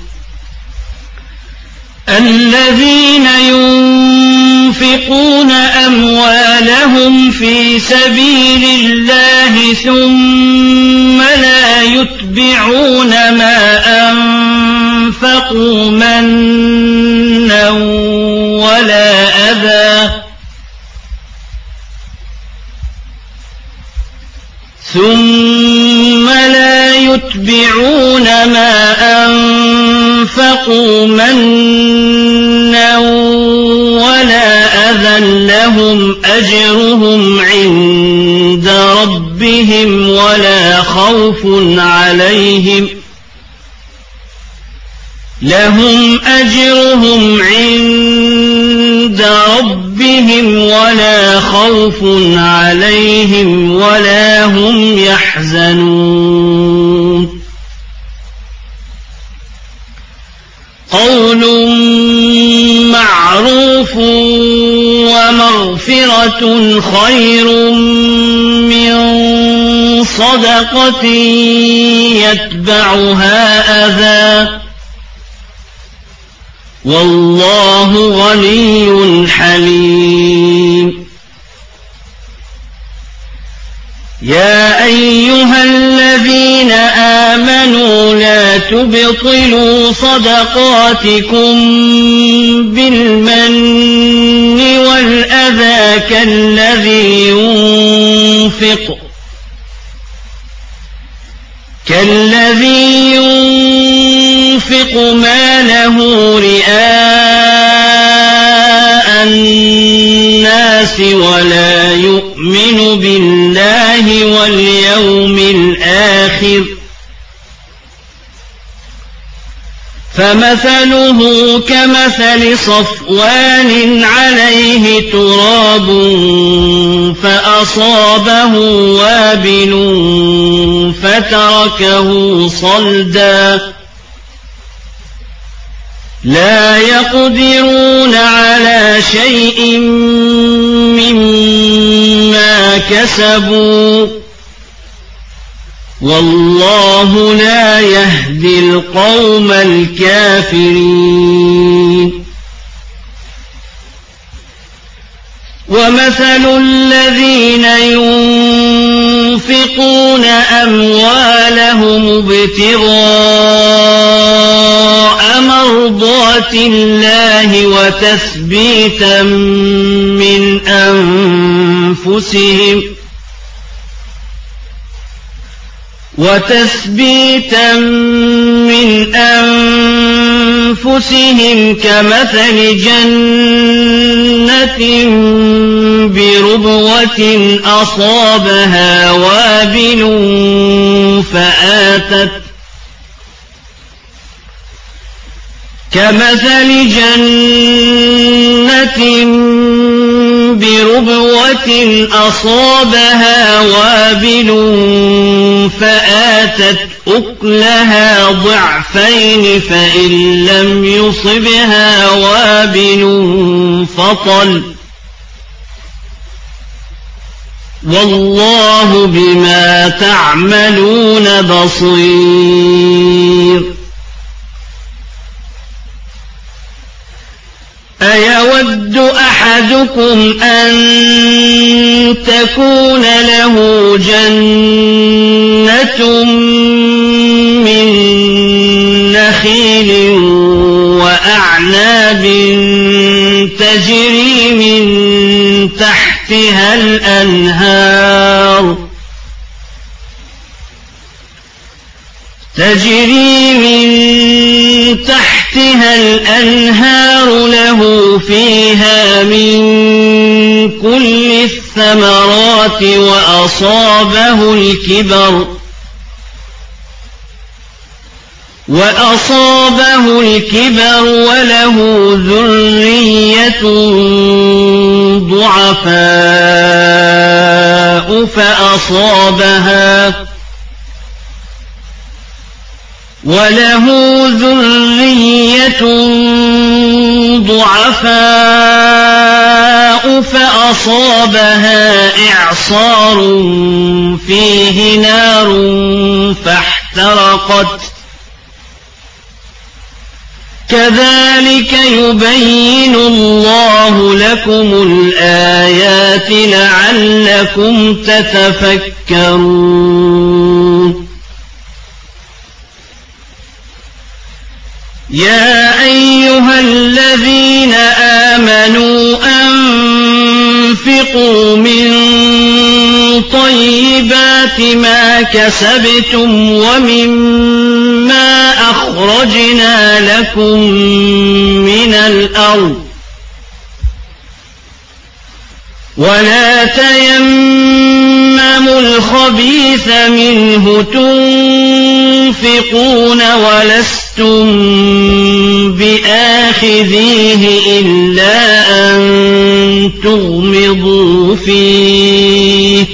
الذين ينفقون أموالهم في سبيل الله ثم لا يتبعون ما أنفقوا منا ولا أذى ثم لا يتبعون ما أنفقوا منا ولا أذى لهم أجرهم عند ربهم ولا خوف عليهم لهم أجرهم عند ربهم ولا خوف عليهم ولا هم يحزنون قول معروف ومغفرة خير من صدقة يتبعها أذى والله غني حليم يا أيها الذين آمنوا لا تبطلوا صدقاتكم بالمن والأذى كالذي ينفق كالذي ينفق ماله رئاء الناس ولا يؤمن بالله واليوم الآخر فمثله كمثل صفوان عليه تراب فأصابه وابل فتركه صلدا لا يقدرون على شيء مما كسبوا والله لا يهدي القوم الكافرين ومثل الذين ينفقون أموالهم ابتغاء مرضات الله وتثبيتا من أنفسهم وتثبيتا من أنفسهم كمثل جنة بربوة أصابها وابل فآتت كمثل جنة بربوة أصابها وابل فآتت أكلها ضعفين فإن لم يصبها وابل فطل والله بما تعملون بصير أيود أحدكم أن تكون له جنة من نخيل أعناب تجري من تحتها الأنهار تجري من تحتها الأنهار له فيها من كل الثمرات وأصابه الكبر وأصابه الكبر وله ذرية ضعفاء فأصابها وله ذرية ضعفاء فأصابها إعصار فيه نار فاحترقت كذلك يبين الله لكم الآيات لعلكم تتفكرون يا أيها الذين آمنوا أنفقوا من طيبات ما كسبتم ومما أخرجنا لكم من الأرض ولا تيمموا الخبيث منه تنفقون ولستم بآخذيه إلا أن تغمضوا فيه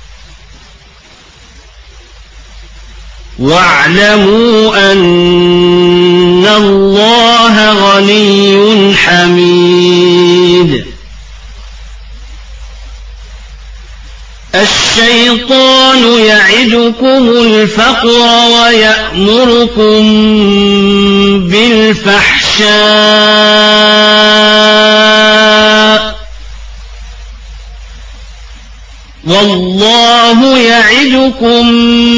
واعلموا أن الله غني حميد الشيطان يعدكم الفقر ويأمركم بالفحشاء والله يعدكم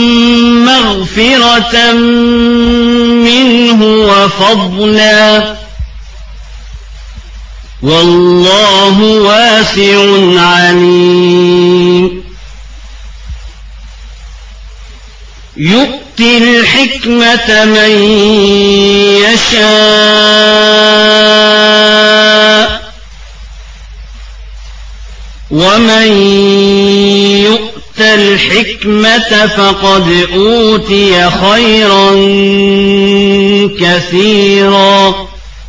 مغفرة منه وفضلا والله واسع عليم يؤتي الحكمة من يشاء ومن يؤت الحكمة فقد أوتي خيرا كثيرا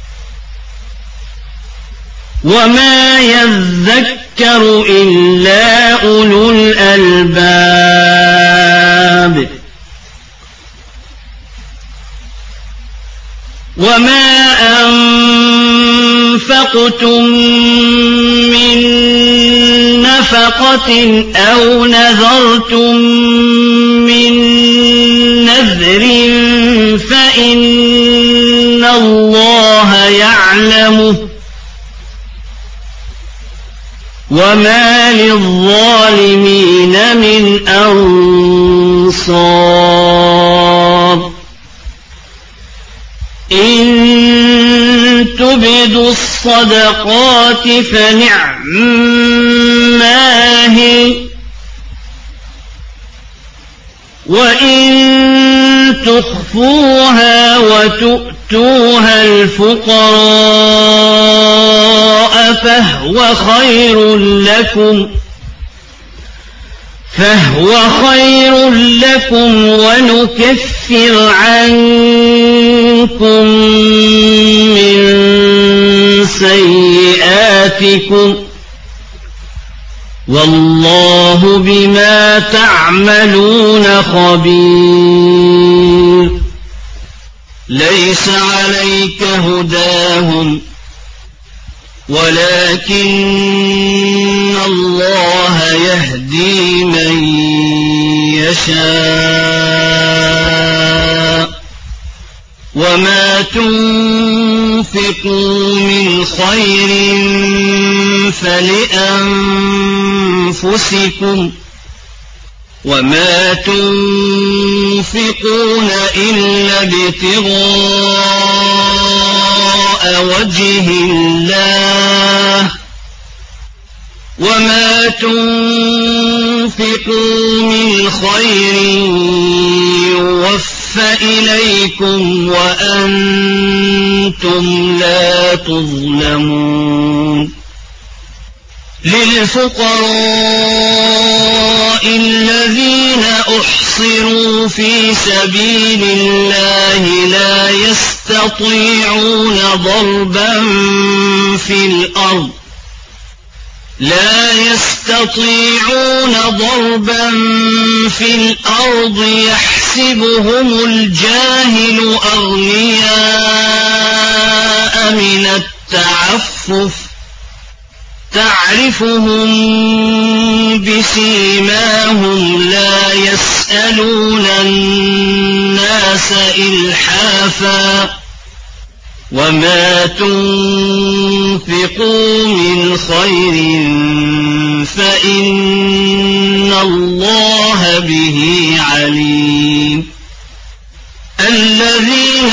وما يذكر إلا أولو الألباب وما أنفقتم من نفقة أو نذرتم من نذر فإن الله يعلمه وما للظالمين من أنصار إن تبدوا الصدقات فنعما هي وإن تخفوها وتؤتوها الفقراء فهو خير لكم فهو خير لكم ونكفر عنكم من سيئاتكم والله بما تعملون خبير ليس عليك هداهم ولكن الله يهدي من يشاء وما تنفقوا من خير فلأنفسكم وما تنفقون إلا ابتغاء وجه الله وما تنفقوا من خير يوفى إليكم وأنتم لا تظلمون للفقراء الذين أحصروا في سبيل الله لا يستطيعون ضربا في الأرض لا يستطيعون ضربا في الأرض يحسبهم الجاهل أغنياء من التعفف تعرفهم بسيماهم لا يسألون الناس إلحافا وما تنفقوا من خير فإن الله به عليم الذين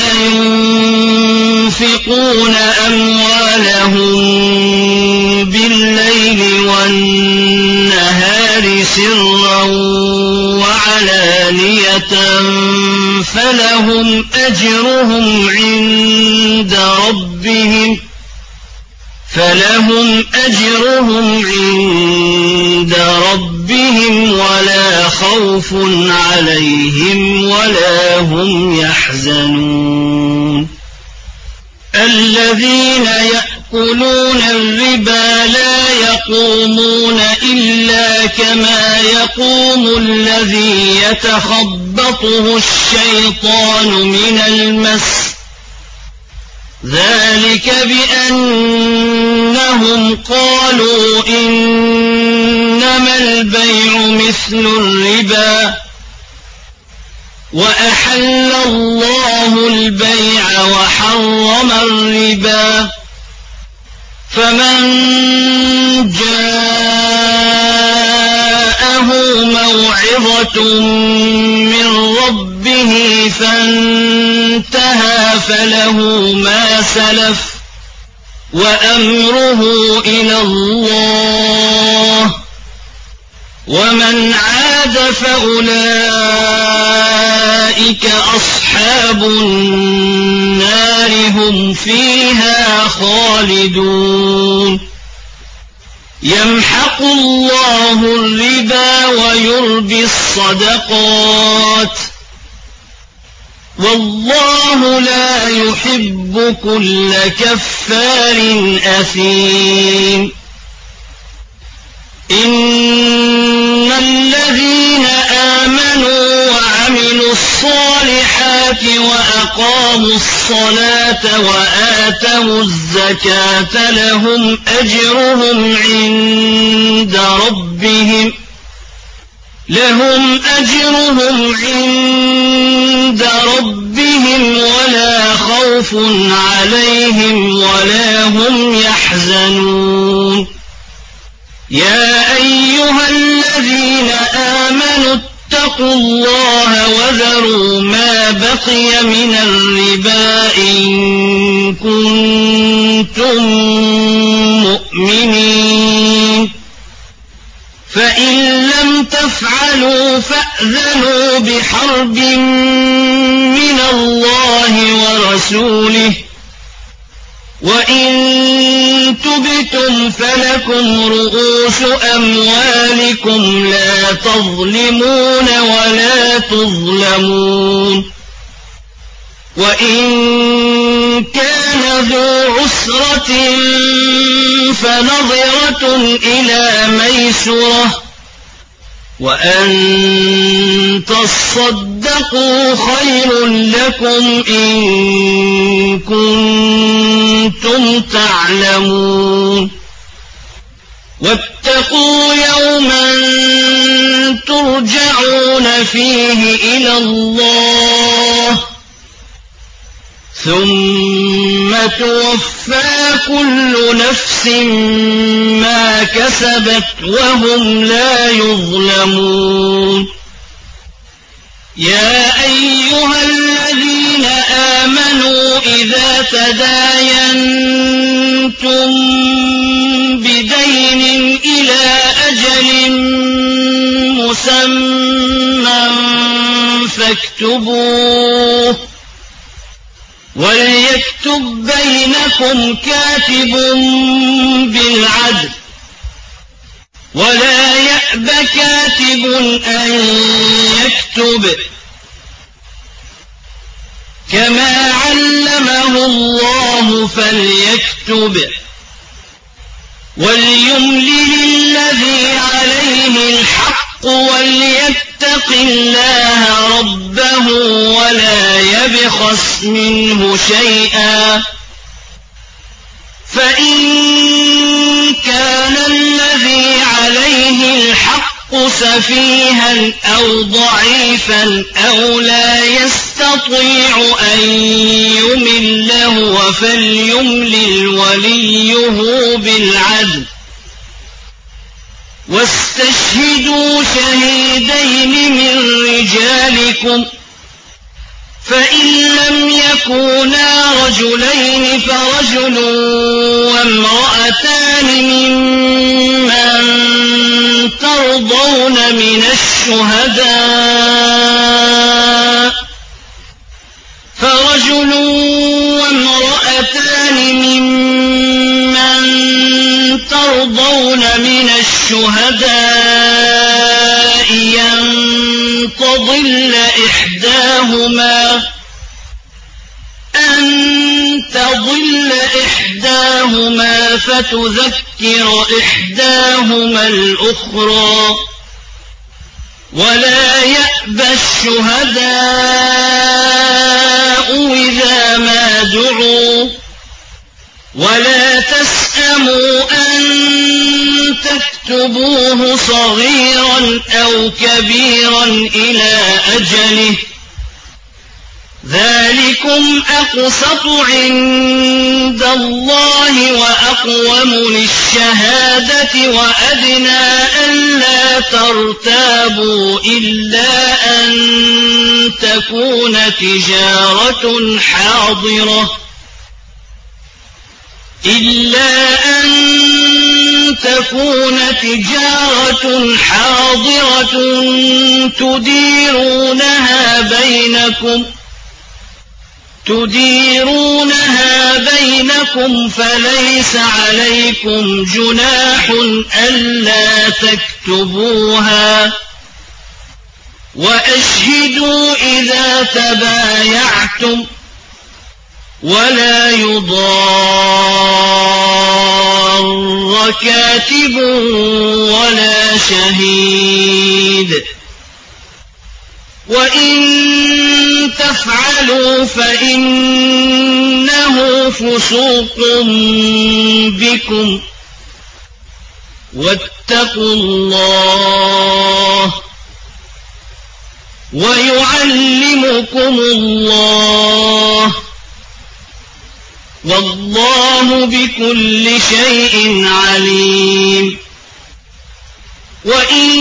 ينفقون أموالهم بالليل والنهار سرا وعلانية فلهم أجرهم عند ربهم فلهم أجرهم عند ربهم ولا خوف عليهم ولا هم يحزنون الذين يأكلون الربا لا يقومون إلا كما يقوم الذي يتخبطه الشيطان من المس ذلك بأنهم قالوا إنما البيع مثل الربا وأحل الله البيع وحرم الربا فمن جاءه موعظة من ربه فانتهى فله ما سلف وأمره إلى الله ومن عاد فأولئك أصحاب النار هم فيها خالدون يمحق الله الربا ويربي الصدقات والله لا يحب كل كفار أثيم إن الذين آمنوا وعملوا الصالحات وأقاموا الصلاة وآتوا الزكاة لهم أجرهم عند ربهم لهم أجرهم عند ربهم ولا خوف عليهم ولا هم يحزنون يا أيها الذين آمنوا اتقوا الله وذروا ما بقي من الربا إن كنتم مؤمنين فإن لم تفعلوا فأذنوا بحرب من الله ورسوله وإن تبتم فلكم رؤوس أموالكم لا تظلمون ولا تظلمون وإن كان ذو عسرة فنظرة إلى ميسرة وأن تصدقوا خير لكم إن كنتم تعلمون واتقوا يوما ترجعون فيه إلى الله ثم توفى كل نفس ما كسبت وهم لا يظلمون يا أيها الذين آمنوا إذا تداينتم بدين إلى أجل مسمى فاكتبوه وليكتب بينكم كاتب بالعدل ولا يأب كاتب أن يكتب كما علمه الله فليكتب وليملل الذي عليه الحق وليتق الله ربه ولا يبخس منه شيئا فإن كان الذي عليه الحق سفيها أو ضعيفا أو لا يستطيع أن يمل هو فليملل وليه بالعدل واستشهدوا شهيدين من رجالكم فإن لم يكونا رجلين فرجل وامرأتان ممن ترضون من الشهداء فرجل وامرأتان ممن ترضون من الشهداء أن تضل إحداهما أن تضل إحداهما فتذكر إحداهما الأخرى ولا يأبى الشهداء إذا ما دعوا ولا تسأموا أن تكتبوه صغيرا أو كبيرا إلى أجله ذلكم أقسط عند الله وأقوم للشهادة وأدنى ألا ترتابوا إلا أن تكون تجارة حاضرة إلا أن تكون تجارة حاضرة تديرونها بينكم تديرونها بينكم فليس عليكم جناح ألا تكتبوها وأشهدوا إذا تبايعتم ولا يضار كاتب ولا شهيد وإن تفعلوا فإنه فسوق بكم واتقوا الله ويعلمكم الله والله بكل شيء عليم وإن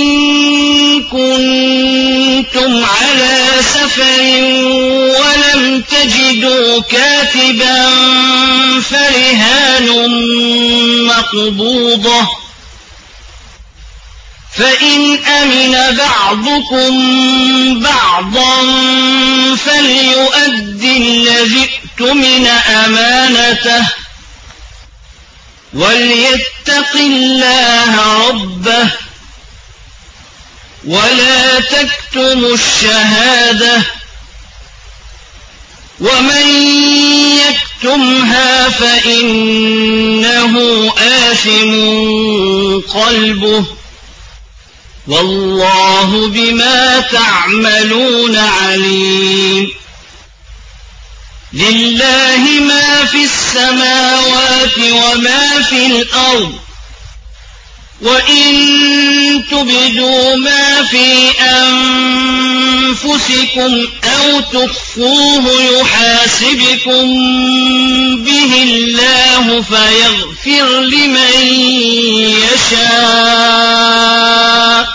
كنتم على سفر ولم تجدوا كاتبا فرهان مقبوضة فإن أمن بعضكم بعضا فليؤدي الذي اؤتمن أمانته وليتق الله ربه ولا تكتموا الشهادة ومن يكتمها فإنه آثم قلبه والله بما تعملون عليم لله ما في السماوات وما في الأرض وإن تبدوا ما في أنفسكم أو تخفوه يحاسبكم به الله فيغفر لمن يشاء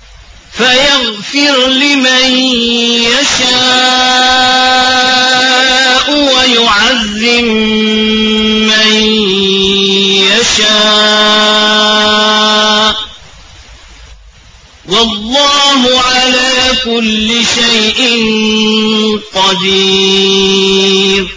فيغفر لمن يشاء يعذب من يشاء والله على كل شيء قدير.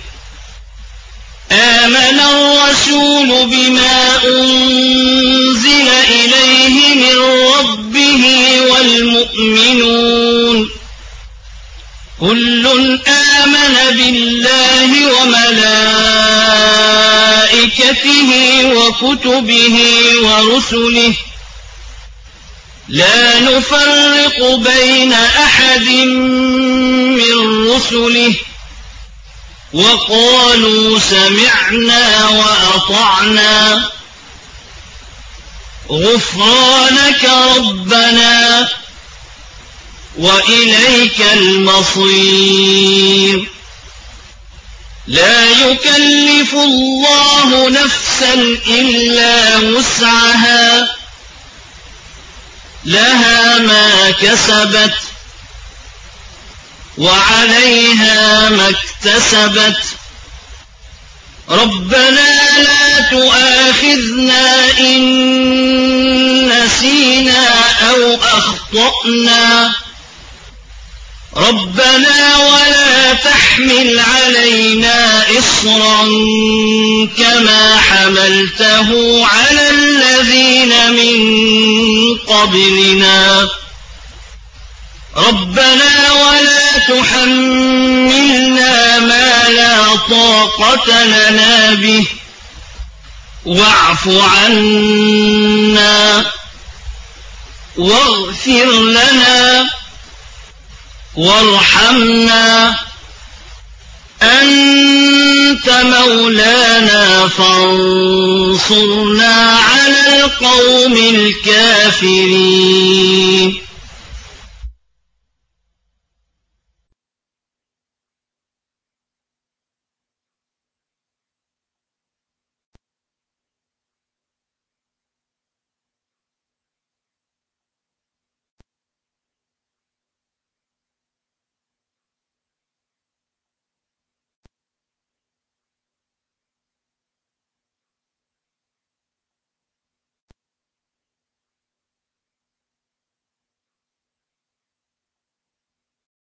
آمن الرسول بما أنزل إليه من ربه والمؤمنون كل آمن بالله وملائكته وكتبه ورسله لا نفرق بين أحد من رسله وقالوا سمعنا وأطعنا غفرانك ربنا وإليك المصير. لا يكلف الله نفسا إلا وسعها لها ما كسبت وعليها ما اكتسبت. ربنا لا تؤاخذنا إن نسينا أو أخطأنا ربنا ولا تحمل علينا إصرا كما حملته على الذين من قبلنا ربنا ولا تحملنا ما لا طاقة لنا به واعف عنا واغفر لنا وارحمنا أنت مولانا فانصرنا على القوم الكافرين.